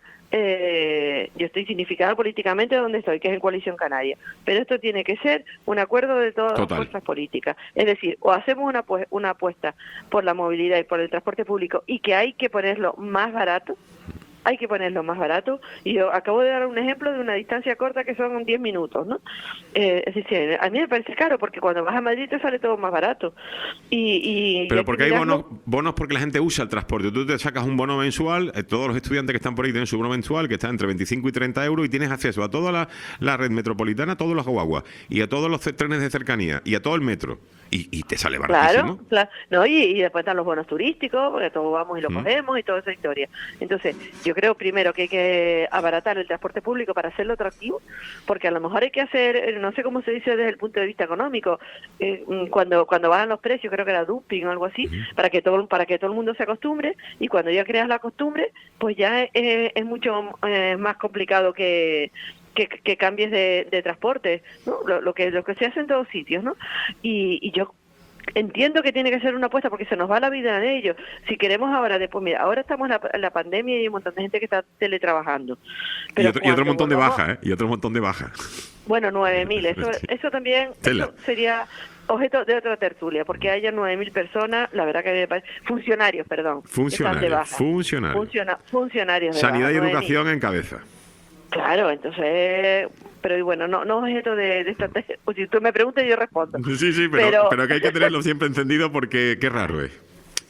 eh, yo estoy significada políticamente donde estoy, que es en Coalición Canaria. Pero esto tiene que ser un acuerdo de todas Total. las fuerzas políticas. Es decir, o hacemos una, apue- una apuesta por la movilidad y por el transporte público, y que hay que ponerlo más barato, hay que ponerlo más barato. Y yo acabo de dar un ejemplo de una distancia corta que son diez minutos, ¿no? Eh, es decir, a mí me parece caro porque cuando vas a Madrid te sale todo más barato. Y, y Pero y porque hay mirarlo- bonos, bonos porque la gente usa el transporte. Tú te sacas un bono mensual, eh, todos los estudiantes que están por ahí tienen su bono mensual, que está entre veinticinco y treinta euros, y tienes acceso a toda la, la red metropolitana, a todos los guaguas, y a todos los ce- trenes de cercanía, y a todo el metro. Y, y te sale baratísimo. Claro, claro. No, y, y después están los bonos turísticos, porque todos vamos y lo Mm. cogemos y toda esa historia. Entonces, yo creo primero que hay que abaratar el transporte público para hacerlo atractivo, porque a lo mejor hay que hacer, eh, no sé cómo se dice desde el punto de vista económico, eh, mm, cuando cuando bajan los precios, creo que era dumping o algo así, para que todo para que todo el mundo se acostumbre, y cuando ya creas la costumbre, pues ya es, es mucho eh, más complicado que Que, que cambies de, de transporte, ¿no? Lo, lo que lo que se hace en todos sitios, ¿no? Y, y yo entiendo que tiene que ser una apuesta porque se nos va la vida en ello. Si queremos ahora, después, mira, ahora estamos en la, en la pandemia y hay un montón de gente que está teletrabajando. Y Pero otro, y otro cuando montón de volvamos- bajas, ¿eh? Y otro montón de bajas. Bueno, nueve mil, eso, eso también Tela. eso sería objeto de otra tertulia, porque haya nueve mil personas, la verdad que me parece, funcionarios, perdón, están de Funcionarios, baja. funcionarios. Funciona- funcionarios de Sanidad baja, y nueve mil. educación en cabeza. Claro, entonces, pero y bueno, no no es objeto de, de estrategia. Pues si tú me preguntas, yo respondo. Sí, sí, pero, Pero- pero que hay que tenerlo siempre encendido porque qué raro es.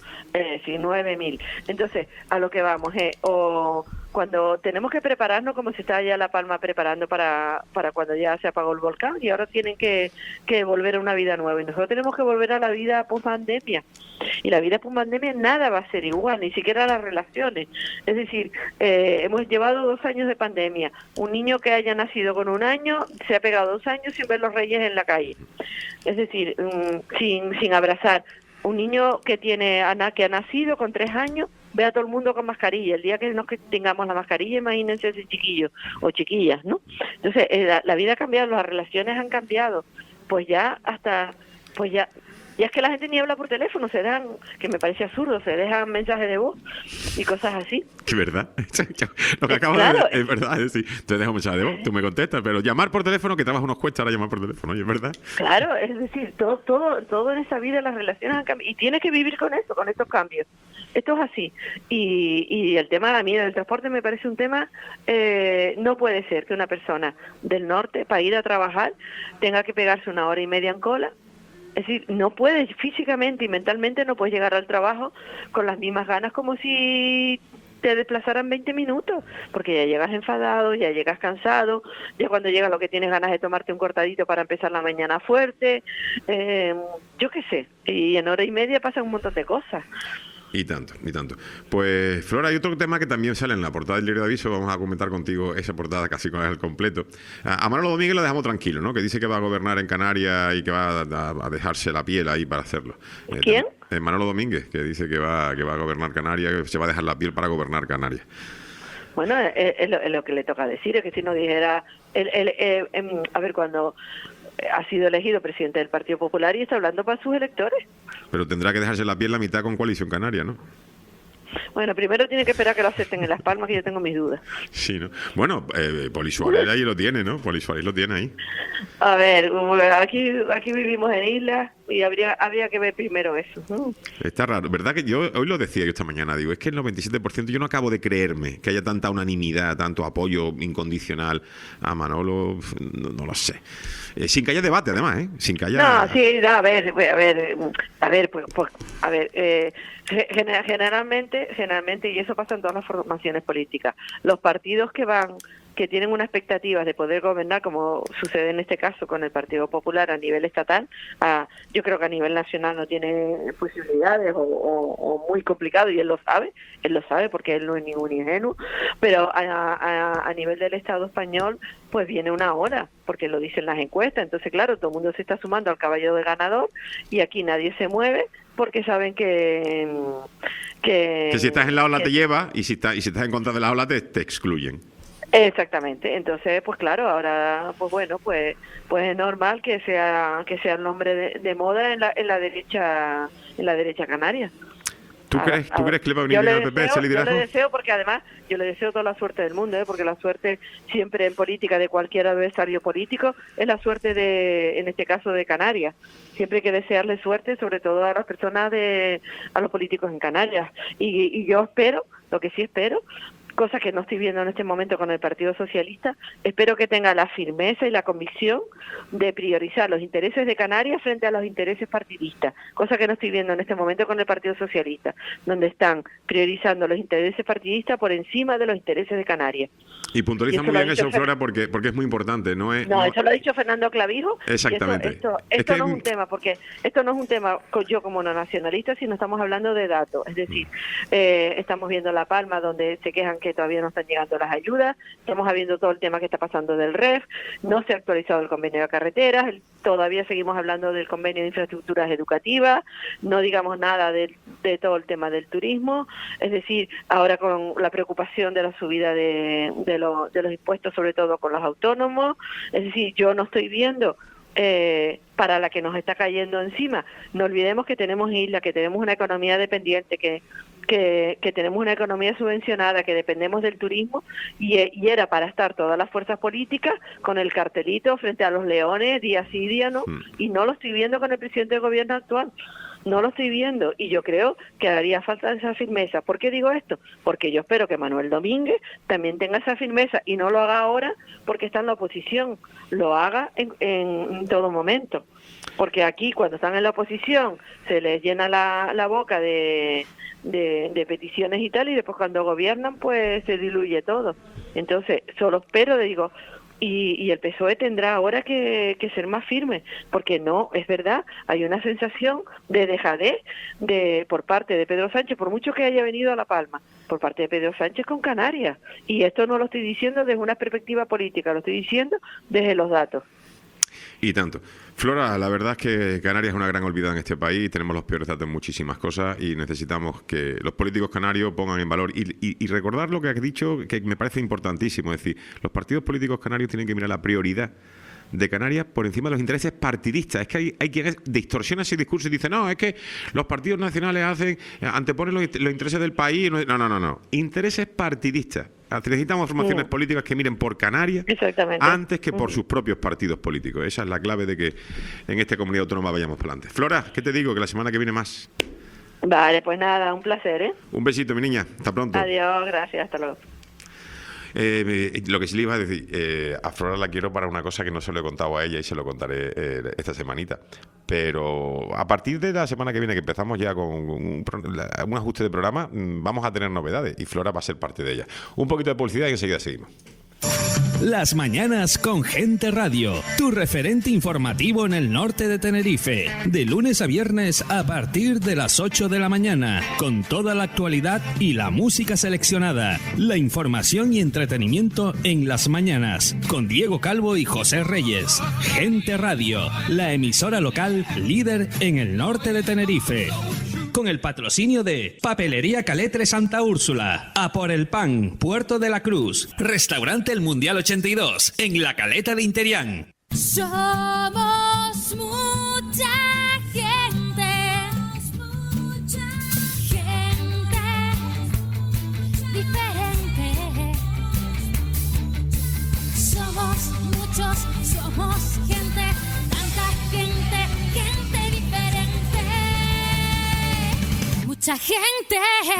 Eh, sí, nueve mil. Entonces, a lo que vamos, eh, o cuando tenemos que prepararnos como se está ya La Palma preparando para, para cuando ya se apagó el volcán y ahora tienen que, que volver a una vida nueva. Y nosotros tenemos que volver a la vida post-pandemia. Y la vida post-pandemia nada va a ser igual, ni siquiera las relaciones. Es decir, eh, hemos llevado dos años de pandemia. Un niño que haya nacido con un año se ha pegado dos años sin ver los reyes en la calle. Es decir, mm, sin, sin abrazar. Un niño que tiene ana- que ha nacido con tres años ve a todo el mundo con mascarilla. El día que no que tengamos la mascarilla, imagínense ese chiquillo o chiquillas, ¿no? Entonces, eh, la, la vida ha cambiado, las relaciones han cambiado. Pues ya hasta, pues ya... Y es que la gente ni habla por teléfono, se dan, que me parece absurdo, se dejan mensajes de voz y cosas así. Que verdad. Lo que acabo claro. de decir es verdad. Es decir, te dejo un mensaje de voz, tú me contestas, pero llamar por teléfono, que trabajo nos cuesta ahora llamar por teléfono, ¿y es verdad? Claro, es decir, todo todo todo en esa vida, las relaciones han cambiado. Y tienes que vivir con eso, con estos cambios. Esto es así. Y, y el tema a mí del transporte me parece un tema, eh, no puede ser que una persona del norte, para ir a trabajar, tenga que pegarse una hora y media en cola. Es decir, no puedes físicamente y mentalmente no puedes llegar al trabajo con las mismas ganas como si te desplazaran veinte minutos, porque ya llegas enfadado, ya llegas cansado, ya cuando llega lo que tienes ganas de tomarte un cortadito para empezar la mañana fuerte, eh, yo qué sé, y en hora y media pasan un montón de cosas. Y tanto, y tanto. Pues, Flora, hay otro tema que también sale en la portada del Diario de Aviso. Vamos a comentar contigo esa portada casi con el completo. A Manolo Domínguez lo dejamos tranquilo, ¿no? Que dice que va a gobernar en Canarias y que va a, a dejarse la piel ahí para hacerlo. ¿Quién? Eh, Manolo Domínguez, que dice que va, que va a gobernar Canarias, que se va a dejar la piel para gobernar Canarias. Bueno, es, es, lo, es lo que le toca decir, es que si no dijera... El, el, eh, eh, a ver, cuando... ha sido elegido presidente del Partido Popular y está hablando para sus electores. Pero tendrá que dejarse la piel la mitad con Coalición Canaria, ¿no? Bueno, primero tiene que esperar que lo acepten en Las Palmas, que yo tengo mis dudas. Sí, ¿no? Bueno, eh, Poli Suárez ahí lo tiene, ¿no? Poli Suárez lo tiene ahí. A ver, aquí aquí vivimos en islas y habría habría que ver primero eso. ¿no? Está raro, ¿verdad? Que yo hoy lo decía yo esta mañana, digo, es que el noventa y siete por ciento yo no acabo de creerme que haya tanta unanimidad, tanto apoyo incondicional a Manolo, no, no lo sé. Eh, sin que haya debate, además, ¿eh? Sin que haya... No, sí, no, a ver, a ver, a ver, pues, pues a ver, eh, generalmente, generalmente, y eso pasa en todas las formaciones políticas, los partidos que van, que tienen una expectativa de poder gobernar, como sucede en este caso con el Partido Popular a nivel estatal, a, yo creo que a nivel nacional no tiene posibilidades o, o, o muy complicado, y él lo sabe, él lo sabe porque él no es ningún ingenuo, pero a, a, a nivel del Estado español, pues viene una hora, porque lo dicen las encuestas, entonces claro, todo el mundo se está sumando al caballo de ganador, y aquí nadie se mueve, porque saben que... Que, que si estás en la ola que, te lleva, y si, está, y si estás en contra de la ola te, te excluyen. Exactamente, entonces pues claro, ahora pues bueno, pues pues es normal que sea que sea el nombre de, de moda en la en la derecha en la derecha canaria. ¿Tú ahora, crees, ¿tú ahora, crees que le va a venir bien al P P ese liderazgo? Yo le deseo porque además yo le deseo toda la suerte del mundo, ¿eh? Porque la suerte siempre en política de cualquier adversario político es la suerte de, en este caso de Canarias. Siempre hay que desearle suerte, sobre todo a las personas de, a los políticos en Canarias. Y, y yo espero, lo que sí espero, cosa que no estoy viendo en este momento con el Partido Socialista, espero que tenga la firmeza y la convicción de priorizar los intereses de Canarias frente a los intereses partidistas, cosa que no estoy viendo en este momento con el Partido Socialista, donde están priorizando los intereses partidistas por encima de los intereses de Canarias. Y puntualiza muy bien eso, Flora, porque, porque es muy importante. No, es, no, no eso lo ha dicho Fernando Clavijo. Exactamente. Esto, esto, es esto que no hay... es un tema, porque esto no es un tema yo como no nacionalista, sino estamos hablando de datos. Es decir, eh, estamos viendo La Palma, donde se quejan que todavía no están llegando las ayudas, estamos viendo todo el tema que está pasando del R E F, no se ha actualizado el convenio de carreteras, el, todavía seguimos hablando del convenio de infraestructuras educativas, no digamos nada de, de todo el tema del turismo, es decir, ahora con la preocupación de la subida de, de, lo, de los impuestos, sobre todo con los autónomos, es decir, yo no estoy viendo eh, para la que nos está cayendo encima. No olvidemos que tenemos islas, que tenemos una economía dependiente, que Que, que tenemos una economía subvencionada, que dependemos del turismo, y, y era para estar todas las fuerzas políticas con el cartelito frente a los leones día sí día no, mm. y no lo estoy viendo con el presidente del gobierno actual, no lo estoy viendo, y yo creo que haría falta esa firmeza. ¿Por qué digo esto? Porque yo espero que Manuel Domínguez también tenga esa firmeza, y no lo haga ahora porque está en la oposición, lo haga en, en todo momento, porque aquí cuando están en la oposición se les llena la, la boca de De, de peticiones y tal, y después cuando gobiernan pues se diluye todo. Entonces solo espero, digo, y, y el P S O E tendrá ahora que, que ser más firme, porque no, es verdad, hay una sensación de dejadez de, por parte de Pedro Sánchez, por mucho que haya venido a La Palma, por parte de Pedro Sánchez con Canarias, y esto no lo estoy diciendo desde una perspectiva política, lo estoy diciendo desde los datos. Y tanto. Flora, la verdad es que Canarias es una gran olvidada en este país, tenemos los peores datos en muchísimas cosas y necesitamos que los políticos canarios pongan en valor y, y, y recordar lo que has dicho, que me parece importantísimo, es decir, los partidos políticos canarios tienen que mirar la prioridad de Canarias por encima de los intereses partidistas. Es que hay, hay quien distorsiona ese discurso y dice, no, es que los partidos nacionales hacen, anteponen los, los intereses del país. No, no, no, no. Intereses partidistas. Necesitamos formaciones sí. políticas que miren por Canarias antes que por uh-huh. sus propios partidos políticos. Esa es la clave de que en esta comunidad autónoma vayamos para adelante. Flora, ¿qué te digo? Que la semana que viene más. Vale, pues nada, un placer, ¿eh? Un besito, mi niña. Hasta pronto. Adiós, gracias, hasta luego. Eh, lo que sí le iba a decir, eh, a Flora la quiero para una cosa que no se lo he contado a ella y se lo contaré eh, esta semanita. Pero a partir de la semana que viene, que empezamos ya con un, un ajuste de programa, vamos a tener novedades y Flora va a ser parte de ella. Un poquito de publicidad y enseguida seguimos. Las mañanas con Gente Radio, tu referente informativo en el norte de Tenerife, de lunes a viernes a partir de las ocho de la mañana, con toda la actualidad y la música seleccionada, la información y entretenimiento en las mañanas, con Diego Calvo y José Reyes. Gente Radio, la emisora local líder en el norte de Tenerife. Con el patrocinio de Papelería Caletre Santa Úrsula, A por el Pan, Puerto de la Cruz, Restaurante El Mundial ochenta y dos, en La Caleta de Interián. Somos mucha gente, mucha gente diferente. Somos muchos, somos gente, tanta gente, gente diferente. Mucha gente.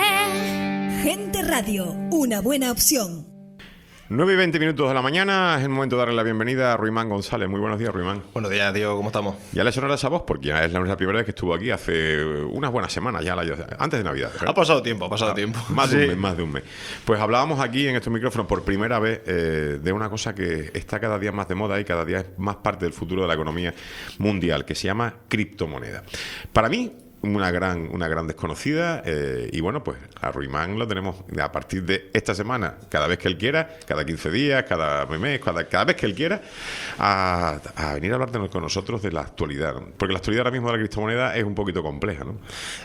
Gente Radio, una buena opción. nueve y veinte minutos de la mañana, es el momento de darle la bienvenida a Ruimán González. Muy buenos días, Ruimán. Buenos días, Diego, ¿cómo estamos? Ya le sonará esa voz porque ya es la, la primera vez que estuvo aquí hace unas buenas semanas, ya la, antes de Navidad. ¿verdad? Ha pasado tiempo, ha pasado ah, tiempo. Más sí. de un mes, más de un mes. Pues hablábamos aquí en estos micrófonos por primera vez eh, de una cosa que está cada día más de moda y cada día es más parte del futuro de la economía mundial, que se llama criptomoneda. Para mí, una gran una gran desconocida eh, y bueno, pues a Ruimán lo tenemos a partir de esta semana, cada vez que él quiera, cada quince días, cada mes, cada, cada vez que él quiera, a, a venir a hablar de, con nosotros de la actualidad, ¿no? Porque la actualidad ahora mismo de la criptomoneda es un poquito compleja, ¿no?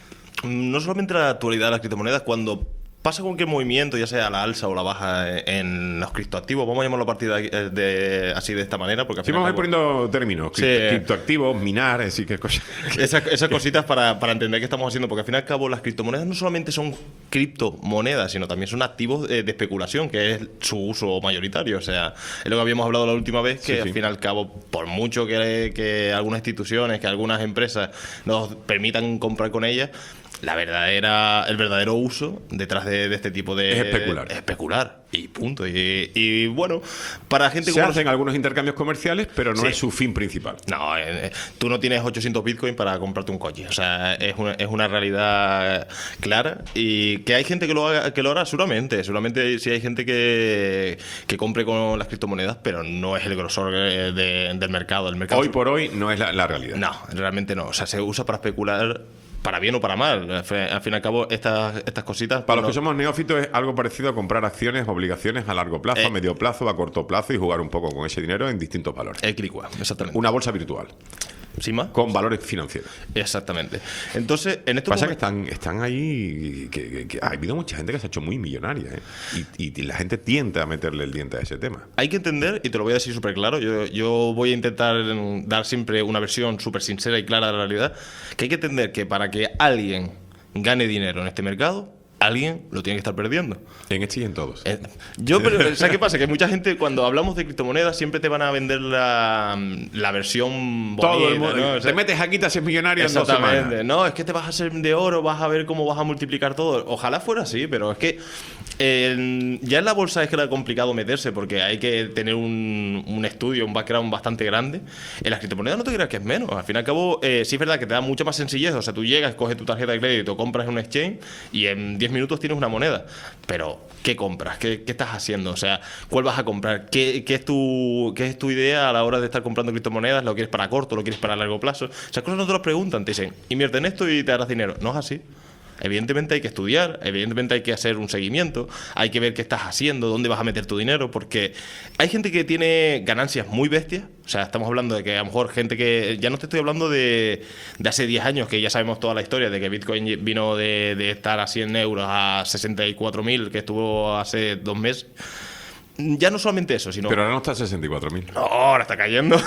No solamente la actualidad de las criptomonedas, cuando pasa cualquier movimiento, ya sea a la alza o la baja en los criptoactivos, vamos a llamarlo a partir de, de, así de esta manera, porque al sí, final vamos a ir poniendo términos, sí. criptoactivos, minar, así que cosas. Esas, esas cositas para, para entender qué estamos haciendo, porque al fin y al cabo las criptomonedas no solamente son criptomonedas, sino también son activos de, de especulación, que es su uso mayoritario. O sea, es lo que habíamos hablado la última vez, que sí, al sí. fin y al cabo, por mucho que, que algunas instituciones, que algunas empresas nos permitan comprar con ellas, la verdadera, el verdadero uso detrás de, de este tipo de... Es especular. Es especular, y punto. Y, y bueno, para gente... Se como hacen los... algunos intercambios comerciales, pero no sí. es su fin principal. No, eh, tú no tienes ochocientos bitcoins para comprarte un coche. O sea, es una, es una realidad clara. Y que hay gente que lo haga, que lo hará, seguramente. Seguramente sí hay gente que, que compre con las criptomonedas, pero no es el grosor de, de, del mercado. El mercado. Hoy por hoy no es la, la realidad. No, realmente no. O sea, se usa para especular, para bien o para mal. Al fin y al cabo, estas, estas cositas... Para los que somos neófitos es algo parecido a comprar acciones, obligaciones a largo plazo, eh, a medio plazo, a corto plazo y jugar un poco con ese dinero en distintos valores. El Clicua, exactamente. Una bolsa virtual. ¿Sí más? Con valores financieros. Exactamente. Entonces, en estos pasa momentos... que están, están ahí... Que, que, que ha habido mucha gente que se ha hecho muy millonaria, ¿eh? y, y, y la gente tiende a meterle el diente a ese tema. Hay que entender, y te lo voy a decir súper claro, yo, yo voy a intentar dar siempre una versión súper sincera y clara de la realidad, que hay que entender que para que alguien gane dinero en este mercado, alguien lo tiene que estar perdiendo. En este y en todos. Eh, yo, pero, ¿sabes qué pasa? Que mucha gente, cuando hablamos de criptomonedas, siempre te van a vender la, la versión bonita, todo el mundo, ¿no? O sea, te metes aquí, te haces millonario en dos semanas. No, es que te vas a hacer de oro, vas a ver cómo vas a multiplicar todo. Ojalá fuera así, pero es que eh, ya en la bolsa es que era complicado meterse, porque hay que tener un, un estudio, un background bastante grande. En las criptomonedas no te creas que es menos. Al fin y al cabo, eh, sí es verdad que te da mucha más sencillez. O sea, tú llegas, coges tu tarjeta de crédito, compras en un exchange y en diez minutos tienes una moneda. Pero, ¿qué compras? ¿Qué, qué estás haciendo? O sea, ¿cuál vas a comprar? ¿Qué, qué, es tu, ¿Qué es tu idea a la hora de estar comprando criptomonedas? ¿Lo quieres para corto? ¿Lo quieres para largo plazo? Esas cosas no te las preguntan. Te dicen, invierte en esto y te harás dinero. No es así. Evidentemente hay que estudiar, evidentemente hay que hacer un seguimiento, hay que ver qué estás haciendo, dónde vas a meter tu dinero, porque hay gente que tiene ganancias muy bestias. O sea, estamos hablando de que a lo mejor gente que... Ya no te estoy hablando de, de hace diez años, que ya sabemos toda la historia, de que Bitcoin vino de, de estar a cien euros a sesenta y cuatro mil, que estuvo hace dos meses. Ya no solamente eso, sino... Pero ahora no está a sesenta y cuatro mil. No, ahora está cayendo.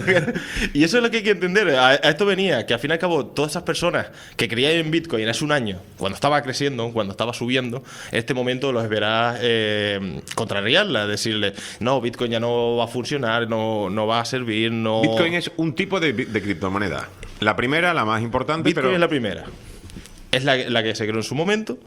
Y eso es lo que hay que entender. A, a esto venía, que al fin y al cabo, todas esas personas que creían en Bitcoin hace un año, cuando estaba creciendo, cuando estaba subiendo, en este momento los verás eh, contrariarla, decirle, no, Bitcoin ya no va a funcionar, no, no va a servir, no... Bitcoin es un tipo de, de criptomoneda. La primera, la más importante, Bitcoin pero... es la primera. Es la, la que se creó en su momento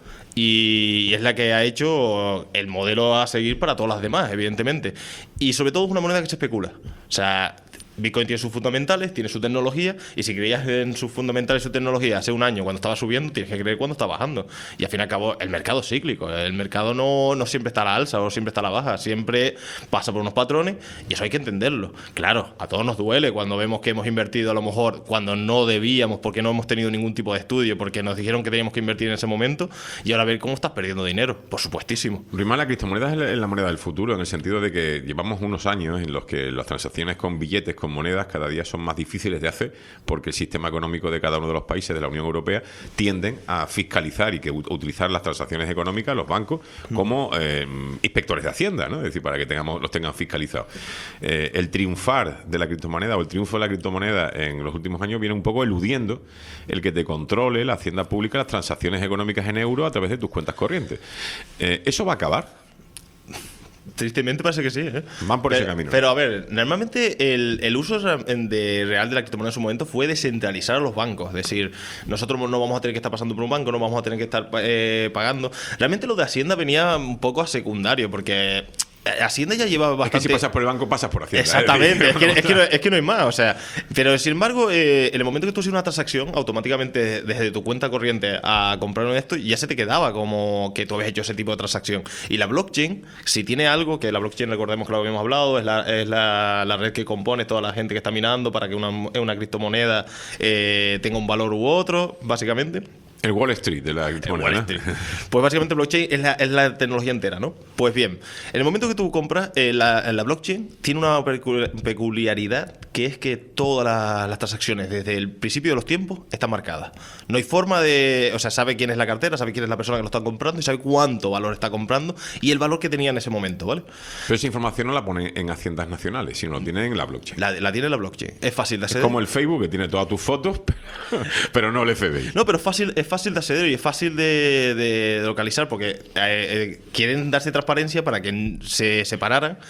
y es la que ha hecho el modelo a seguir para todas las demás, evidentemente. Y sobre todo es una moneda que se especula. O sea, Bitcoin tiene sus fundamentales, tiene su tecnología, y si creías en sus fundamentales y su tecnología hace un año cuando estaba subiendo, tienes que creer cuando está bajando. Y al fin y al cabo, el mercado es cíclico. El mercado no, no siempre está a la alza o siempre está a la baja. Siempre pasa por unos patrones y eso hay que entenderlo. Claro, a todos nos duele cuando vemos que hemos invertido a lo mejor cuando no debíamos, porque no hemos tenido ningún tipo de estudio, porque nos dijeron que teníamos que invertir en ese momento, y ahora ver cómo estás perdiendo dinero. Por supuestísimo. Primero, la criptomoneda es la, es la moneda del futuro, en el sentido de que llevamos unos años en los que las transacciones con billetes, con monedas, cada día son más difíciles de hacer, porque el sistema económico de cada uno de los países de la Unión Europea tienden a fiscalizar y que u- utilizar las transacciones económicas, los bancos, como eh, inspectores de Hacienda, ¿no? Es decir, para que tengamos los tengan fiscalizados. Eh, el triunfar de la criptomoneda o el triunfo de la criptomoneda en los últimos años viene un poco eludiendo el que te controle la Hacienda Pública las transacciones económicas en euros a través de tus cuentas corrientes. Eh, ¿Eso va a acabar? Tristemente parece que sí, ¿eh? Van por pero, ese camino. Pero a ver, normalmente el, el uso de real de la criptomoneda en su momento fue descentralizar a los bancos. Es decir, nosotros no vamos a tener que estar pasando por un banco, no vamos a tener que estar eh, pagando. Realmente lo de Hacienda venía un poco a secundario, porque Hacienda ya lleva bastante... Es que si pasas por el banco, pasas por Hacienda. Exactamente, ¿eh? es, que, es, que no, es que no hay más, o sea... Pero, sin embargo, eh, en el momento que tú hacías una transacción, automáticamente desde tu cuenta corriente a comprar esto, ya se te quedaba como que tú habías hecho ese tipo de transacción. Y la blockchain, si tiene algo, que la blockchain, recordemos que lo habíamos hablado, es la, es la, la red que compone toda la gente que está minando para que una, una criptomoneda eh, tenga un valor u otro, básicamente... El Wall Street de la criptomoneda. Pues básicamente blockchain es la, es la tecnología entera, ¿no? Pues bien, en el momento que tú compras, eh, la, la blockchain tiene una peculiaridad, que es que todas las, las transacciones desde el principio de los tiempos están marcadas. No hay forma de... O sea, sabe quién es la cartera, sabe quién es la persona que lo está comprando y sabe cuánto valor está comprando y el valor que tenía en ese momento, ¿vale? Pero esa información no la pone en haciendas nacionales, sino lo tiene en la blockchain. La, la tiene la blockchain. Es fácil de acceder. Es como el Facebook, que tiene todas tus fotos, pero no el F B I. No, pero es fácil, es fácil de acceder y es fácil de, de, de localizar, porque eh, eh, quieren darse transparencia para que se separaran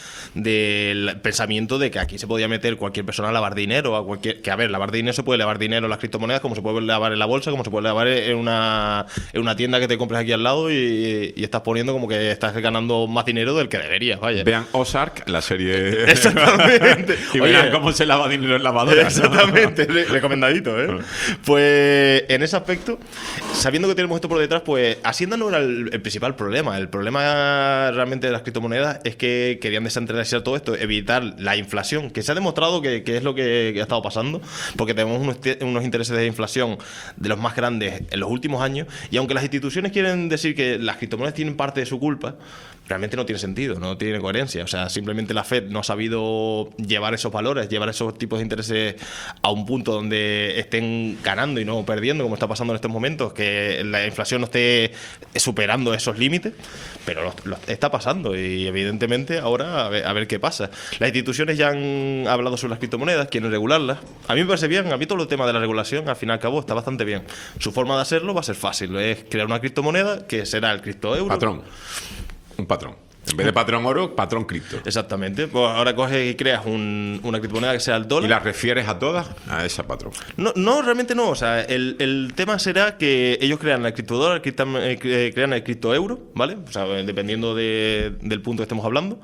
del pensamiento de que aquí se podía meter cualquier persona a lavar dinero, a cualquier, que a ver, lavar dinero se puede lavar dinero en las criptomonedas, como se puede lavar en la bolsa, como se puede lavar en una, en una tienda que te compres aquí al lado y, y estás poniendo como que estás ganando más dinero del que deberías, vaya. Vean Ozark, la serie. Exactamente. Y Oye, verán cómo se lava dinero en lavadoras. Exactamente, ¿no? Recomendadito, ¿eh? Pues en ese aspecto, sabiendo que tenemos esto por detrás, pues Hacienda no era el, el principal problema. El problema realmente de las criptomonedas es que querían descentralizar todo esto, evitar la inflación, que se ha demostrado que, que es lo que, que ha estado pasando, porque tenemos unos, unos intereses de inflación de los más grandes en los últimos años, y aunque las instituciones quieren decir que las criptomonedas tienen parte de su culpa, realmente no tiene sentido, no tiene coherencia. O sea, simplemente la Fed no ha sabido llevar esos valores, llevar esos tipos de intereses a un punto donde estén ganando y no perdiendo, como está pasando en estos momentos, que la inflación no esté superando esos límites, pero lo, lo está pasando y evidentemente ahora a ver, a ver qué pasa. Las instituciones ya han hablado sobre las criptomonedas, quieren regularlas. A mí me parece bien, a mí todo el tema de la regulación, al fin y al cabo, está bastante bien. Su forma de hacerlo va a ser fácil, es crear una criptomoneda que será el criptoeuro. Patrón. Un patrón. En vez de patrón oro, patrón cripto. Exactamente. Pues ahora coges y creas un, una criptomoneda que sea el dólar. ¿Y las refieres a todas? A esa patrón. No, no, realmente no. O sea, el, el tema será que ellos crean el criptodólar, eh, crean el criptoeuro, ¿vale? O sea, dependiendo de, del punto que estemos hablando.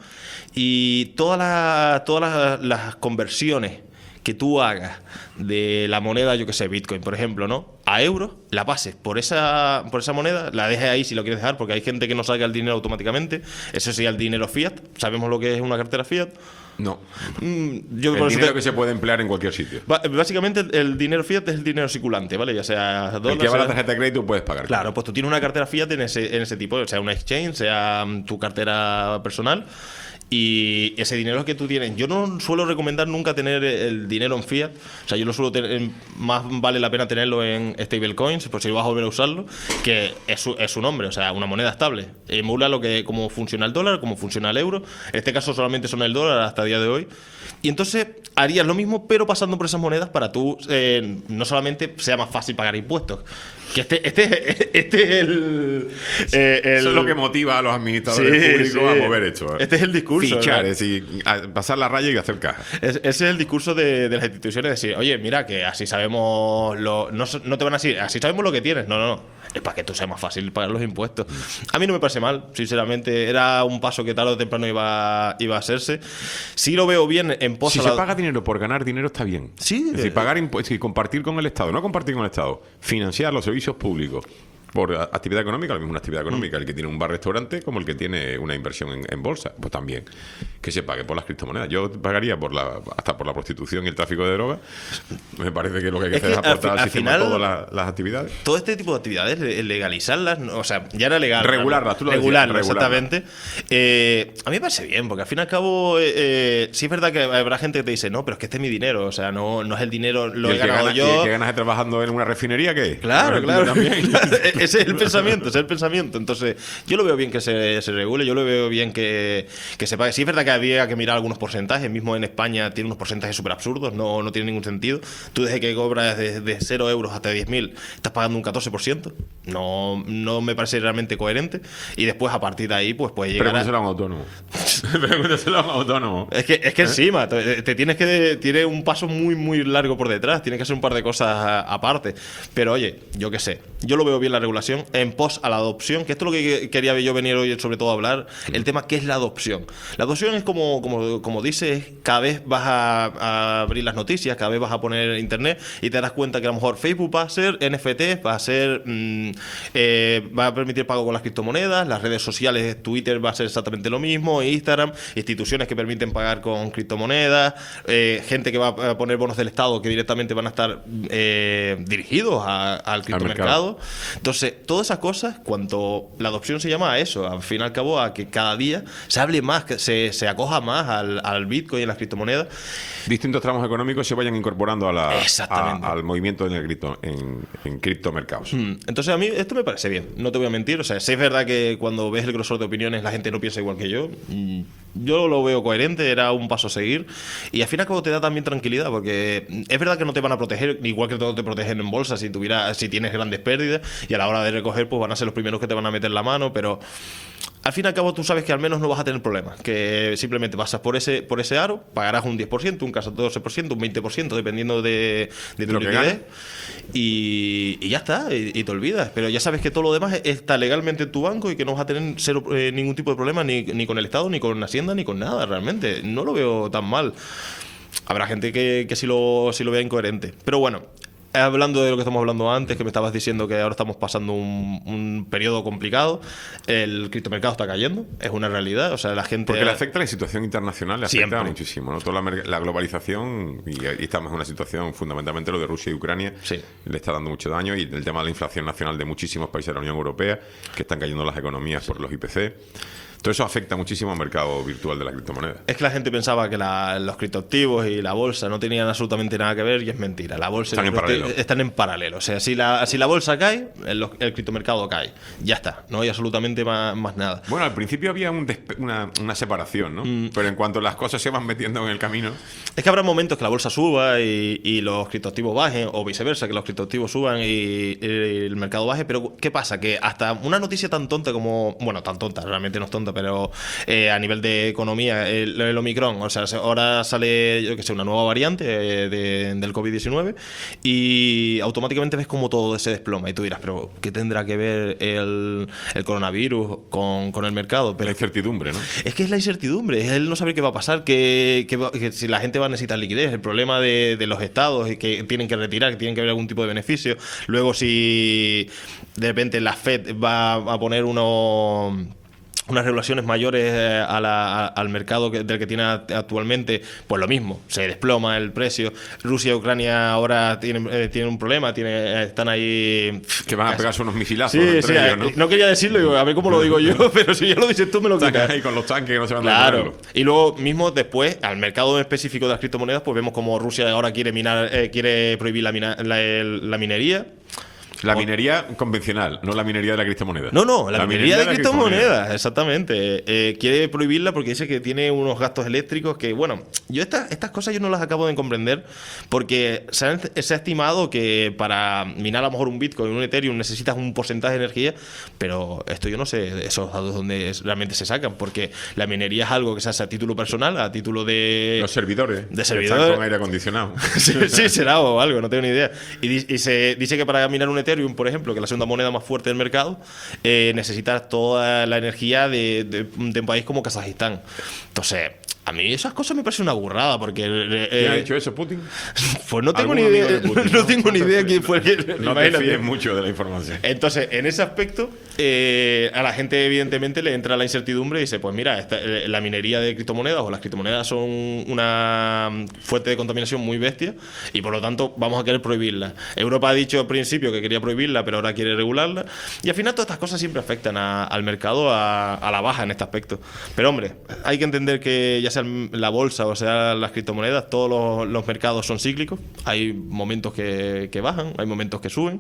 Y todas las, todas las, las conversiones que tú hagas de la moneda, yo que sé, Bitcoin, por ejemplo, ¿no? A euros, la pases por esa por esa moneda, la dejes ahí si lo quieres dejar, porque hay gente que no saca el dinero automáticamente. Eso sí, el dinero fiat. Sabemos lo que es una cartera fiat. No. Mm, yo el por eso dinero te- que se puede emplear en cualquier sitio. Ba- Básicamente el- el dinero fiat es el dinero circulante, ¿vale? Ya sea El dólar, que va a la sea- tarjeta de crédito puedes pagar. Claro, pues tú tienes una cartera fiat en ese, en ese tipo, sea una exchange, sea mm, tu cartera personal. Y ese dinero que tú tienes, yo no suelo recomendar nunca tener el dinero en fiat. O sea, yo lo suelo tener, más vale la pena tenerlo en stablecoins, por si vas a volver a usarlo, que es su, es su nombre, o sea, una moneda estable. Emula lo que, cómo funciona el dólar, cómo funciona el euro. En este caso solamente son el dólar hasta el día de hoy. Y entonces harías lo mismo, pero pasando por esas monedas para tú, eh, no solamente sea más fácil pagar impuestos. Que este, este, este es el, eh, el- Eso es lo que motiva a los administradores Sí, públicos sí. a mover esto. Este es el discurso, Fichar, ¿no? es decir, a- pasar la raya y hacer caja. Es- ese es el discurso de, de las instituciones, decir, oye, mira, que así sabemos lo, no, so- no te van a decir, así sabemos lo que tienes. No, no, no. Es para que tú sea más fácil pagar los impuestos. A mí no me parece mal, sinceramente. Era un paso que tarde o temprano iba, iba a hacerse. Sí lo veo bien en pos Si a se la- paga dinero por ganar dinero está bien. Sí, Es decir, eh, pagar impuestos y compartir con el Estado, no compartir con el Estado, financiar los servicios públicos por a- actividad económica, lo mismo una actividad económica, el que tiene un bar-restaurante como el que tiene una inversión en, en bolsa, pues también que se pague por las criptomonedas. Yo pagaría por la hasta por la prostitución y el tráfico de drogas. Me parece que lo que hay que Es hacer es que al aportar fi- al al sistema final- todas las, las actividades. todo este tipo de actividades, le- legalizarlas, ¿no? O sea, ya era legal. Regularlas, ¿no? tú lo decías, Regularlas, regularlas. exactamente. Eh, a mí me parece bien, porque al fin y al cabo, eh, eh, sí es verdad que habrá gente que te dice, no, pero es que este es mi dinero, o sea, no, no es el dinero, lo ¿Y he el que ganado gana- y yo. el que ganas trabajando en una refinería qué? Claro, Tú claro. también. Ese es el pensamiento, ese es el pensamiento. Entonces, yo lo veo bien que se, se regule, yo lo veo bien que, que se pague. Sí es verdad que había que mirar algunos porcentajes, mismo en España tiene unos porcentajes súper absurdos, no, no tiene ningún sentido. Tú desde que cobras desde cero euros hasta diez mil, estás pagando un catorce por ciento. No, no me parece realmente coherente. Y después, a partir de ahí, pues puede llegar a... Pregúntaselo a un autónomo. Pregúntaselo a un autónomo. Es que, es que encima, te, te tienes que. Tiene un paso muy, muy largo por detrás. Tienes que hacer un par de cosas a- aparte. Pero oye, yo qué sé. Yo lo veo bien la regulación en pos a la adopción, que esto es lo que quería yo venir hoy, sobre todo a hablar. El tema, ¿qué es la adopción? La adopción es como, como, como dices, cada vez vas a, a abrir las noticias, cada vez vas a poner internet y te das cuenta que a lo mejor Facebook va a ser N F T, va a ser. mm, eh, va a permitir pago con las criptomonedas, las redes sociales, Twitter va a ser exactamente lo mismo, Instagram, instituciones que permiten pagar con criptomonedas, eh, gente que va a poner bonos del Estado que directamente van a estar eh, dirigidos a- al criptomercado. Entonces, todas esas cosas, cuanto la adopción se llama a eso, al fin y al cabo, a que cada día se hable más, que se, se acoja más al, al Bitcoin y a las criptomonedas. Distintos tramos económicos se vayan incorporando a la, Exactamente. a- al movimiento en el cripto, en, en criptomercados. Mm, Entonces a mí esto me parece bien, no te voy a mentir, o sea, sí es verdad que cuando ves el grosor de opiniones la gente no piensa igual que yo. Mm, Yo lo veo coherente, era un paso a seguir y al fin y al cabo te da también tranquilidad porque es verdad que no te van a proteger, igual que todo te protegen en bolsa si tuviera, si tienes grandes pérdidas y a la hora de recoger pues van a ser los primeros que te van a meter la mano, pero al fin y al cabo tú sabes que al menos no vas a tener problemas, que simplemente pasas por ese por ese aro, pagarás un diez por ciento, un catorce por ciento, un veinte por ciento, dependiendo de, de tu Lo que liquidez, ganes. y, y ya está, y, y te olvidas. Pero ya sabes que todo lo demás está legalmente en tu banco y que no vas a tener cero, eh, ningún tipo de problema ni, ni con el Estado, ni con Hacienda, ni con nada, realmente. No lo veo tan mal. Habrá gente que, que sí, lo, sí lo vea incoherente. Pero bueno, hablando de lo que estamos hablando antes, que me estabas diciendo que ahora estamos pasando un, un periodo complicado, el criptomercado está cayendo, es una realidad. O sea, la gente... Porque le afecta la situación internacional, le afecta Siempre. muchísimo, ¿no? Toda la, mer- la globalización, y, y estamos en una situación, fundamentalmente lo de Rusia y Ucrania, Sí. le está dando mucho daño, y el tema de la inflación nacional de muchísimos países de la Unión Europea, que están cayendo las economías por los I P C. Todo eso afecta muchísimo al mercado virtual de la criptomoneda. Es que la gente pensaba que la- los criptoactivos y la bolsa no tenían absolutamente nada que ver y es mentira. La bolsa y Están los en paralelo. cripto- están en paralelo. O sea, si la, si la bolsa cae, el, el criptomercado cae. Ya está. No hay absolutamente más, más nada. Bueno, al principio había un despe- una, una separación, ¿no? Mm. Pero en cuanto las cosas se van metiendo en el camino, Es que habrá momentos que la bolsa suba y, y los criptoactivos bajen, o viceversa, que los criptoactivos suban y, y el mercado baje. Pero ¿qué pasa? Que hasta una noticia tan tonta como... Bueno, tan tonta, realmente no es tonta, pero eh, a nivel de economía, el, el Omicron, o sea, se- ahora sale, yo que sé, una nueva variante eh, de- del COVID diecinueve y automáticamente ves como todo se desploma. Y tú dirás, pero ¿qué tendrá que ver el, el coronavirus con, con el mercado? Pero la incertidumbre, ¿no? es que es la incertidumbre, es el no saber qué va a pasar, que, que va- que si la gente va a necesitar liquidez, el problema de, de los estados y que tienen que retirar, que tienen que haber algún tipo de beneficio. Luego si de repente la Fed va a poner unos unas regulaciones mayores a la, a, al mercado que, del que tiene actualmente, pues lo mismo, se desploma el precio. Rusia y Ucrania ahora tienen, eh, tienen un problema, tienen, están ahí... Que van a pegarse unos misilazos sí, entre sí, ellos, ¿no? ¿no? quería decirlo, a ver cómo lo digo yo, pero si ya lo dices tú me lo Están quitas. ahí con los tanques que no se van a Claro. detenerlo. Y luego mismo después, al mercado específico de las criptomonedas, pues vemos como Rusia ahora quiere minar, eh, quiere prohibir la, mina, la, el, la minería. La minería convencional, no la minería de la criptomoneda. No, no, la, la minería, minería de, de criptomonedas, criptomoneda. Exactamente. Eh, quiere prohibirla porque dice que tiene unos gastos eléctricos que, bueno, yo estas estas cosas yo no las acabo de comprender porque se, han, se ha estimado que para minar a lo mejor un Bitcoin, un Ethereum, necesitas un porcentaje de energía, pero esto yo no sé esos datos donde realmente se sacan, porque la minería es algo que se hace a título personal, a título de... Los servidores. De servidores. Están con aire acondicionado. sí, sí, será o algo, no tengo ni idea. Y, y se dice que para minar un Ethereum, por ejemplo, que es la segunda moneda más fuerte del mercado, eh, necesitas toda la energía de, de, de un país como Kazajistán. Entonces, a mí esas cosas me parecen una burrada, porque... Eh, ¿Quién ha dicho eso, Putin? Pues no tengo ni idea, Putin, no, no tengo ni idea quién fue el que... No te fíes mucho de la información. Entonces, en ese aspecto, eh, a la gente evidentemente le entra la incertidumbre y dice, pues mira, esta, la minería de criptomonedas o las criptomonedas son una fuente de contaminación muy bestia y por lo tanto vamos a querer prohibirla. Europa ha dicho al principio que quería prohibirla, pero ahora quiere regularla. Y al final todas estas cosas siempre afectan a, al mercado a, a la baja en este aspecto. Pero hombre, hay que entender que ya sea la bolsa o sea las criptomonedas, todos los, los mercados son cíclicos. Hay momentos que, que bajan, hay momentos que suben.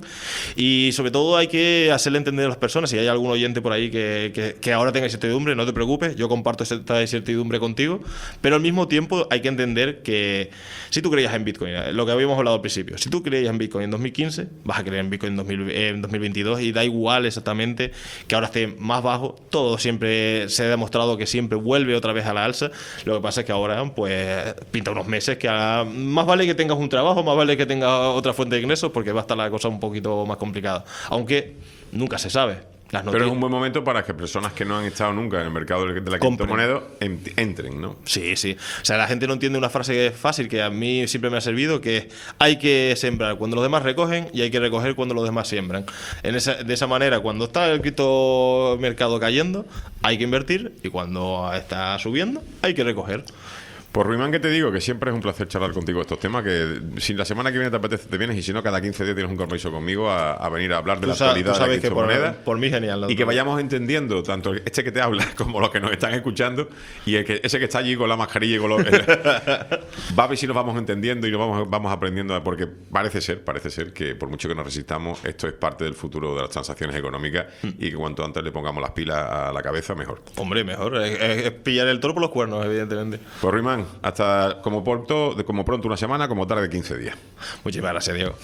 Y sobre todo hay que hacerle entender a las personas, si hay algún oyente por ahí que, que, que ahora tenga incertidumbre, no te preocupes, yo comparto esta incertidumbre contigo, pero al mismo tiempo hay que entender que si tú creías en Bitcoin, lo que habíamos hablado al principio, si tú creías en Bitcoin en dos mil quince, vas a creer en Bitcoin en, dos mil, en dos mil veintidós y da igual exactamente que ahora esté más bajo, todo siempre se ha demostrado que siempre vuelve otra vez a la alza. Lo que pasa es que ahora pues pinta unos meses que a, más vale que tengas un trabajo, más vale que tengas otra fuente de ingresos, porque va a estar la cosa un poquito más complicada, aunque nunca se sabe. Pero es un buen momento para que personas que no han estado nunca en el mercado de la criptomoneda entren, ¿no? Sí, sí. O sea, la gente no entiende una frase fácil que a mí siempre me ha servido, que es hay que sembrar cuando los demás recogen y hay que recoger cuando los demás siembran. En esa, de esa manera, cuando está el criptomercado cayendo, hay que invertir y cuando está subiendo, hay que recoger. Pues Ruimán, que te digo que siempre es un placer charlar contigo de estos temas, que si la semana que viene te apetece te vienes y si no cada quince días tienes un compromiso conmigo a, a venir a hablar de la sabes, actualidad de la criptomoneda. Por, por mí genial. Y que vayamos entendiendo tanto este que te habla como los que nos están escuchando y el que, ese que está allí con la mascarilla y con los... El, va a ver si nos vamos entendiendo y nos vamos, vamos aprendiendo, porque parece ser, parece ser que por mucho que nos resistamos, esto es parte del futuro de las transacciones económicas mm. y que cuanto antes le pongamos las pilas a la cabeza, mejor. Hombre, mejor. Es, es, es pillar el toro por los cuernos, evidentemente. Pues Ruimán, hasta como pronto, como pronto una semana, como tarde quince días. Muchísimas gracias, Diego.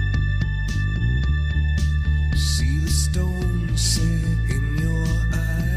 See the stone set in your eye.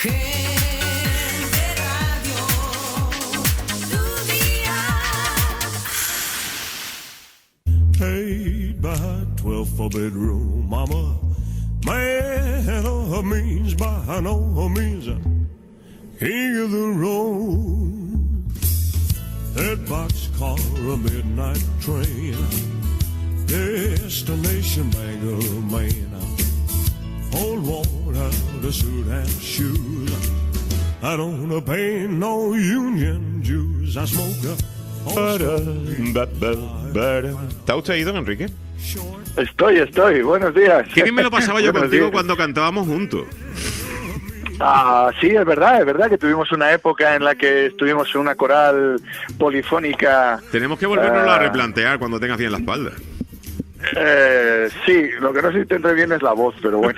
Gente Radio, tu día. Paid by twelve for bedroom, mama. Man of means by no means. King of the road. That boxcar, a midnight train. Destination Bangor, Maine. Old water, the suit and shoes. I don't pay no union dues. I smoke a... ¿Está usted ido, Enrique? Estoy, estoy. Buenos días. Qué bien me lo pasaba yo Buenos contigo días. cuando cantábamos juntos. Ah, sí, es verdad, es verdad que tuvimos una época en la que estuvimos en una coral polifónica. Tenemos que volvernos ah, a replantear cuando tengas bien la espalda. Eh, sí, lo que no se tendré bien es la voz, pero bueno.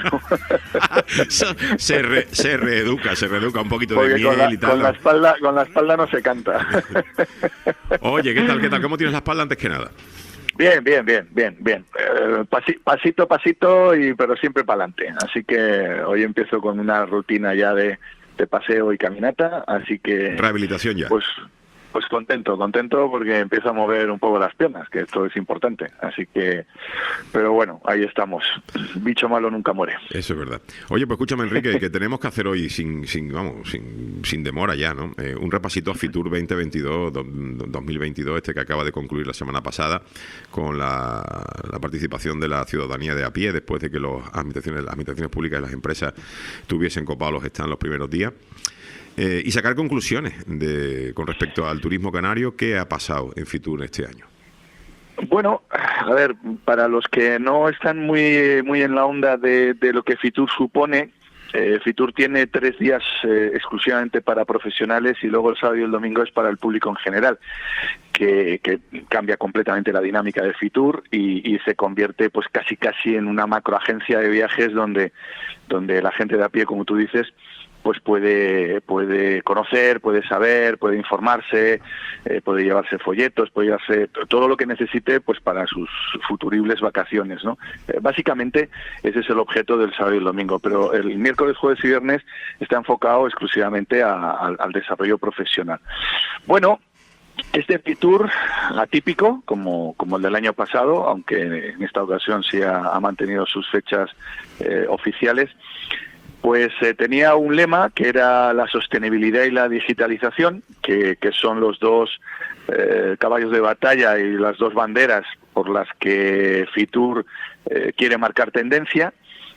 se, re, se reeduca, se reeduca un poquito de Porque miel con la, y tal. con la espalda, con la espalda no se canta. Oye, ¿qué tal, qué tal? ¿Cómo tienes la espalda antes que nada? Bien, bien, bien, bien, bien. Eh, pasi- pasito a pasito, y pero siempre para adelante. Así que hoy empiezo con una rutina ya de, de paseo y caminata, así que... Rehabilitación ya. Pues, pues contento, contento porque empiezo a mover un poco las piernas, que esto es importante. Así que, pero bueno, ahí estamos. Bicho malo nunca muere. Eso es verdad. Oye, pues escúchame, Enrique, que tenemos que hacer hoy sin, sin vamos, sin, sin demora ya, ¿no? Eh, un repasito a Fitur veinte veintidós, do- dos mil veintidós, este que acaba de concluir la semana pasada, con la, la participación de la ciudadanía de a pie, después de que los administraciones, las administraciones públicas y las empresas tuviesen copado los stands los primeros días. Eh, y sacar conclusiones de, con respecto al turismo canario. ¿Qué ha pasado en Fitur este año? Bueno, a ver, para los que no están muy muy en la onda de, de lo que Fitur supone, eh, Fitur tiene tres días eh, exclusivamente para profesionales y luego el sábado y el domingo es para el público en general, que, que cambia completamente la dinámica de Fitur y, y se convierte pues casi casi en una macroagencia de viajes donde, donde la gente de a pie, como tú dices, pues puede puede conocer, puede saber, puede informarse, eh, puede llevarse folletos, puede llevarse todo lo que necesite pues para sus futuribles vacaciones, ¿no? Eh, básicamente ese es el objeto del sábado y el domingo, pero el miércoles, jueves y viernes está enfocado exclusivamente a, a, al desarrollo profesional. Bueno, este Fitur atípico, como, como el del año pasado, aunque en esta ocasión sí ha, ha mantenido sus fechas eh, oficiales, pues eh, tenía un lema que era la sostenibilidad y la digitalización, que, que son los dos eh, caballos de batalla y las dos banderas por las que Fitur eh, quiere marcar tendencia.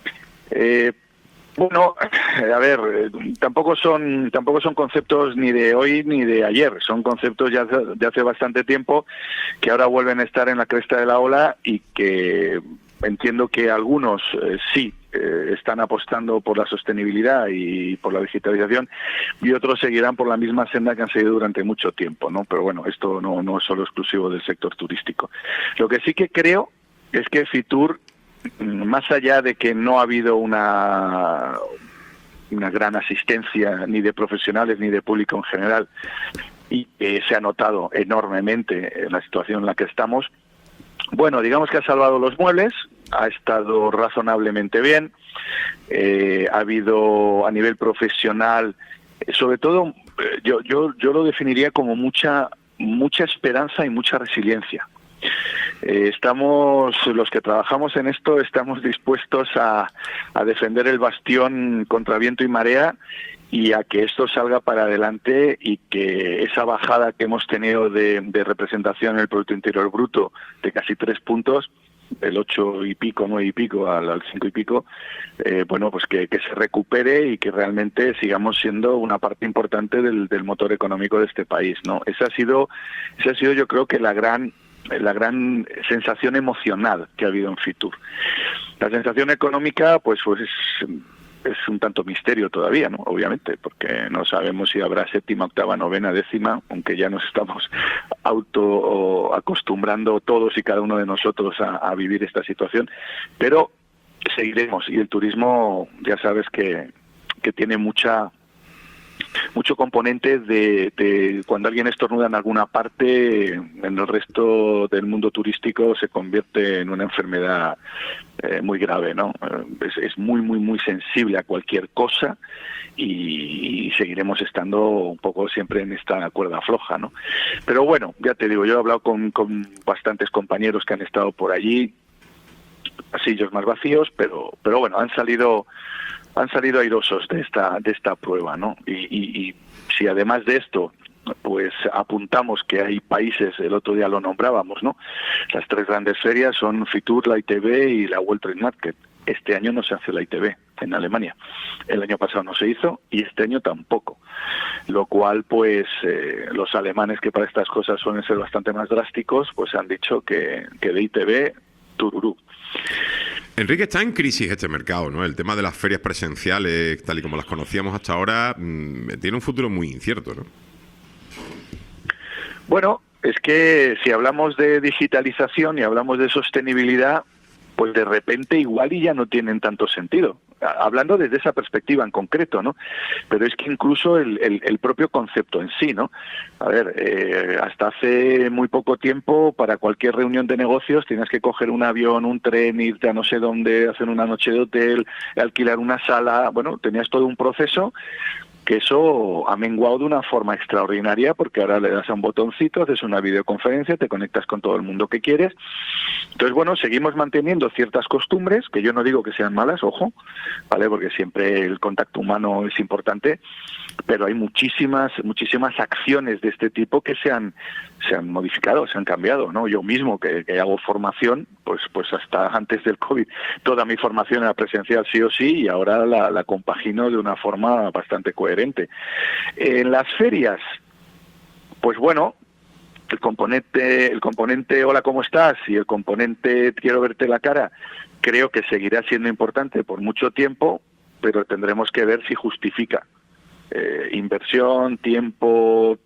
Eh, bueno, a ver, eh, tampoco son tampoco son conceptos ni de hoy ni de ayer, son conceptos ya de, de hace bastante tiempo que ahora vuelven a estar en la cresta de la ola y que entiendo que algunos eh, sí eh, están apostando por la sostenibilidad y por la digitalización y otros seguirán por la misma senda que han seguido durante mucho tiempo, ¿no? Pero bueno, esto no, no es solo exclusivo del sector turístico. Lo que sí que creo es que Fitur, más allá de que no ha habido una una gran asistencia ni de profesionales ni de público en general y que se ha notado enormemente en la situación en la que estamos, bueno, digamos que ha salvado los muebles, ha estado razonablemente bien, eh, ha habido a nivel profesional, eh, sobre todo, eh, yo, yo, yo lo definiría como mucha, mucha esperanza y mucha resiliencia. Eh, estamos, los que trabajamos en esto, estamos dispuestos a, a defender el bastión contra viento y marea y a que esto salga para adelante y que esa bajada que hemos tenido de, de representación en el Producto Interior Bruto de casi tres puntos, del ocho y pico, nueve y pico al, al cinco y pico, eh, bueno, pues que, que se recupere y que realmente sigamos siendo una parte importante del, del motor económico de este país, ¿no? Esa ha sido, esa ha sido yo creo que la gran la gran sensación emocional que ha habido en Fitur. La sensación económica, pues, pues es, es un tanto misterio todavía, ¿no? Obviamente, porque no sabemos si habrá séptima, octava, novena, décima, aunque ya nos estamos auto acostumbrando todos y cada uno de nosotros a, a vivir esta situación, pero seguiremos. Y el turismo, ya sabes que, que tiene mucha mucho componente de, de cuando alguien estornuda en alguna parte, en el resto del mundo turístico se convierte en una enfermedad eh, muy grave, ¿no? Es, es muy, muy, muy sensible a cualquier cosa y, y seguiremos estando un poco siempre en esta cuerda floja, ¿no? Pero bueno, ya te digo, yo he hablado con, con bastantes compañeros que han estado por allí, sillos más vacíos, pero, pero bueno, han salido... han salido airosos de esta de esta prueba, ¿no? Y, y, y si además de esto, pues apuntamos que hay países, el otro día lo nombrábamos, ¿no? Las tres grandes ferias son Fitur, la I T B y la World Trade Market. Este año no se hace la I T B en Alemania. El año pasado no se hizo y este año tampoco. Lo cual, pues, eh, los alemanes, que para estas cosas suelen ser bastante más drásticos, pues han dicho que, que de I T B, tururú. Enrique, está en crisis este mercado, ¿no? El tema de las ferias presenciales, tal y como las conocíamos hasta ahora, mmm, tiene un futuro muy incierto, ¿no? Bueno, es que si hablamos de digitalización y hablamos de sostenibilidad, pues de repente igual y ya no tienen tanto sentido. Hablando desde esa perspectiva en concreto, ¿no? Pero es que incluso el, el, el propio concepto en sí, ¿no? A ver, eh, hasta hace muy poco tiempo, para cualquier reunión de negocios, tienes que coger un avión, un tren, irte a no sé dónde, hacer una noche de hotel, alquilar una sala, bueno, tenías todo un proceso que eso ha menguado de una forma extraordinaria, porque ahora le das a un botoncito, haces una videoconferencia, te conectas con todo el mundo que quieres. Entonces, bueno, seguimos manteniendo ciertas costumbres, que yo no digo que sean malas, ojo, ¿vale? Porque siempre el contacto humano es importante, pero hay muchísimas muchísimas acciones de este tipo que se han se han modificado, se han cambiado, ¿no? Yo mismo que, que hago formación, pues pues hasta antes del COVID toda mi formación era presencial sí o sí y ahora la, la compagino de una forma bastante coherente. En las ferias, pues bueno, el componente el componente hola, ¿cómo estás? Y el componente quiero verte la cara, creo que seguirá siendo importante por mucho tiempo, pero tendremos que ver si justifica Eh, inversión, tiempo,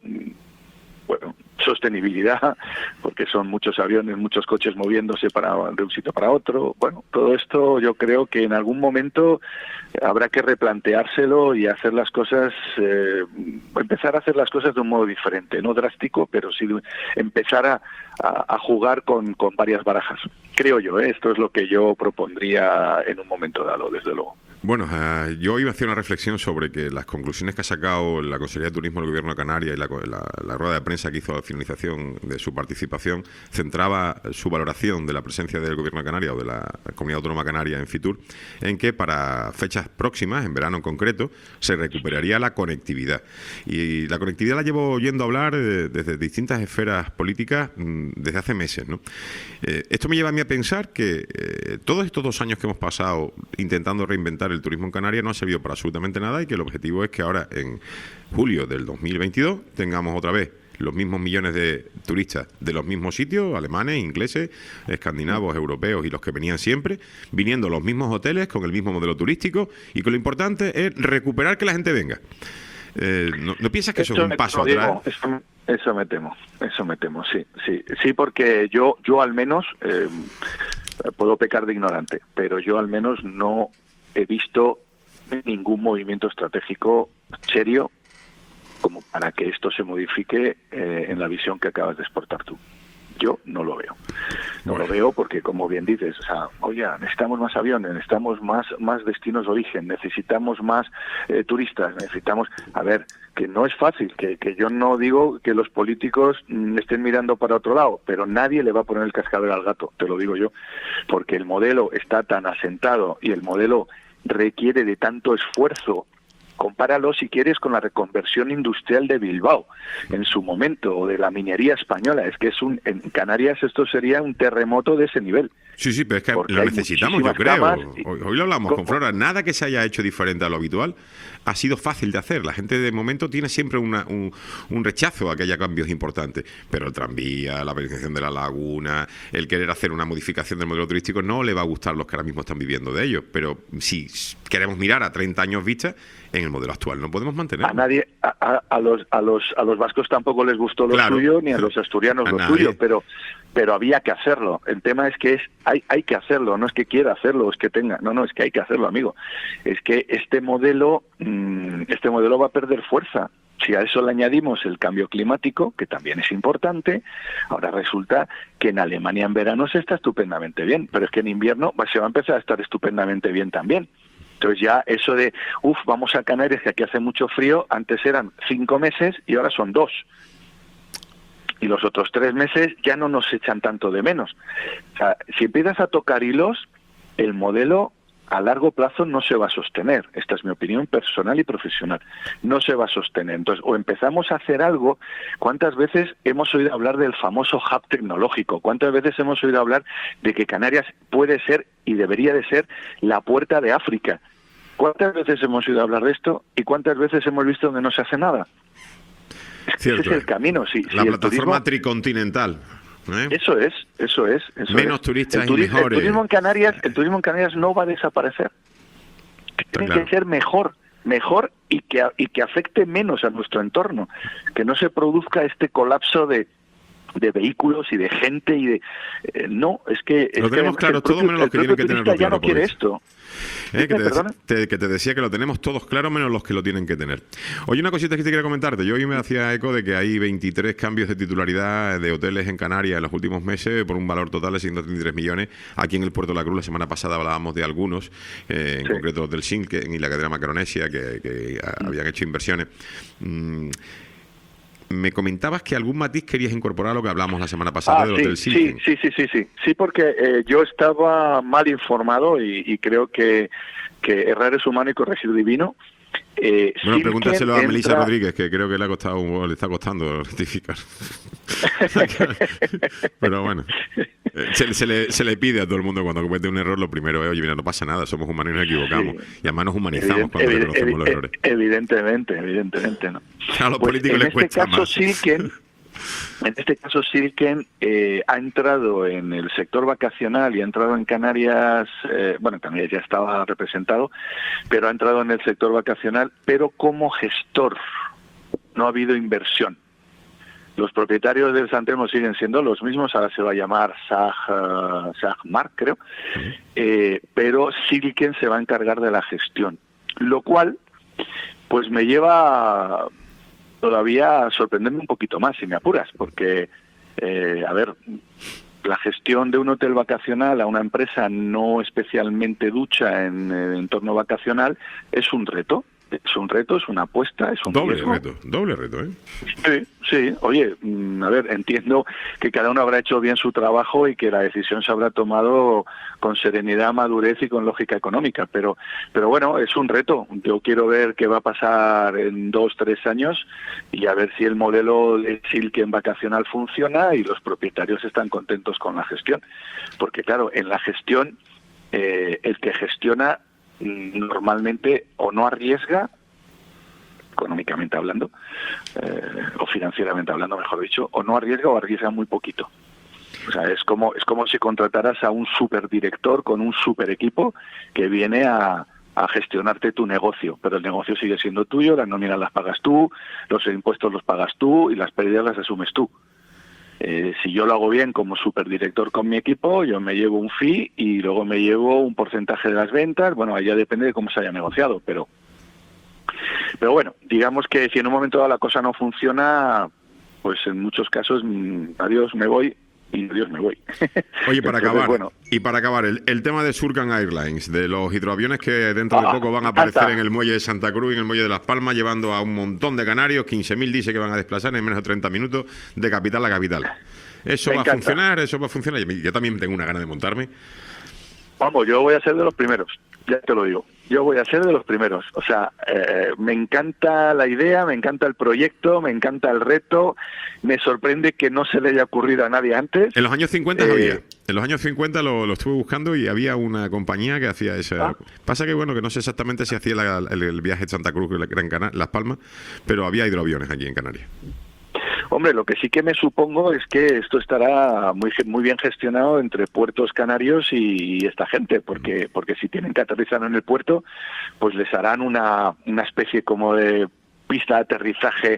bueno, sostenibilidad, porque son muchos aviones, muchos coches moviéndose para de un sitio para otro. Bueno, todo esto yo creo que en algún momento habrá que replanteárselo y hacer las cosas, eh, empezar a hacer las cosas de un modo diferente, no drástico, pero sí empezar a, a, a jugar con, con varias barajas. Creo yo, ¿eh? Esto es lo que yo propondría en un momento dado, desde luego. Bueno, uh, yo iba a hacer una reflexión sobre que las conclusiones que ha sacado la Consejería de Turismo del Gobierno de Canarias y la, la, la rueda de prensa que hizo a la finalización de su participación centraba su valoración de la presencia del Gobierno de Canarias o de la Comunidad Autónoma Canaria en Fitur, en que para fechas próximas, en verano en concreto, se recuperaría la conectividad. Y la conectividad la llevo oyendo hablar eh, desde distintas esferas políticas mmm, desde hace meses, ¿no? Eh, esto me lleva a mí a pensar que eh, todos estos dos años que hemos pasado intentando reinventar el turismo en Canarias no ha servido para absolutamente nada y que el objetivo es que ahora en julio del dos mil veintidós tengamos otra vez los mismos millones de turistas de los mismos sitios, alemanes, ingleses, escandinavos, europeos y los que venían siempre, viniendo a los mismos hoteles con el mismo modelo turístico y que lo importante es recuperar que la gente venga. Eh, ¿no, ¿No piensas que eso, eso es un paso atrás? Eso, eso me temo, eso me temo, sí, sí, sí, porque yo, yo al menos eh, puedo pecar de ignorante, pero yo al menos no he visto ningún movimiento estratégico serio como para que esto se modifique eh, en la visión que acabas de exportar tú. Yo no lo veo. No bueno. lo veo porque, como bien dices, o sea, oye, necesitamos más aviones, necesitamos más más destinos de origen, necesitamos más eh, turistas, necesitamos... A ver, que no es fácil, que, que yo no digo que los políticos mm, estén mirando para otro lado, pero nadie le va a poner el cascabel al gato, te lo digo yo, porque el modelo está tan asentado y el modelo requiere de tanto esfuerzo. Compáralo, si quieres, con la reconversión industrial de Bilbao en su momento, o de la minería española. Es que es un en Canarias esto sería un terremoto de ese nivel. Sí, sí, pero es que lo necesitamos, yo creo. Y... Hoy, hoy lo hablamos ¿Cómo? con Flora. Nada que se haya hecho diferente a lo habitual ha sido fácil de hacer. La gente de momento tiene siempre una, un, un rechazo a que haya cambios importantes. Pero el tranvía, la penetración de la laguna, el querer hacer una modificación del modelo turístico no le va a gustar a los que ahora mismo están viviendo de ellos. Pero si queremos mirar a treinta años vista, en el modelo actual no podemos mantener. A nadie, a, a, a los a los a los vascos tampoco les gustó lo claro, suyo, ni a los asturianos a lo nadie. suyo, pero pero había que hacerlo. El tema es que es hay hay que hacerlo, no es que quiera hacerlo, es que tenga, no, no, es que hay que hacerlo, amigo. Es que este modelo mmm, este modelo va a perder fuerza. Si a eso le añadimos el cambio climático, que también es importante, ahora resulta que en Alemania en verano se está estupendamente bien, pero es que en invierno se va a empezar a estar estupendamente bien también. Entonces ya eso de, uff, vamos a Canarias, que aquí hace mucho frío, antes eran cinco meses y ahora son dos. Y los otros tres meses ya no nos echan tanto de menos. O sea, si empiezas a tocar hilos, el modelo a largo plazo no se va a sostener. Esta es mi opinión personal y profesional. No se va a sostener. Entonces, o empezamos a hacer algo. ¿Cuántas veces hemos oído hablar del famoso hub tecnológico? ¿Cuántas veces hemos oído hablar de que Canarias puede ser y debería de ser la puerta de África? ¿Cuántas veces hemos oído hablar de esto y cuántas veces hemos visto donde no se hace nada? Cierto, ese es el camino. Si, la si plataforma turismo, tricontinental. ¿Eh? Eso es, eso es. Eso Menos es. turistas el turi- y mejores. El turismo en Canarias, el turismo en Canarias no va a desaparecer. Tiene claro. que ser mejor, mejor y que y que afecte menos a nuestro entorno, que no se produzca este colapso de de vehículos y de gente y de eh, no, es que es lo tenemos que claro el propio, todo menos los que el tienen que propio tenerlo turista ya claro. no quiere por eso. esto. Eh, que, te ¿Perdona? dec- te- que te decía que lo tenemos todos claro menos los que lo tienen que tener. Oye, una cosita que te quería comentarte. Yo hoy me hacía eco de que hay veintitrés cambios de titularidad de hoteles en Canarias en los últimos meses por un valor total de ciento treinta y tres millones. Aquí en el Puerto de la Cruz la semana pasada hablábamos de algunos, eh, en Sí. concreto del Silken y la cadena Macaronesia, que, que Mm. habían hecho inversiones. Mm, me comentabas que algún matiz querías incorporar a lo que hablamos la semana pasada Ah, del sí, Hotel sí, Silken. sí, sí, sí, sí, sí, porque eh, yo estaba mal informado y, y creo que, que errar es humano y corregir divino. Eh, Bueno, Silken pregúntaselo a Melissa entra- Rodríguez, que creo que le ha costado un- le está costando rectificar. Pero bueno, eh, se, se le, se le pide a todo el mundo cuando comete un error, lo primero es, oye, mira, no pasa nada, somos humanos y nos equivocamos. Sí. Y además nos humanizamos Evident- cuando evi- reconocemos evi- los errores. Evidentemente, evidentemente, ¿no? A los Pues políticos en les este cuesta caso, más. Silken, en este caso, Silken eh, ha entrado en el sector vacacional y ha entrado en Canarias, eh, bueno, Canarias ya estaba representado, pero ha entrado en el sector vacacional, pero como gestor. No ha habido inversión. Los propietarios del San Telmo siguen siendo los mismos, ahora se va a llamar Sag, uh, Sagmark, creo, eh, pero Silken se va a encargar de la gestión, lo cual pues me lleva todavía a sorprenderme un poquito más, si me apuras, porque, eh, a ver, la gestión de un hotel vacacional a una empresa no especialmente ducha en el entorno vacacional es un reto. Es un reto, es una apuesta, es un Doble riesgo. reto, doble reto, ¿eh? Sí, sí. Oye, mm, a ver, entiendo que cada uno habrá hecho bien su trabajo y que la decisión se habrá tomado con serenidad, madurez y con lógica económica, pero, pero bueno, es un reto. Yo quiero ver qué va a pasar en dos, tres años y a ver si el modelo de Silken vacacional funciona y los propietarios están contentos con la gestión. Porque claro, en la gestión, eh, el que gestiona normalmente o no arriesga, económicamente hablando, eh, o financieramente hablando, mejor dicho, o no arriesga o arriesga muy poquito. O sea, es como es como si contrataras a un superdirector con un super equipo que viene a, a gestionarte tu negocio, pero el negocio sigue siendo tuyo, las nóminas las pagas tú, los impuestos los pagas tú y las pérdidas las asumes tú. Eh, si yo lo hago bien como superdirector con mi equipo, yo me llevo un fee y luego me llevo un porcentaje de las ventas. Bueno, ahí ya depende de cómo se haya negociado, pero pero bueno, digamos que si en un momento dado la cosa no funciona, pues en muchos casos, mmm, adiós, me voy y adiós, me voy. Oye, para Entonces, acabar, bueno. y para acabar, el, el tema de Surcan Airlines, de los hidroaviones que dentro de Ah, poco van a me aparecer encanta. en el muelle de Santa Cruz y en el muelle de Las Palmas, llevando a un montón de canarios, quince mil dice que van a desplazar en menos de treinta minutos de capital a capital. ¿Eso Me va encanta. a funcionar? ¿Eso va a funcionar? Yo yo también tengo una gana de montarme. Vamos, yo voy a ser de los primeros, ya te lo digo. Yo voy a ser de los primeros. O sea, eh, me encanta la idea, me encanta el proyecto, me encanta el reto. Me sorprende que no se le haya ocurrido a nadie antes. En los años cincuenta Eh, había. En los años cincuenta lo, lo estuve buscando y había una compañía que hacía esa. Ah. Pasa que, bueno, que no sé exactamente si hacía la- el, el viaje de Santa Cruz, que era en Cana- Las Palmas, pero había hidroaviones aquí en Canarias. Hombre, lo que sí que me supongo es que esto estará muy ge- muy bien gestionado entre puertos canarios y esta gente, porque porque si tienen que aterrizar en el puerto, pues les harán una, una especie como de pista de aterrizaje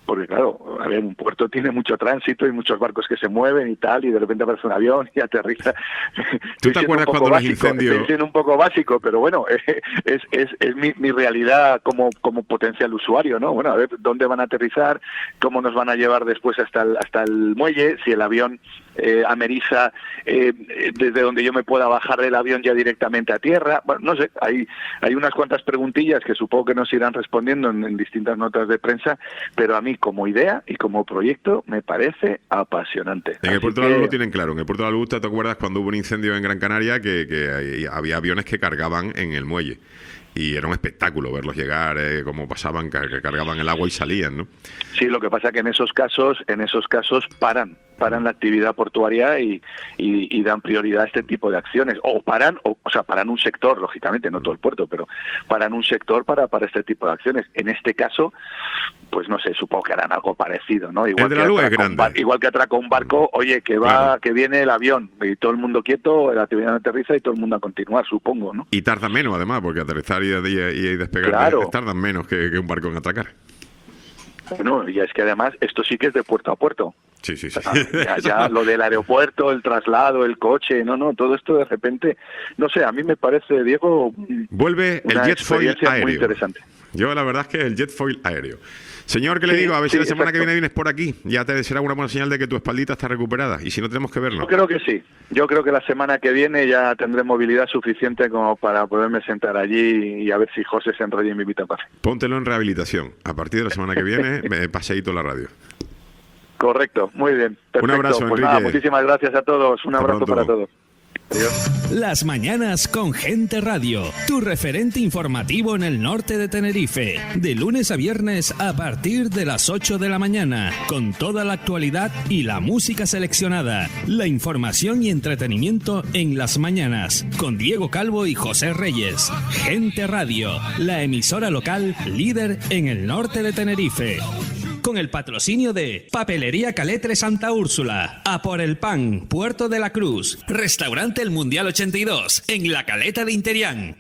porque claro, a ver, un puerto tiene mucho tránsito y muchos barcos que se mueven y tal, y de repente aparece un avión y aterriza. ¿Tú te acuerdas cuando los incendios? Estoy siendo un poco básico, pero bueno, es, es, es mi, mi realidad como, como potencial usuario, ¿no? Bueno, a ver dónde van a aterrizar, cómo nos van a llevar después hasta el, hasta el muelle, si el avión eh, ameriza eh, desde donde yo me pueda bajar del avión ya directamente a tierra. Bueno, no sé, hay, hay unas cuantas preguntillas que supongo que nos irán respondiendo en, en distintas notas de prensa, pero a mí como idea y como proyecto me parece apasionante. En el Así Puerto que... de la Luz lo tienen claro. En el Puerto de la Luz, ¿te acuerdas cuando hubo un incendio en Gran Canaria que, que había aviones que cargaban en el muelle? Y era un espectáculo verlos llegar, eh, como pasaban, que cargaban el agua y salían, ¿no? Sí, lo que pasa que en esos casos, en esos casos paran, paran la actividad portuaria y, y, y dan prioridad a este tipo de acciones. O paran, o, o sea, paran un sector, lógicamente, no todo el puerto, pero paran un sector para, para este tipo de acciones. En este caso, pues no sé, supongo que harán algo parecido, ¿no? Igual, el de que, la luz es atraca un grande. bar, igual que atraca un barco, oye, que va, Claro. que viene el avión y todo el mundo quieto, la actividad no aterriza y todo el mundo a continuar, supongo, ¿no? Y tardan menos, además, porque aterrizar y, y, y despegar Claro. tardan menos que, que un barco en atracar. Bueno, y es que además esto sí que es de puerto a puerto. Sí, sí, sí. Ya, ya lo del aeropuerto, el traslado, el coche, no, no, todo esto de repente, no sé, a mí me parece, Diego, Vuelve el una jet foil experiencia muy aéreo. interesante. Yo la verdad es que el jet foil aéreo. Señor, ¿qué le Sí, digo? A ver sí, si la semana exacto. que viene vienes por aquí. Ya te será una buena señal de que tu espaldita está recuperada. Y si no, tenemos que vernos. Yo creo que sí. Yo creo que la semana que viene ya tendré movilidad suficiente como para poderme sentar allí y a ver si José se enrolla y me invita a café. Póntelo en rehabilitación. A partir de la semana que viene, me paseíto la radio. Correcto, muy bien. Perfecto. Un abrazo, pues Enrique. nada, muchísimas gracias a todos. Un Hasta abrazo pronto. para todos. Adiós. Las mañanas con Gente Radio, tu referente informativo en el norte de Tenerife, de lunes a viernes a partir de las ocho de la mañana, con toda la actualidad y la música seleccionada, la información y entretenimiento en las mañanas, con Diego Calvo y José Reyes. Gente Radio, la emisora local líder en el norte de Tenerife. Con el patrocinio de Papelería Caletre Santa Úrsula, A por el Pan, Puerto de la Cruz, Restaurante El Mundial ochenta y dos, en la Caleta de Interián.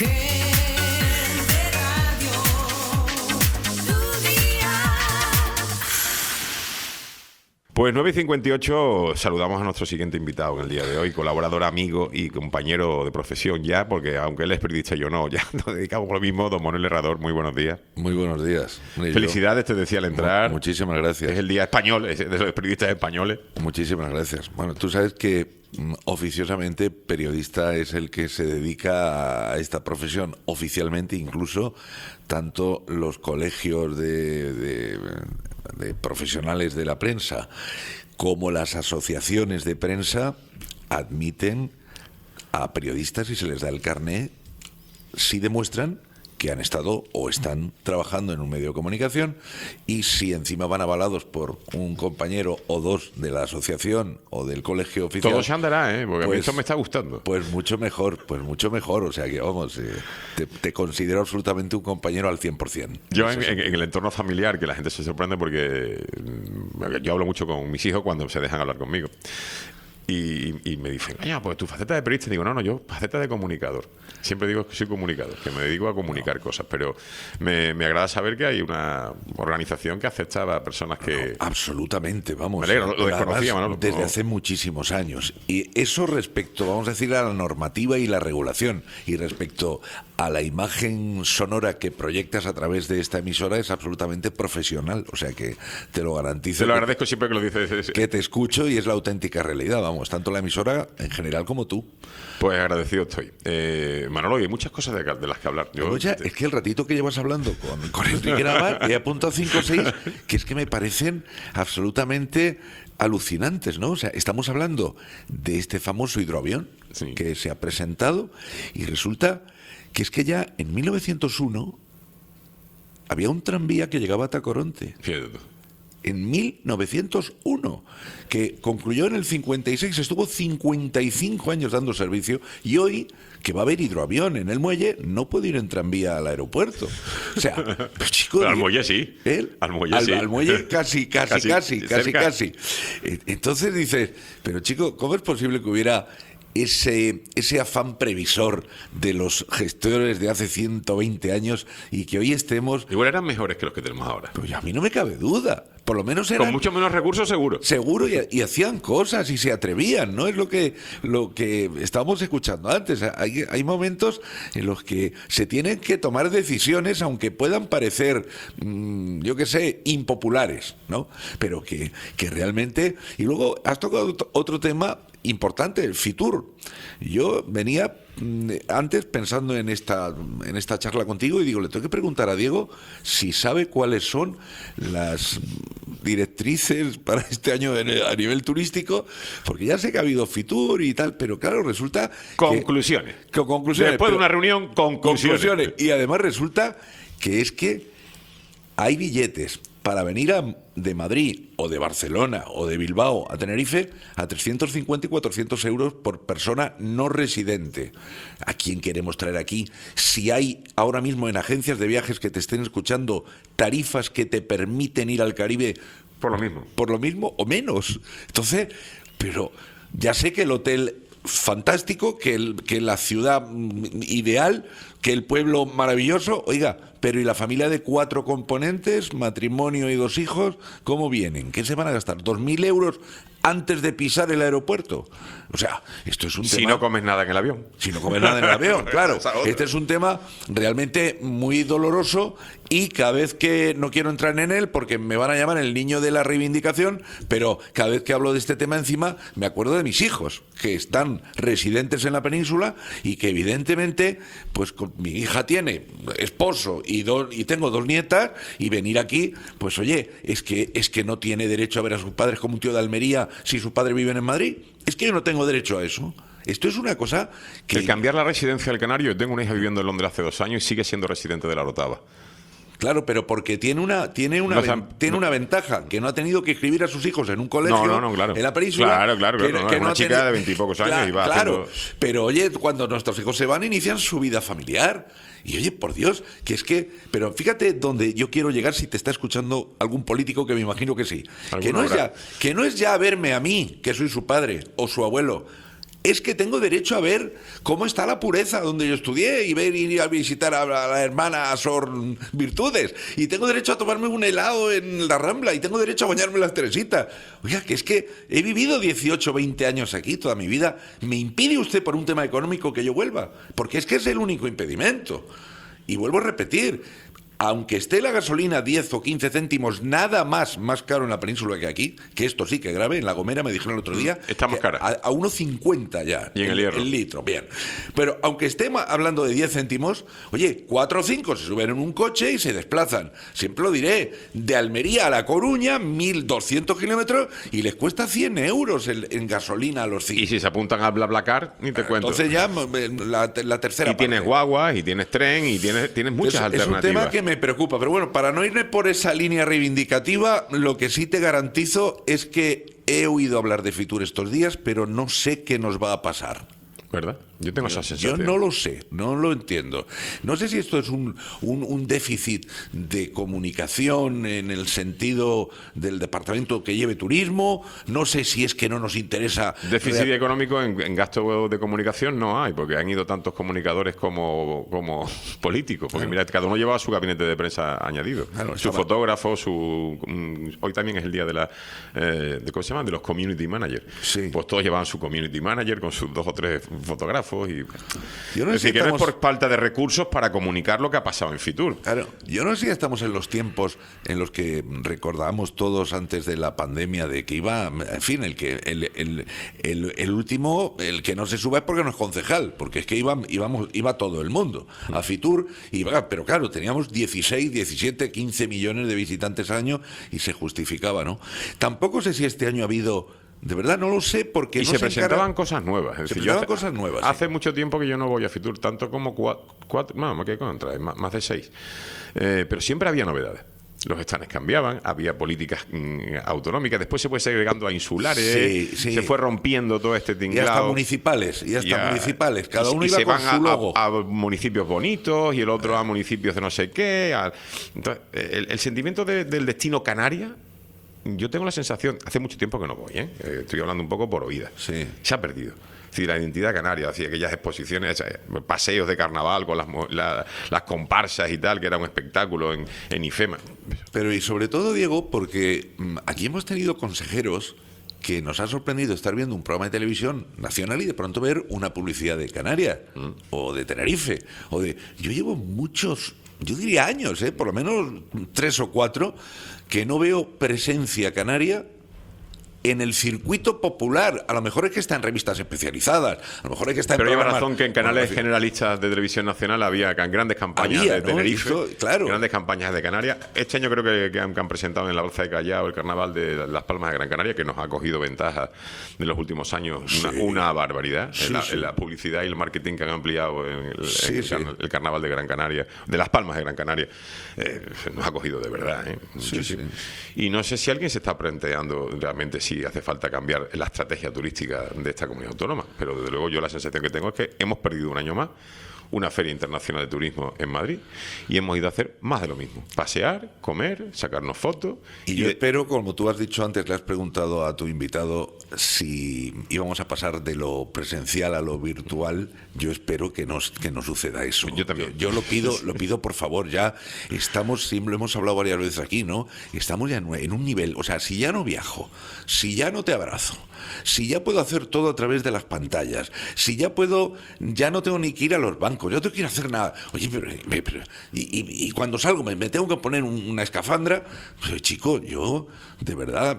Pues nueve y cincuenta y ocho, saludamos a nuestro siguiente invitado en el día de hoy, colaborador, amigo y compañero de profesión ya, porque aunque él es periodista y yo no, ya nos dedicamos a lo mismo. Don Manuel Herrador, muy buenos días. Muy buenos días. Mire, Felicidades, te decía al entrar. Mu- Muchísimas gracias. Es el día español, es de los periodistas españoles. Muchísimas gracias. Bueno, tú sabes que mm, oficiosamente periodista es el que se dedica a esta profesión, oficialmente incluso, tanto los colegios de, de, de profesionales de la prensa como las asociaciones de prensa admiten a periodistas y se les da el carné si demuestran que han estado o están trabajando en un medio de comunicación, y si encima van avalados por un compañero o dos de la asociación o del colegio oficial. Todo se andará, ¿eh? Porque a mí pues- esto me está gustando. Pues mucho mejor, pues mucho mejor. O sea que, vamos, eh, te, te considero absolutamente un compañero al cien por ciento. Yo en, en- en el entorno familiar, que la gente se sorprende porque mm, yo hablo mucho con mis hijos cuando se dejan hablar conmigo. Y, y me dicen, oye, pues tu faceta de periodista. Digo, no, no, yo faceta de comunicador. Siempre digo que soy comunicador, que me dedico a comunicar cosas. Pero me, me agrada saber que hay una organización que acepta a personas que... Absolutamente, vamos. Me alegro, lo Además, desconocía, Manolo. Desde No. hace muchísimos años. Y eso respecto, vamos a decir, a la normativa y la regulación. Y respecto a la imagen sonora que proyectas a través de esta emisora, es absolutamente profesional. O sea que te lo garantizo. Te lo que- agradezco siempre que lo dices. Que te escucho y es la auténtica realidad, vamos. Tanto la emisora en general como tú. Pues agradecido estoy. Eh, Manolo, hay muchas cosas de, de las que hablar. Yo, Oye, es que el ratito que llevas hablando con, con Enrique Naval, he apuntado cinco o seis que es que me parecen absolutamente alucinantes, ¿no? O sea, estamos hablando de este famoso hidroavión Sí. que se ha presentado y resulta que es que ya en mil novecientos uno había un tranvía que llegaba a Tacoronte. Fíjate tú. En mil novecientos uno, que concluyó en el cincuenta y seis, estuvo cincuenta y cinco años dando servicio, y hoy, que va a haber hidroavión en el muelle, no puede ir en tranvía al aeropuerto. O sea, pues, chico, Pero al muelle sí. ¿él? Al muelle al, sí. al muelle casi, casi, Casi, casi, casi, cerca. casi. Eh, Entonces dices, pero chico, ¿cómo es posible que hubiera ese, ese afán previsor de los gestores de hace ciento veinte años y que hoy estemos... Igual eran mejores que los que tenemos ahora. Pues a mí no me cabe duda. Por lo menos eran... Con mucho menos recursos, seguro. Seguro, y, y hacían cosas y se atrevían, ¿no? Es lo que, lo que estábamos escuchando antes. Hay, hay momentos en los que se tienen que tomar decisiones, aunque puedan parecer, mmm, yo qué sé, impopulares, ¿no? Pero que, que realmente... Y luego has tocado otro tema importante, el Fitur. Yo venía mmm, antes pensando en esta, en esta charla contigo y digo, le tengo que preguntar a Diego si sabe cuáles son las directrices para este año a nivel turístico, porque ya sé que ha habido Fitur y tal, pero claro, resulta... Conclusiones. Que, que conclusiones. Después pero, de una reunión, conclusiones. conclusiones. Y además resulta que es que hay billetes para venir a, de Madrid o de Barcelona o de Bilbao a Tenerife a trescientos cincuenta y cuatrocientos euros por persona no residente. ¿A quién queremos traer aquí? Si hay ahora mismo en agencias de viajes que te estén escuchando tarifas que te permiten ir al Caribe por lo mismo, por lo mismo o menos. Entonces, pero ya sé que el hotel fantástico, que, el, que la ciudad ideal, que el pueblo maravilloso, oiga, pero ¿y la familia de cuatro componentes, matrimonio y dos hijos, cómo vienen? ¿Qué se van a gastar? ¿Dos mil euros antes de pisar el aeropuerto? O sea, esto es un si tema... Si no comes nada en el avión. Si no comes nada en el avión, claro. Este es un tema realmente muy doloroso y cada vez que, no quiero entrar en él porque me van a llamar el niño de la reivindicación, pero cada vez que hablo de este tema encima me acuerdo de mis hijos, que están residentes en la península y que evidentemente, pues con, mi hija tiene esposo y, dos, y tengo dos nietas y venir aquí, pues oye, es que, es que no tiene derecho a ver a sus padres como un tío de Almería si sus padres viven en Madrid. Es que yo no tengo derecho a eso. Esto es una cosa que... El cambiar la residencia del Canario, yo tengo una hija viviendo en Londres hace dos años y sigue siendo residente de la Orotava. Claro, pero porque tiene una tiene una no, ven, tiene no. una ventaja, que no ha tenido que escribir a sus hijos en un colegio no, no, no, claro. en la península. Claro, claro, que, claro. Que es no una chica teni... de veintipocos años claro, y va claro. haciendo... Pero oye, cuando nuestros hijos se van, inician su vida familiar. Y oye, por Dios, que es que... Pero fíjate donde yo quiero llegar si te está escuchando algún político, que me imagino que sí. Que no, es ya, que no es ya verme a mí, que soy su padre o su abuelo. Es que tengo derecho a ver cómo está la pureza donde yo estudié y ver ir a visitar a la hermana Sor Virtudes. Y tengo derecho a tomarme un helado en la Rambla y tengo derecho a bañarme en las Teresitas. Oiga, que es que he vivido dieciocho, veinte años aquí toda mi vida. ¿Me impide usted por un tema económico que yo vuelva? Porque es que es el único impedimento. Y vuelvo a repetir, aunque esté la gasolina diez o quince céntimos nada más más caro en la península que aquí, que esto sí que grave, en La Gomera me dijeron el otro día... Está más cara. A, a uno cincuenta ya. Y en el, el hierro. El litro, bien. Pero aunque esté hablando de diez céntimos, oye, cuatro o cinco se suben en un coche y se desplazan. Siempre lo diré, de Almería a La Coruña, mil doscientos kilómetros, y les cuesta cien euros el, en gasolina a los cinco. Y si se apuntan a BlaBlaCar, ni te cuento. Entonces ya la, la tercera Y parte. tienes guaguas, y tienes tren, y tienes, tienes muchas es, alternativas. Es un tema que me preocupa, pero bueno, para no irme por esa línea reivindicativa, lo que sí te garantizo es que he oído hablar de Fitur estos días, pero no sé qué nos va a pasar. ¿Verdad? Yo tengo yo, esa sensación. Yo no lo sé, no lo entiendo. No sé si esto es un, un, un déficit de comunicación en el sentido del departamento que lleve turismo, no sé si es que no nos interesa... Déficit real... económico en, en gasto de comunicación no hay, porque han ido tantos comunicadores como, como políticos, porque claro. Mira, cada uno llevaba su gabinete de prensa añadido, claro, su estaba... fotógrafo, su... Hoy también es el día de la... Eh, de, ¿cómo se llaman? De los community managers. Sí. Pues todos llevaban su community manager con sus dos o tres fotógrafos. Y... Yo no es sé decir, si estamos... que no es por falta de recursos para comunicar lo que ha pasado en Fitur. Claro, yo no sé si estamos en los tiempos en los que recordamos todos antes de la pandemia de que iba, en fin, el que el, el, el, el último, el que no se sube es porque no es concejal, porque es que iba, íbamos, iba todo el mundo a Fitur, y, pero claro, teníamos dieciséis, diecisiete, quince millones de visitantes al año y se justificaba, ¿no? Tampoco sé si este año ha habido... De verdad no lo sé porque y no se, se presentaban encarga... cosas nuevas. Es se decir, presentaban hace, cosas nuevas. Hace sí. mucho tiempo que yo no voy a Fitur, tanto como cuatro, cuatro no, ¿qué contra? Más, más de seis. Eh, pero siempre había novedades. Los estanes cambiaban, había políticas mmm, autonómicas, después se fue segregando a insulares, sí, sí. se fue rompiendo todo este tinglado. Y hasta municipales, y hasta ya, municipales, cada uno y, iba y se con van su logo. A, a municipios bonitos y el otro a municipios de no sé qué. A, entonces, el, el sentimiento de, del destino Canaria, yo tengo la sensación, hace mucho tiempo que no voy, ¿eh? Eh, estoy hablando un poco por oídas, sí. se ha perdido. decir, la identidad canaria, así, aquellas exposiciones, eh, paseos de carnaval con las, mo- la- las comparsas y tal, que era un espectáculo en, en IFEMA. Pero y sobre todo, Diego, porque mm, aquí hemos tenido consejeros que nos ha sorprendido estar viendo un programa de televisión nacional y de pronto ver una publicidad de Canarias mm. o de Tenerife o de... Yo llevo muchos, yo diría años, ¿eh? Por lo menos tres o cuatro, que no veo presencia canaria en el circuito popular. A lo mejor es que está en revistas especializadas, a lo mejor es que está en Pero lleva programas- razón que en canales Bueno, generalistas de televisión nacional había can- grandes campañas Había, de ¿no? Tenerife, Esto, claro. grandes campañas de Canarias. Este año creo que, que, han, que han presentado en la Balza de Callao el carnaval de Las Palmas de Gran Canaria, que nos ha cogido ventaja de los últimos años, una, Sí. una barbaridad. Sí, en, la, sí. en la publicidad y el marketing que han ampliado en el, Sí, en el, sí. carna- el carnaval de Gran Canaria, de Las Palmas de Gran Canaria. Eh, nos ha cogido de verdad, ¿eh? Sí, Muchísimo. sí. Y no sé si alguien se está planteando realmente si hace falta cambiar la estrategia turística de esta comunidad autónoma, pero desde luego yo la sensación que tengo es que hemos perdido un año más una feria internacional de turismo en Madrid y hemos ido a hacer más de lo mismo: pasear, comer, sacarnos fotos. Y yo de- espero, como tú has dicho antes, le has preguntado a tu invitado si íbamos a pasar de lo presencial a lo virtual. Yo espero que no, que no suceda eso. Yo también. Yo, yo lo pido, lo pido por favor. Ya estamos, sí, lo hemos hablado varias veces aquí, ¿no? Estamos ya en, en un nivel, o sea, si ya no viajo, si ya no te abrazo, si ya puedo hacer todo a través de las pantallas, si ya puedo, ya no tengo ni que ir a los bancos, yo no tengo que ir a hacer nada. Oye, pero, pero- y, y- y cuando salgo me, me tengo que poner un- una escafandra. Pues, chico, yo de verdad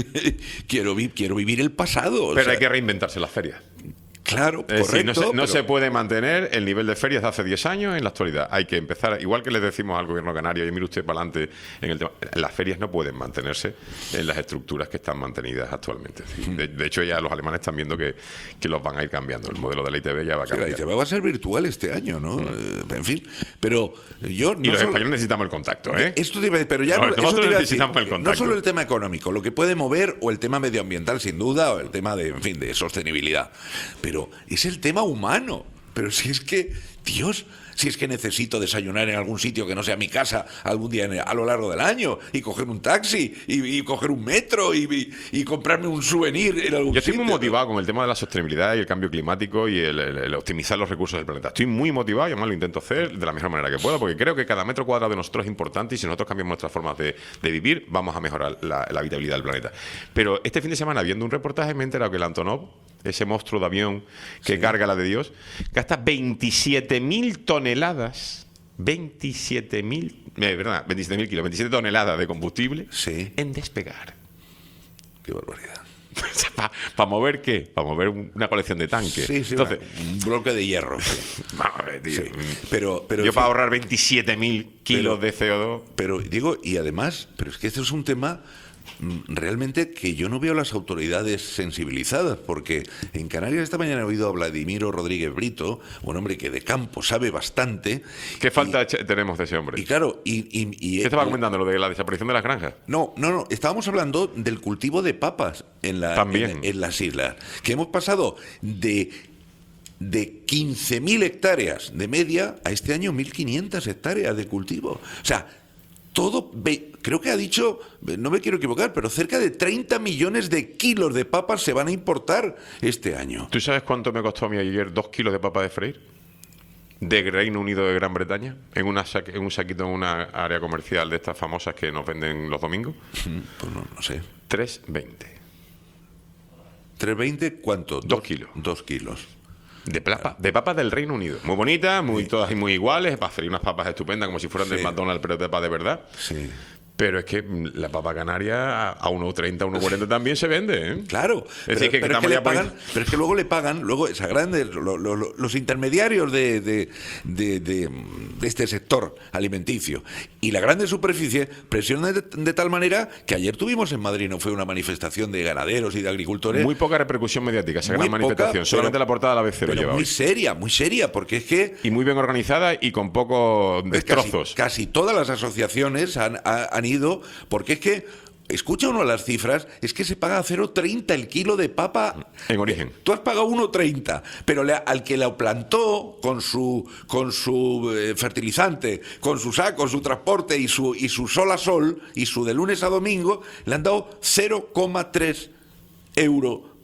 quiero, vi- quiero vivir el pasado. o Pero sea, hay que reinventarse las ferias. Claro, Es decir, correcto. no, se, no pero- se puede mantener el nivel de ferias de hace diez años en la actualidad. Hay que empezar, igual que le decimos al gobierno canario, y mire usted para adelante en el tema, las ferias no pueden mantenerse en las estructuras que están mantenidas actualmente. Es decir, De, de hecho, ya los alemanes están viendo que, que los van a ir cambiando. El modelo de la I T V ya va a Sí, la cambiar. I T V va a ser virtual este año, ¿no? Eh, en fin, pero yo... Y no los solo- españoles necesitamos el contacto, ¿eh? Esto te iba a decir, pero ya No, no, eso nosotros te iba a decir, necesitamos el no contacto. solo el tema económico, lo que puede mover, o el tema medioambiental sin duda, o el tema de, en fin, de sostenibilidad, pero es el tema humano. Pero si es que, Dios, si es que necesito desayunar en algún sitio que no sea mi casa algún día en- a lo largo del año, y coger un taxi, y, y coger un metro, y, y- y comprarme un souvenir en algún Yo estoy sitio. muy motivado con el tema de la sostenibilidad y el cambio climático y el, el- el optimizar los recursos del planeta. Estoy muy motivado y además lo intento hacer de la mejor manera que puedo, porque creo que cada metro cuadrado de nosotros es importante y si nosotros cambiamos nuestras formas de, de vivir, vamos a mejorar la, la habitabilidad del planeta. Pero este fin de semana, viendo un reportaje, me he enterado que el Antonov, ese monstruo de avión que carga la de Dios, gasta veintisiete mil toneladas, veintisiete mil, eh, verdad, veintisiete mil kilos, veintisiete toneladas de combustible Sí. en despegar. Qué barbaridad. ¿Para mover qué? Para mover un- una colección de tanques. Sí, sí, Entonces, un bloque de hierro. vamos a ver, tío. Sí. Pero, pero, Yo en para fin, ahorrar veintisiete mil kilos Pero- de C O dos. Pero digo, y además, pero es que este es un tema mm, realmente que yo no veo las autoridades sensibilizadas, porque en Canarias esta mañana he oído a Vladimiro Rodríguez Brito, un hombre que de campo sabe bastante. ¿Qué falta eche- tenemos de ese hombre? Y claro, y... y- y- ¿Qué estaba comentando? Lo de la desaparición de las granjas. No, no, no, estábamos hablando del cultivo de papas en, la, También. en, en las islas, que hemos pasado de... de quince mil hectáreas de media a este año mil quinientas hectáreas de cultivo. O sea, todo, ve- creo que ha dicho, no me quiero equivocar, pero cerca de treinta millones de kilos de papas se van a importar este año. ¿Tú sabes cuánto me costó a mí ayer dos kilos de papa de freír? De Reino Unido de Gran Bretaña, en, una sa- en un saquito en una área comercial de estas famosas que nos venden los domingos. Pues no, no sé. tres veinte. ¿tres veinte cuánto? Dos kilos. Dos kilos. De, plapa, de papas del Reino Unido. Muy bonitas, muy, todas muy iguales, para freír unas papas estupendas como si fueran Sí. del McDonald's, pero de papas de verdad. Sí. Pero es que mm, la papa canaria a uno treinta, uno cuarenta también se vende, ¿eh? Claro, Es pero, decir, que pero es estamos que le ya poniendo- pagan, pero es que luego le pagan, luego esa grande, lo- lo- lo- los intermediarios de, de, de- de- de este sector alimenticio y la grande superficie presionan de, de tal manera que ayer tuvimos en Madrid, no fue una manifestación de ganaderos y de agricultores. Muy poca repercusión mediática, esa Muy gran manifestación. poca, Solamente pero- la portada de la A B C lo pero lleva muy hoy. seria, muy seria, porque es que Y muy bien organizada y con pocos pues casi, destrozos. casi todas las asociaciones han, ha- han ido, porque es que, escucha uno las cifras, es que se paga a cero coma treinta el kilo de papa. En origen. Tú has pagado uno coma treinta, pero le- al que lo plantó con su con su eh, fertilizante, con su saco, su transporte y su y su sol a sol y su de lunes a domingo, le han dado cero coma tres euros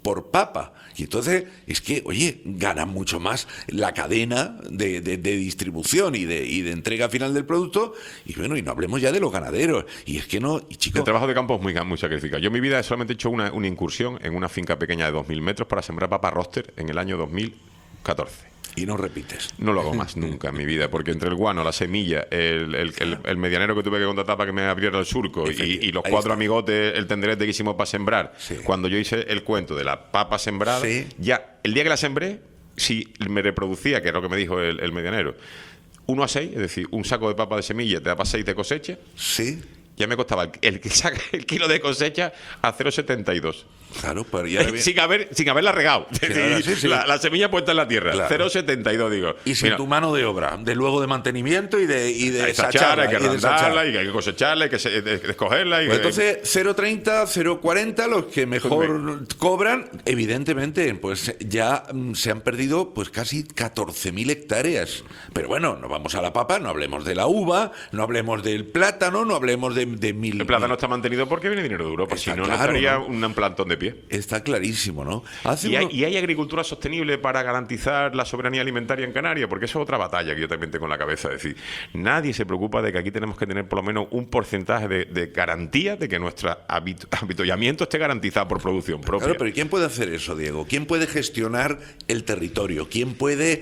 por papa. Y entonces es que, oye, gana mucho más la cadena de, de, de distribución y de, y de entrega final del producto. Y bueno, y no hablemos ya de los ganaderos. Y es que no, y chicos... El trabajo de campo es muy, muy sacrificado. Yo en mi vida he solamente hecho una, una incursión en una finca pequeña de dos mil metros para sembrar papa roster en el año dos mil catorce. Y no repites. No lo hago más nunca en mi vida, porque entre el guano, la semilla, el, el, el, el medianero que tuve que contratar para que me abriera el surco y, y los Ahí cuatro está. amigotes, el tenderete que hicimos para sembrar, Sí. cuando yo hice el cuento de la papa sembrada, Sí. ya el día que la sembré, si me reproducía, que es lo que me dijo el, el medianero, uno a seis, es decir, un saco de papa de semilla te da para seis de cosecha, Sí. ya me costaba el, el que saca el kilo de cosecha a cero coma setenta y dos. Claro, pero ya... sin, haber, sin haberla regado. Sí, Es decir, ahora sí, sí. La, la semilla puesta en la tierra. Claro. cero coma setenta y dos, digo. Y sin Mira, tu mano de obra, de luego de mantenimiento y de, y de hay que sacharla, sacharla, hay que y de arrancarla, sachar. y que hay que cosecharla, hay que se- de- de escogerla. Y Pues que- entonces, cero coma treinta, cero coma cuarenta, los que mejor cobran, evidentemente, pues ya mm, se han perdido pues casi catorce mil hectáreas. Pero bueno, no vamos a la papa, no hablemos de la uva, no hablemos del plátano, no hablemos de, de mil... el plátano está mantenido porque viene dinero de Europa, Está si no, claro, no estaría ¿no? un plantón de pie. Está clarísimo, ¿no? Hace Y hay, uno- y hay agricultura sostenible para garantizar la soberanía alimentaria en Canarias, porque eso es otra batalla que yo también tengo en la cabeza. Es decir, nadie se preocupa de que aquí tenemos que tener por lo menos un porcentaje de, de garantía de que nuestro habit- habituallamiento esté garantizado por producción propia. Claro, pero ¿quién puede hacer eso, Diego? ¿Quién puede gestionar el territorio? ¿Quién puede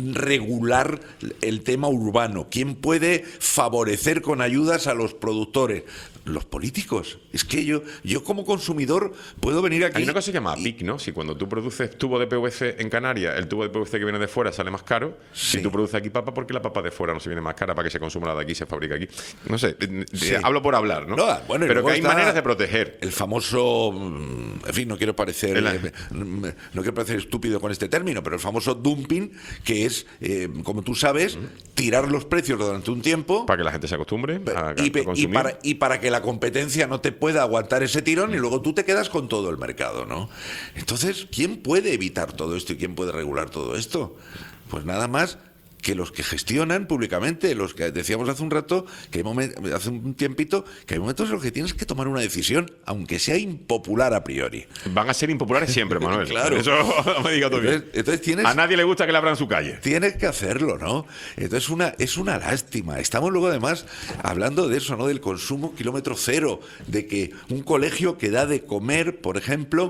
regular el tema urbano? ¿Quién puede favorecer con ayudas a los productores? Los políticos. Es que yo, yo como consumidor puedo venir aquí... Hay una cosa que se llama P I C, ¿no? Si cuando tú produces tubo de P V C en Canarias, el tubo de P V C que viene de fuera sale más caro. Sí. Si tú produces aquí papa, ¿por qué la papa de fuera no se viene más cara para que se consuma la de aquí y se fabrica aquí? No sé, eh, Sí. eh, hablo por hablar, ¿no? No, bueno, y pero luego que hay está maneras de proteger. El famoso, mm, en fin, no quiero parecer, El- eh, mm, no quiero parecer estúpido con este término, pero el famoso dumping, que es, eh, como tú sabes, tirar los precios durante un tiempo Para que la gente se acostumbre a, y, a pe- y consumir. para, y para que la competencia no te pueda aguantar ese tirón y luego tú te quedas con todo el mercado, ¿no? Entonces, ¿quién puede evitar todo esto y quién puede regular todo esto? Pues nada más que los que gestionan públicamente, los que decíamos hace un rato, que hay momen- hace un tiempito, que hay momentos en los que tienes que tomar una decisión, aunque sea impopular a priori. Van a ser impopulares siempre, Manuel. Claro. Eso no me digas tú bien. Entonces, entonces tienes... A nadie le gusta que le abran su calle. Tienes que hacerlo, ¿no? Entonces una, es una lástima. Estamos luego además hablando de eso, ¿no? Del consumo kilómetro cero, de que un colegio que da de comer, por ejemplo,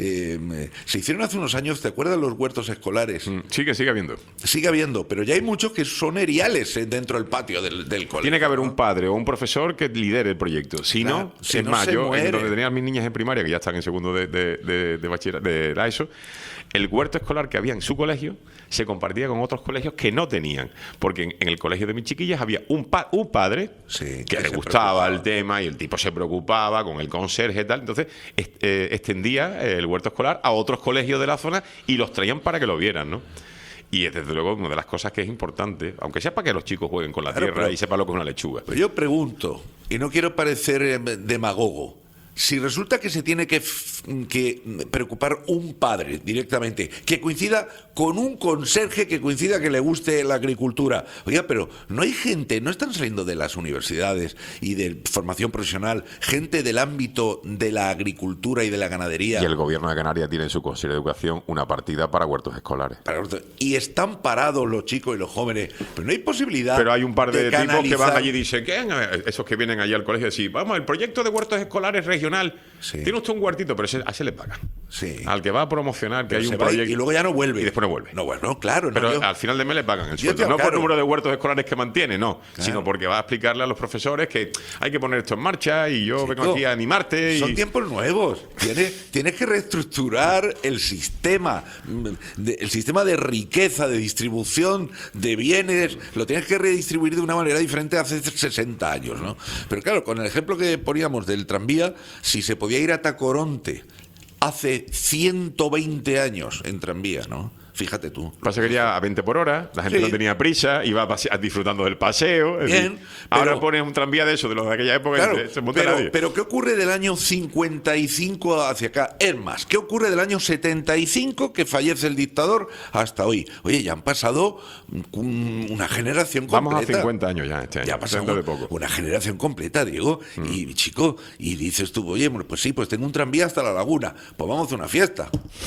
eh, se hicieron hace unos años, ¿te acuerdas los huertos escolares? Mm, Sigue, sigue habiendo. Sigue habiendo, pero ya hay muchos que son eriales eh, dentro del patio del, del colegio. Tiene que haber ¿no? un padre o un profesor que lidere el proyecto. Si Claro, no, si es no más, se yo, muere. en donde tenía a mis niñas en primaria, que ya están en segundo de, de, de, de bachiller, de la ESO, el huerto escolar que había en su colegio se compartía con otros colegios que no tenían. Porque en, en el colegio de mis chiquillas había un, pa- un padre Sí, que que le se gustaba preocupaba. el tema y el tipo se preocupaba con el conserje y tal. Entonces est- eh, extendía el huerto escolar a otros colegios de la zona y los traían para que lo vieran, ¿no? Y es desde luego una de las cosas que es importante, aunque sea para que los chicos jueguen con la Claro, tierra pero- y sepan lo que es una lechuga. Pero yo pregunto, y no quiero parecer eh, demagogo, si resulta que se tiene que, f- que preocupar un padre directamente, que coincida con un conserje que coincida que le guste la agricultura. Oiga, pero no hay gente, no están saliendo de las universidades y de formación profesional, gente del ámbito de la agricultura y de la ganadería. Y el gobierno de Canarias tiene en su Consejo de Educación una partida para huertos escolares. Para- Y están parados los chicos y los jóvenes. Pero no hay posibilidad. Pero hay un par de, tipos que canalizar- van allí y dicen, ¿qué? Esos que vienen allí al colegio y dicen, vamos, el proyecto de huertos escolares regional, Sí. tiene usted un huertito, pero ese, a ese le pagan. Sí. Al que va a promocionar que Pero hay se un va y- proyecto. y luego ya no vuelve. Y después no vuelve. No, bueno, claro. no, Pero yo- al final de mes le pagan el Yo sueldo. te- No por claro. el número de huertos escolares que mantiene, no. Claro. Sino porque va a explicarle a los profesores que hay que poner esto en marcha y yo vengo Chico, aquí a animarte. Son y... tiempos nuevos. Tienes, tienes que reestructurar el sistema, mm, de- el sistema de riqueza, de distribución de bienes. Lo tienes que redistribuir de una manera diferente hace sesenta años, ¿no? Pero claro, con el ejemplo que poníamos del tranvía, si se podía ir a Tacoronte hace ciento veinte años en tranvía, ¿no? Fíjate tú. Pasa que iría a veinte por hora, la gente Sí. no tenía prisa, iba pase- disfrutando del paseo. es Bien, decir, ahora pero- pones un tranvía de eso, de los de aquella época, Claro, y se monta pero, nadie. pero ¿qué ocurre del año cincuenta y cinco hacia acá? Es más, ¿qué ocurre del año setenta y cinco que fallece el dictador hasta hoy? Oye, ya han pasado un- una generación completa. Vamos a cincuenta años ya este año. Ya ha pasado dentro de poco. una generación completa, Diego. Mm. Y chico, y dices tú, oye, bueno, pues sí, pues tengo un tranvía hasta la laguna. Pues vamos a hacer una fiesta.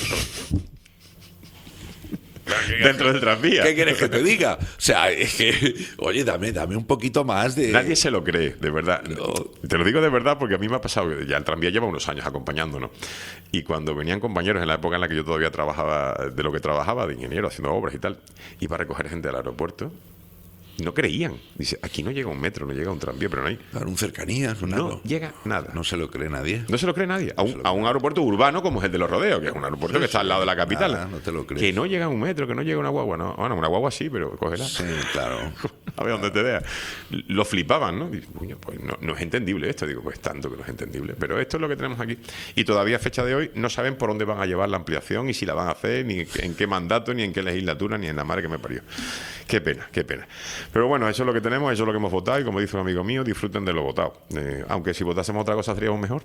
Dentro del tranvía. ¿Qué quieres que te diga? O sea, es que, oye, dame, dame un poquito más de... Nadie se lo cree, de verdad. Te lo digo de verdad porque a mí me ha pasado, que ya el tranvía lleva unos años acompañándonos. Y cuando venían compañeros en la época en la que yo todavía trabajaba, de lo que trabajaba, de ingeniero, haciendo obras y tal, iba a recoger gente al aeropuerto, no creían. Dice, aquí no llega un metro, no llega un tranvía, pero no hay. Claro, un cercanías, un No algo. llega nada. No se lo cree nadie. No se lo cree nadie. A un, a un aeropuerto urbano como es el de Los Rodeos, que es un aeropuerto que está al lado de la capital. Nada, no te lo crees. Que no llega un metro, que no llega una guagua. No, bueno, una guagua sí, pero cógela. Sí, claro. A ver dónde te veas. Lo flipaban, ¿no? Digo, coño, pues no, no es entendible esto. Digo, pues tanto que no es entendible. Pero esto es lo que tenemos aquí. Y todavía a fecha de hoy no saben por dónde van a llevar la ampliación y si la van a hacer, ni en qué mandato, ni en qué legislatura, ni en la madre que me parió. Qué pena, qué pena. Pero bueno, eso es lo que tenemos, eso es lo que hemos votado y como dice un amigo mío, disfruten de lo votado. Eh, aunque si votásemos otra cosa seríamos mejor.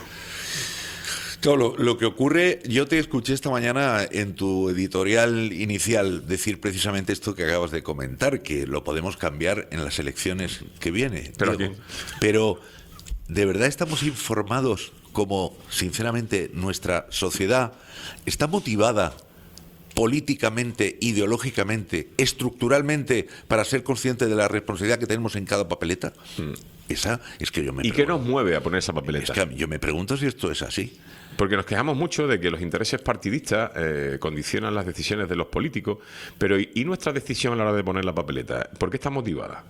Claro, lo, lo que ocurre, yo te escuché esta mañana en tu editorial inicial decir precisamente esto que acabas de comentar, que lo podemos cambiar en las elecciones que viene. Pero Diego. aquí. Pero, ¿de verdad estamos informados como, sinceramente, nuestra sociedad está motivada políticamente, ideológicamente, estructuralmente, para ser consciente de la responsabilidad que tenemos en cada papeleta? Esa es que yo me ¿Y qué pregunto. nos mueve a poner esa papeleta? Es que yo me pregunto si esto es así. Porque nos quejamos mucho de que los intereses partidistas eh, condicionan las decisiones de los políticos, pero ¿y, y nuestra decisión a la hora de poner la papeleta? ¿Por qué está motivada?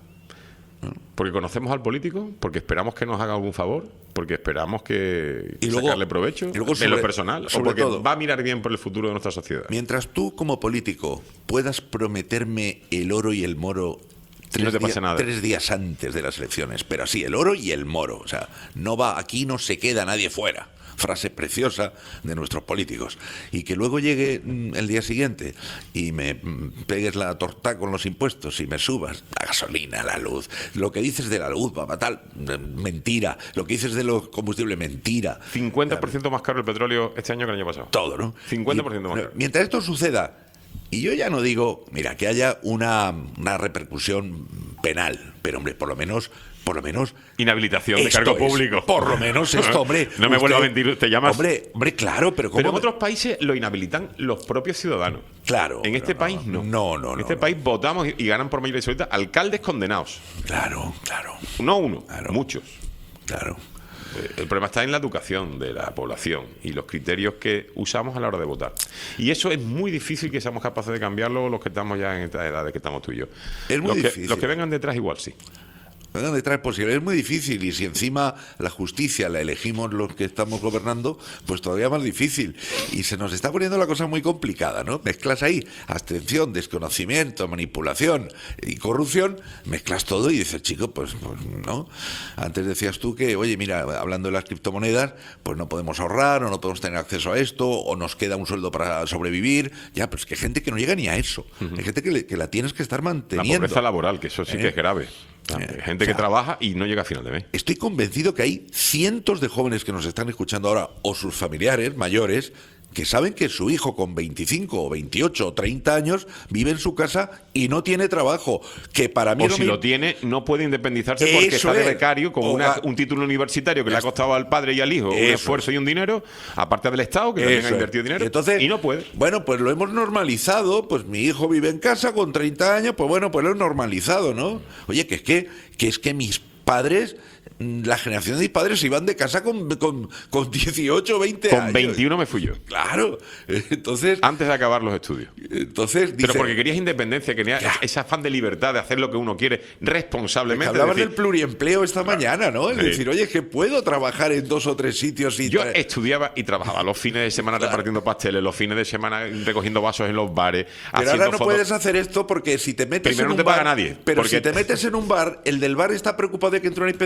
¿Porque conocemos al político? ¿Porque esperamos que nos haga algún favor? ¿Porque esperamos que, Y que luego- sacarle provecho y luego en lo sobre- personal? ¿O sobre porque todo- va a mirar bien por el futuro de nuestra sociedad? Mientras tú, como político, puedas prometerme el oro y el moro Y no te días- pasa nada. tres días antes de las elecciones, pero así, el oro y el moro. O sea, no va, aquí no se queda nadie fuera. Frase preciosa de nuestros políticos. Y que luego llegue mm, el día siguiente y me mm, pegues la torta con los impuestos y me subas la gasolina, la luz. Lo que dices de la luz, papá, tal, mm, mentira. Lo que dices de los combustibles, mentira. cincuenta por ciento más caro el petróleo este año que el año pasado. Todo, ¿no? cincuenta por ciento más Y, caro. mientras esto suceda, y yo ya no digo, mira, que haya una, una repercusión penal, pero hombre, por lo menos, por lo menos Inhabilitación de esto cargo es, público. Por lo menos esto, hombre. No me usted- vuelva a mentir, te llamas. Hombre, hombre, claro, pero ¿cómo? Pero en otros países lo inhabilitan los propios ciudadanos. Claro. En pero este no, país no. No, no, En no. este no. país votamos y, y ganan por mayoría absoluta alcaldes condenados. Claro, claro, No uno, Claro. muchos. claro. Eh, El problema está en la educación de la población y los criterios que usamos a la hora de votar. Y eso es muy difícil que seamos capaces de cambiarlo los que estamos ya en esta edad de que estamos tú y yo. Es muy los, que, difícil. los que vengan detrás igual sí. Vengan detrás posible. Es muy difícil y si encima la justicia la elegimos los que estamos gobernando, pues todavía más difícil. Y se nos está poniendo la cosa muy complicada, ¿no? Mezclas ahí abstención, desconocimiento, manipulación y corrupción, mezclas todo y dices, chico, pues, pues no. Antes decías tú que, oye, mira, hablando de las criptomonedas, pues no podemos ahorrar o no podemos tener acceso a esto o nos queda un sueldo para sobrevivir. Ya, pues que hay gente que no llega ni a eso. Hay gente que, le- que la tienes que estar La manteniendo. pobreza laboral, que eso sí que Eh. es grave. Eh, Gente o sea, que trabaja y no llega a final de mes. Estoy convencido que hay cientos de jóvenes que nos están escuchando ahora, o sus familiares mayores, que saben que su hijo con veinticinco o veintiocho o treinta años vive en su casa y no tiene trabajo. Que para mí O es si mi- lo tiene, no puede independizarse porque Eso está de es. becario con O una- ga- un título universitario que le ha costado al padre y al hijo un Eso esfuerzo y un dinero, aparte del Estado, que también Eso ha es. invertido dinero, Entonces, y no puede. Bueno, pues lo hemos normalizado, pues mi hijo vive en casa con treinta años, pues bueno, pues lo he normalizado, ¿no? Oye, que es que, que es que mis padres, mm, la generación de mis padres se iban de casa con, con, con dieciocho, veinte años. Con veintiuno me fui yo. Claro. Entonces, Antes de acabar los estudios. entonces Pero dice- porque querías independencia, quería ese afán de libertad, de hacer lo que uno quiere Que responsablemente. hablabas es decir, del pluriempleo esta mañana, ¿no? Es Sí. decir, oye, que puedo trabajar en dos o tres sitios y yo tra- estudiaba y trabajaba los fines de semana repartiendo pasteles, los fines de semana recogiendo vasos en los bares, Pero haciendo ahora no fotos. puedes hacer esto porque si te metes Primero en no un te paga bar, nadie, pero porque- si te metes en un bar, el del bar está preocupado de que entre una inspección Sí.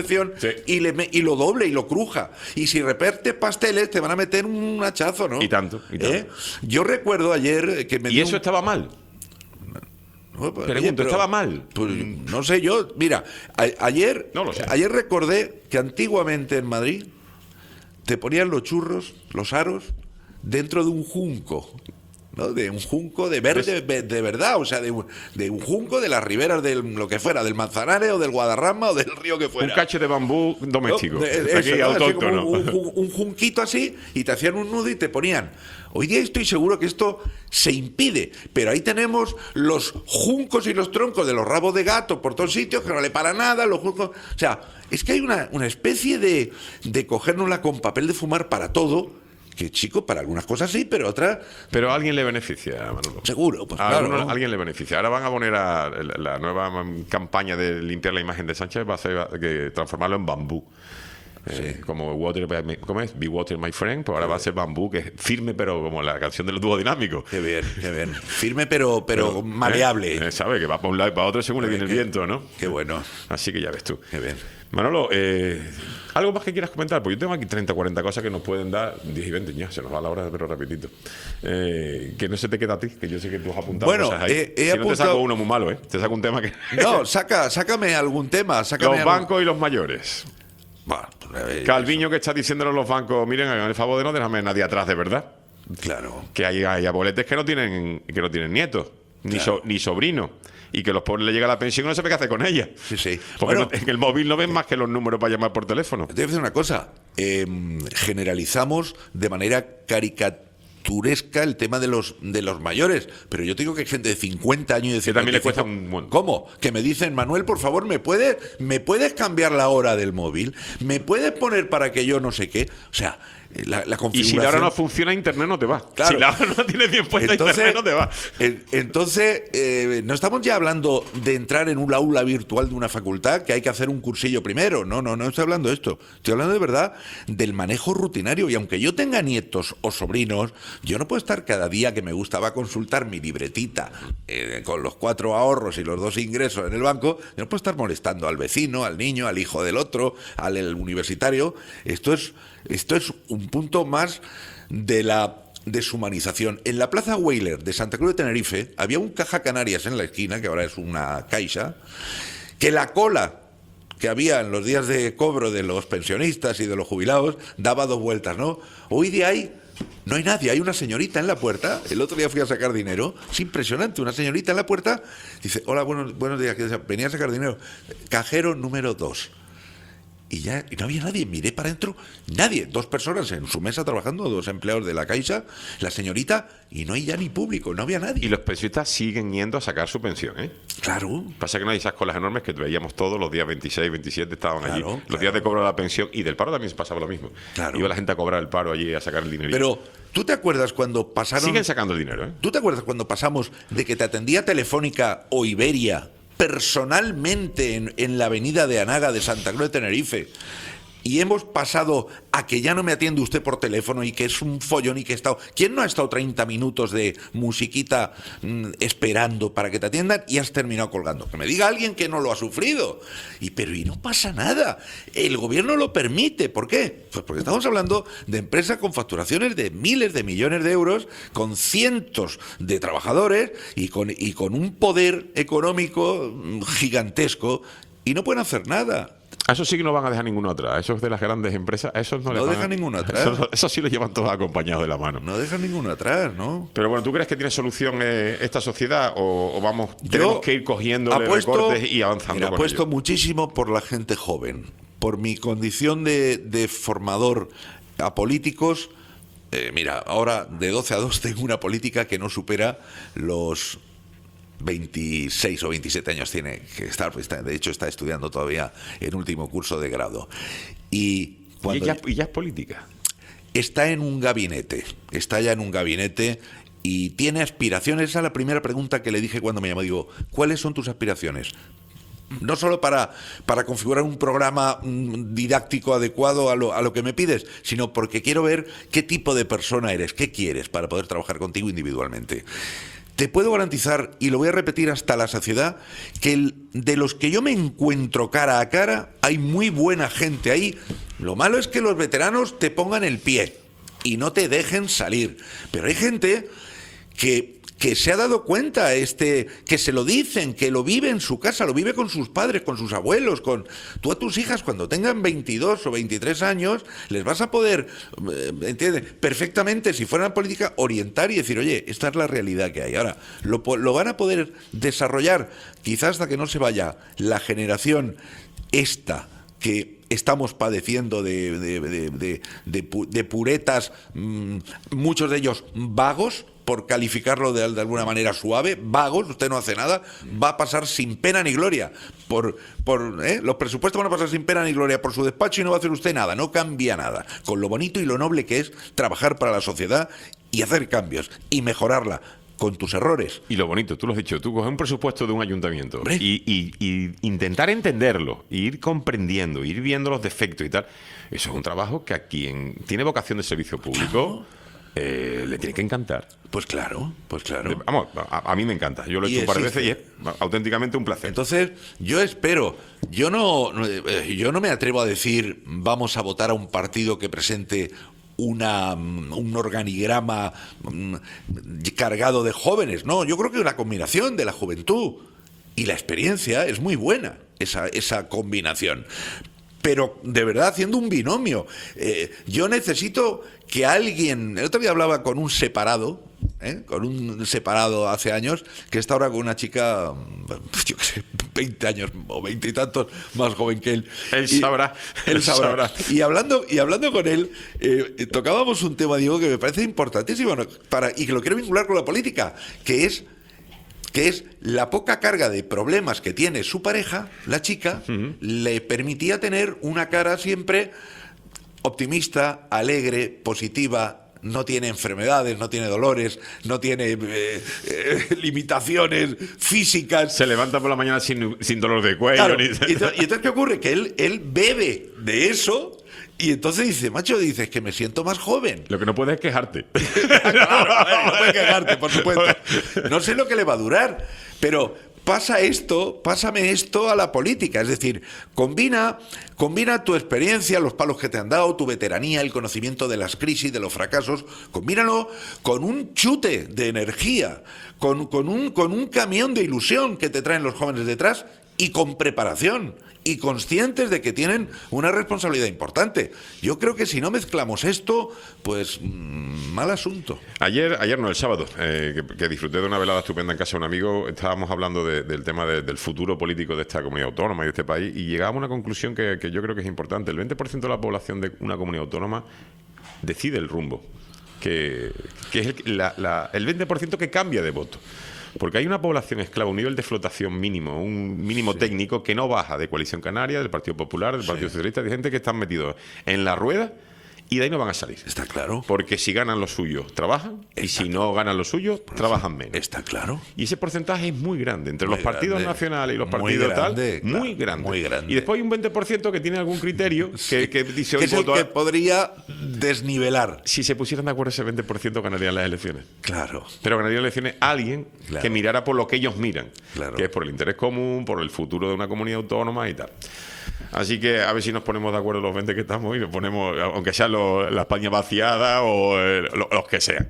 Sí. y, le me- y lo doble y lo cruja. Y si repartes pasteles, te van a meter un hachazo, ¿no? Y tanto, y tanto. ¿Eh? Yo recuerdo ayer que me ¿Y dio eso un- estaba mal? No, pues, Pregunto, oye, pero- ¿estaba mal? Pues no sé yo. Mira, a- ayer, No lo sé. ayer recordé que antiguamente en Madrid te ponían los churros, los aros, dentro de un junco. ¿No? De un junco de verde de, de verdad, o sea, de un, de un junco de las riberas del lo que fuera, del Manzanares o del Guadarrama o del río que fuera. Un cacho de bambú doméstico. No, de- Aquí, eso, ¿no? Así autóctono. como un, un- un junquito así, y te hacían un nudo y te ponían. Hoy día estoy seguro que esto se impide, pero ahí tenemos los juncos y los troncos de los rabos de gato por todos sitios, que no le para nada, los juncos. O sea, es que hay una, una especie de, de cogérnosla con papel de fumar para todo, que chico, para algunas cosas sí, pero otras. Pero a alguien le beneficia, Manolo. Seguro, pues A claro. alguno- ¿no? alguien le beneficia. Ahora van a poner a la, la nueva mm, campaña de limpiar la imagen de Sánchez, va a ser va- que transformarlo en bambú. Eh, como Water, by my- ¿cómo es? Be Water My Friend, pues ahora va a ser bambú, que es firme, pero como la canción de los dúos dinámicos. Qué bien, qué bien. Firme, pero, pero, maleable. Eh, ¿Sabe? Que va para un lado y para otro según le viene el qué- viento, ¿no? Qué bueno. Así que ya ves tú. Qué bien. Manolo, eh, ¿algo más que quieras comentar? Pues yo tengo aquí treinta o cuarenta cosas que nos pueden dar diez y veinte, ya, se nos va la hora, pero rapidito. Eh, que no se te queda a ti, que yo sé que tú has apuntado Bueno, cosas ahí. he- he si no te apuntado- saco uno muy malo, ¿eh? Te saco un tema que... No, saca, sácame algún tema. Sácame Los algún- bancos y los mayores. Bah, pues, eh, Calviño que está diciéndole a los bancos, miren, hagan el favor de no dejarme a nadie atrás, de verdad. Claro. Que hay, hay abueletes que no tienen que no tienen nietos, ni, Claro. so- ni sobrinos. Y que los pobres le llega la pensión y no sabe qué hacer con ella. Sí, sí. Porque Bueno, no- en el móvil no ven más que los números para llamar por teléfono. te voy a decir una cosa. eh, generalizamos de manera caricaturesca el tema de los de los mayores. Pero yo te digo que hay gente de cincuenta años y de Que también le cuesta cincuenta y cinco. un- bueno. ¿Cómo? Que me dicen, Manuel, por favor, ¿me puedes, ¿me puedes cambiar la hora del móvil? ¿Me puedes poner para que yo no sé qué? O sea, la, la Y configuración... si la hora no funciona, internet no te va. Claro. Si la hora no tienes bien puesta, internet no te va. en- Entonces, eh, no estamos ya hablando de entrar en un aula virtual de una facultad, que hay que hacer un cursillo primero. No, no, no estoy hablando de esto. Estoy hablando de verdad del manejo rutinario. Y aunque yo tenga nietos o sobrinos, yo no puedo estar cada día que me gustaba consultar mi libretita eh, con los cuatro ahorros y los dos ingresos en el banco, yo no puedo estar molestando al vecino, al niño, al hijo del otro, al el universitario. Esto es, esto es un punto más de la deshumanización. En la Plaza Weyler de Santa Cruz de Tenerife había un Caja Canarias en la esquina, que ahora es una caixa, que la cola que había en los días de cobro de los pensionistas y de los jubilados daba dos vueltas, ¿no? Hoy día hay, no hay nadie, hay una señorita en la puerta. El otro día fui a sacar dinero, es impresionante, una señorita en la puerta, dice, hola, buenos, buenos días, venía a sacar dinero, cajero número dos. Y ya y no había nadie, miré para adentro, nadie, dos personas en su mesa trabajando, dos empleados de la Caixa, la señorita, y no hay ya ni público, no había nadie. Y los pensionistas siguen yendo a sacar su pensión, ¿eh? Claro. Pasa que no hay esas colas enormes que veíamos todos los días veintiséis, veintisiete, estaban allí. Claro, Los claro. días de cobro de la pensión y del paro también se pasaba lo mismo. Claro. Iba la gente a cobrar el paro allí a sacar el dinero. Pero, ¿tú te acuerdas cuando pasaron... Siguen sacando el dinero, ¿eh? ¿Tú te acuerdas cuando pasamos de que te atendía Telefónica o Iberia personalmente en, en la avenida de Anaga de Santa Cruz de Tenerife? Y hemos pasado a que ya no me atiende usted por teléfono y que es un follón y que he estado... ¿Quién no ha estado treinta minutos de musiquita mm, esperando para que te atiendan y has terminado colgando? Que me diga alguien que no lo ha sufrido. Y pero y no pasa nada. El gobierno lo permite. ¿Por qué? Pues porque estamos hablando de empresas con facturaciones de miles de millones de euros, con cientos de trabajadores y con, y con un poder económico mm, gigantesco y no pueden hacer nada. A esos sí que no van a dejar ninguno atrás. A esos de las grandes empresas, a esos no, les No van a- dejan ninguno atrás. Esos, esos sí los llevan todos acompañados de la mano. No dejan ninguno atrás, ¿no? Pero bueno, ¿tú crees que tiene solución eh, esta sociedad o, o vamos, tenemos que ir cogiendo apuesto- recortes y avanzando mira, con apuesto ello? muchísimo por la gente joven. Por mi condición de, de formador a políticos, eh, mira, ahora de doce a dos tengo una política que no supera los veintiséis o veintisiete años tiene que estar, pues está- de hecho está estudiando todavía en último curso de grado. Y Y cuando ya, y ya es política. está en un gabinete, está ya en un gabinete y tiene aspiraciones. Esa es la primera pregunta que le dije cuando me llamó. Digo, ¿cuáles son tus aspiraciones? No solo para, para configurar un programa mm, didáctico adecuado a lo, a lo que me pides, sino porque quiero ver qué tipo de persona eres, qué quieres para poder trabajar contigo individualmente. te puedo garantizar, y lo voy a repetir hasta la saciedad, que el, de los que yo me encuentro cara a cara, hay muy buena gente ahí. Lo malo es que los veteranos te pongan el pie y no te dejen salir. Pero hay gente que, que se ha dado cuenta, este, que se lo dicen, que lo vive en su casa, lo vive con sus padres, con sus abuelos, con tú a tus hijas cuando tengan veintidós o veintitrés años, les vas a poder, eh, ¿entiendes? Perfectamente, si fuera una política, orientar y decir, oye, esta es la realidad que hay. Ahora, lo, lo van a poder desarrollar quizás hasta que no se vaya la generación esta que estamos padeciendo de, de, de, de, de, pu- de puretas, mmm, muchos de ellos vagos, por calificarlo de, de alguna manera suave, vagos, usted no hace nada, va a pasar sin pena ni gloria. Por, por ¿eh? Los presupuestos van a pasar sin pena ni gloria por su despacho y no va a hacer usted nada, no cambia nada. Con lo bonito y lo noble que es trabajar para la sociedad y hacer cambios y mejorarla con tus errores. Y lo bonito, tú lo has dicho, tú coges un presupuesto de un ayuntamiento y, y, y intentar entenderlo, e ir comprendiendo, ir viendo los defectos y tal. Eso es un trabajo que a quien tiene vocación de servicio público... Claro. Eh, le tiene que encantar. Pues claro, pues claro. Vamos, a, a mí me encanta. Yo lo he hecho un par de veces y es auténticamente un placer. Entonces, yo espero, yo no, yo no me atrevo a decir vamos a votar a un partido que presente una un organigrama cargado de jóvenes. No, yo creo que una combinación de la juventud y la experiencia es muy buena, esa, esa combinación. Pero de verdad haciendo un binomio. Eh, yo necesito que alguien... El otro día hablaba con un separado, ¿eh? con un separado hace años, que está ahora con una chica, yo qué sé, veinte años o veinte y tantos más joven que él. Él y, sabrá. Él sabrá. Y hablando, y hablando con él, eh, tocábamos un tema, digo, que me parece importantísimo para, y que lo quiero vincular con la política, que es... que es la poca carga de problemas que tiene su pareja, la chica, uh-huh. le permitía tener una cara siempre optimista, alegre, positiva, no tiene enfermedades, no tiene dolores, no tiene eh, eh, limitaciones físicas. Se levanta por la mañana sin, sin dolor de cuello. Claro. Ni... Y, entonces, y entonces, ¿qué ocurre? Que él, él bebe de eso... Y entonces dice, macho, dices que me siento más joven. Lo que no puedes es quejarte. Claro, no puedes quejarte, por supuesto. No sé lo que le va a durar, pero pasa esto, pásame esto a la política. Es decir, combina, combina tu experiencia, los palos que te han dado, tu veteranía, el conocimiento de las crisis, de los fracasos, combínalo con un chute de energía, con, con, un, con un camión de ilusión que te traen los jóvenes detrás y con preparación. Y conscientes de que tienen una responsabilidad importante. Yo creo que si no mezclamos esto, pues mmm, mal asunto. Ayer, ayer no, el sábado, eh, que, que disfruté de una velada estupenda en casa de un amigo, estábamos hablando de, del tema de, del futuro político de esta comunidad autónoma y de este país, y llegábamos a una conclusión que, que yo creo que es importante. El veinte por ciento de la población de una comunidad autónoma decide el rumbo, que, que es el, la, la, el veinte por ciento que cambia de voto. Porque hay una población esclava, un nivel de flotación mínimo, un mínimo sí. técnico que no baja de Coalición Canaria, del Partido Popular, del Partido sí. Socialista, de gente que están metidos en la rueda y de ahí no van a salir. Está claro. Porque si ganan los suyos, trabajan, Está y si claro. no ganan los suyos, Por trabajan menos. Está claro. Y ese porcentaje es muy grande, entre muy los partidos grande. nacionales y los muy partidos grande, tal, claro, muy grande. Muy grande. Y después hay un veinte por ciento que tiene algún criterio sí. que, que dice... Que es el que a... podría desnivelar. Si se pusieran de acuerdo ese veinte por ciento ganarían las elecciones. Claro. Pero ganarían las elecciones alguien claro. que mirara por lo que ellos miran, claro. que es por el interés común, por el futuro de una comunidad autónoma y tal. Así que a ver si nos ponemos de acuerdo los veinte que estamos y nos ponemos, aunque sea lo, la España vaciada o eh, lo, los que sean.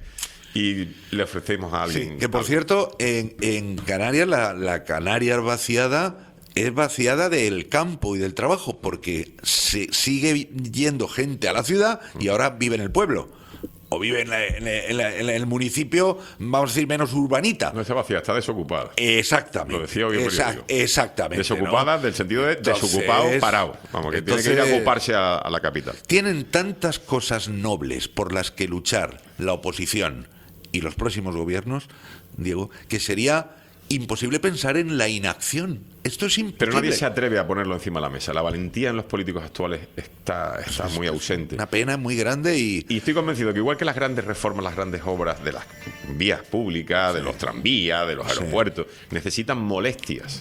Y le ofrecemos a alguien. Sí, que por algo. cierto, en, en Canarias, la, la Canarias vaciada es vaciada del campo y del trabajo, porque se sigue yendo gente a la ciudad y ahora vive en el pueblo. O vive en, la, en, la, en, la, en el municipio, vamos a decir, menos urbanita. No está vacía, está desocupada. Exactamente. Lo decía hoy el Exact, Exactamente. Desocupada, ¿no? Del sentido de entonces, desocupado, parado. Vamos, que entonces, tiene que ir a ocuparse a, a la capital. Tienen tantas cosas nobles por las que luchar la oposición y los próximos gobiernos, Diego, que sería imposible pensar en la inacción. Esto es imposible. Pero nadie se atreve a ponerlo encima de la mesa. La valentía en los políticos actuales está, está muy ausente. Una pena muy grande y... Y estoy convencido que igual que las grandes reformas, las grandes obras de las vías públicas, sí. de los tranvías, de los aeropuertos, sí. necesitan molestias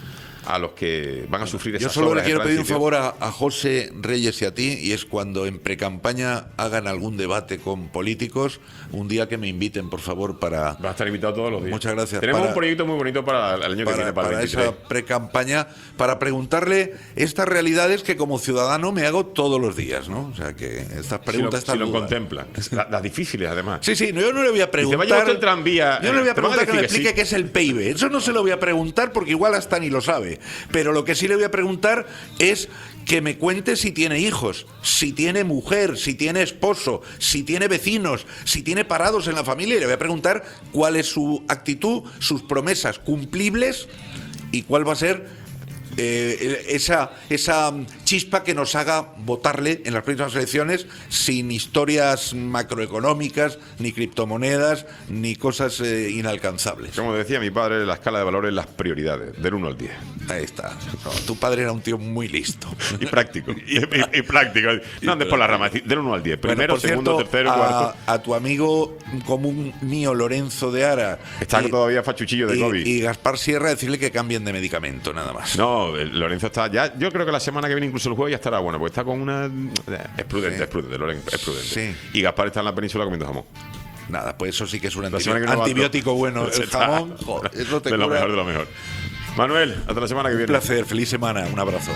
a los que van a sufrir Yo esas solo le obras de quiero pedir un tránsito. favor a, a José Reyes y a ti, y es cuando en precampaña hagan algún debate con políticos, un día que me inviten, por favor, para... Va a estar invitado todos los días. Muchas gracias. Tenemos Para- un proyecto muy bonito para el año que para, viene, para, para el veintitrés. esa precampaña, para preguntarle estas realidades que como ciudadano me hago todos los días, ¿no? O sea, que estas Si lo, preguntas si lo tan duras. contemplan. La- Las difíciles, además. Sí, sí, no, yo no le voy a Dice, preguntar. vaya usted el tranvía. Yo no le voy a eh, te van a preguntar que me decir explique sí. qué es el P I B. Eso no se lo voy a preguntar porque igual hasta ni lo sabe. Pero lo que sí le voy a preguntar es que me cuente si tiene hijos, si tiene mujer, si tiene esposo, si tiene vecinos, si tiene parados en la familia. Y le voy a preguntar cuál es su actitud, sus promesas cumplibles y cuál va a ser eh, esa, esa chispa que nos haga votarle en las próximas elecciones sin historias macroeconómicas, ni criptomonedas, ni cosas eh, inalcanzables. Como decía mi padre, la escala de valores, las prioridades, del uno al diez. Ahí está. No, tu padre era un tío muy listo. Y práctico. y, y- y práctico. No andes por la rama, del uno al diez. Bueno, Primero, por segundo, cierto, tercero, a, cuarto. a tu amigo común mío, Lorenzo de Ara. Está y- todavía fachuchillo de y, COVID. y Gaspar Sierra, decirle que cambien de medicamento, nada más. No, el Lorenzo está ya. Yo creo que la semana que viene, incluso el jueves, ya estará bueno, porque está con una. Es prudente, Sí. es prudente, Lorenzo, es prudente. Sí. Y Gaspar está en la península comiendo jamón. Nada, pues eso sí que es un La antibi- semana que viene va antibiótico otro. bueno. Pues El está. jamón, joder, eso te De lo cura. mejor, de lo mejor. Manuel, hasta la semana que Un viene. placer, feliz semana, un abrazo.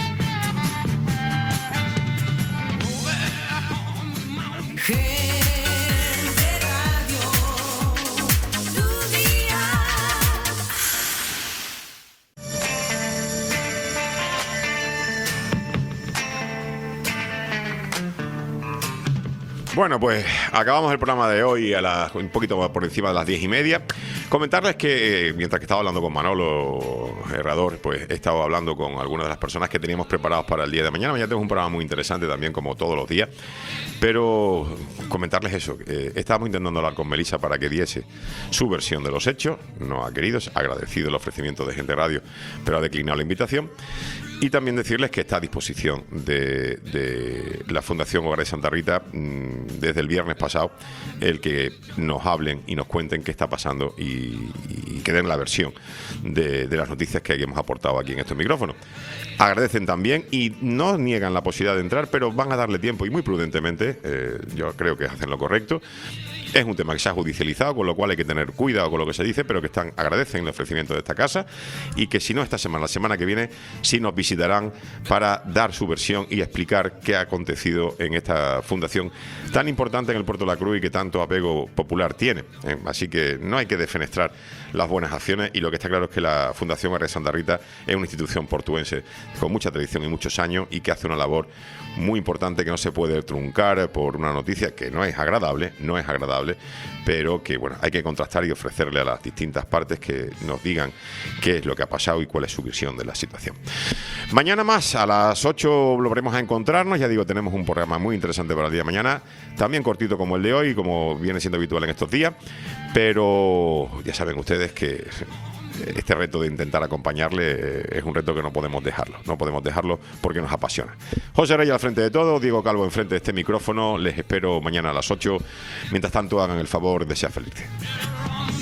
Gente Radio, tu día. Bueno, pues acabamos el programa de hoy a las, un poquito más por encima de las diez y media. Comentarles que eh, mientras que estaba hablando con Manolo Herrador, pues he estado hablando con algunas de las personas que teníamos preparados para el día de mañana. Mañana tenemos un programa muy interesante también, como todos los días. Pero comentarles eso. Eh, estábamos intentando hablar con Melissa para que diese su versión de los hechos. No ha querido, ha agradecido el ofrecimiento de Gente Radio, pero ha declinado la invitación. Y también decirles que está a disposición de, de la Fundación Hogar de Santa Rita mmm, desde el viernes pasado el que nos hablen y nos cuenten qué está pasando y, y que den la versión de, de las noticias que hemos aportado aquí en estos micrófonos. Agradecen también y no niegan la posibilidad de entrar, pero van a darle tiempo y muy prudentemente, eh, yo creo que hacen lo correcto. Es un tema que se ha judicializado, con lo cual hay que tener cuidado con lo que se dice, pero que están agradecen el ofrecimiento de esta casa y que si no esta semana, la semana que viene, sí nos visitarán para dar su versión y explicar qué ha acontecido en esta fundación tan importante en el Puerto de la Cruz y que tanto apego popular tiene. ¿eh? Así que no hay que defenestrar las buenas acciones y lo que está claro es que la Fundación Hogar de Santa Rita es una institución portuense con mucha tradición y muchos años y que hace una labor muy importante que no se puede truncar por una noticia que no es agradable, no es agradable, pero que bueno, hay que contrastar y ofrecerle a las distintas partes que nos digan qué es lo que ha pasado y cuál es su visión de la situación. Mañana más, a las ocho volveremos a encontrarnos, ya digo, tenemos un programa muy interesante para el día de mañana, también cortito como el de hoy, como viene siendo habitual en estos días, pero ya saben ustedes que este reto de intentar acompañarle eh, es un reto que no podemos dejarlo, no podemos dejarlo porque nos apasiona. José Reyes al frente de todo, Diego Calvo enfrente de este micrófono, les espero mañana a las ocho, mientras tanto hagan el favor de ser felices.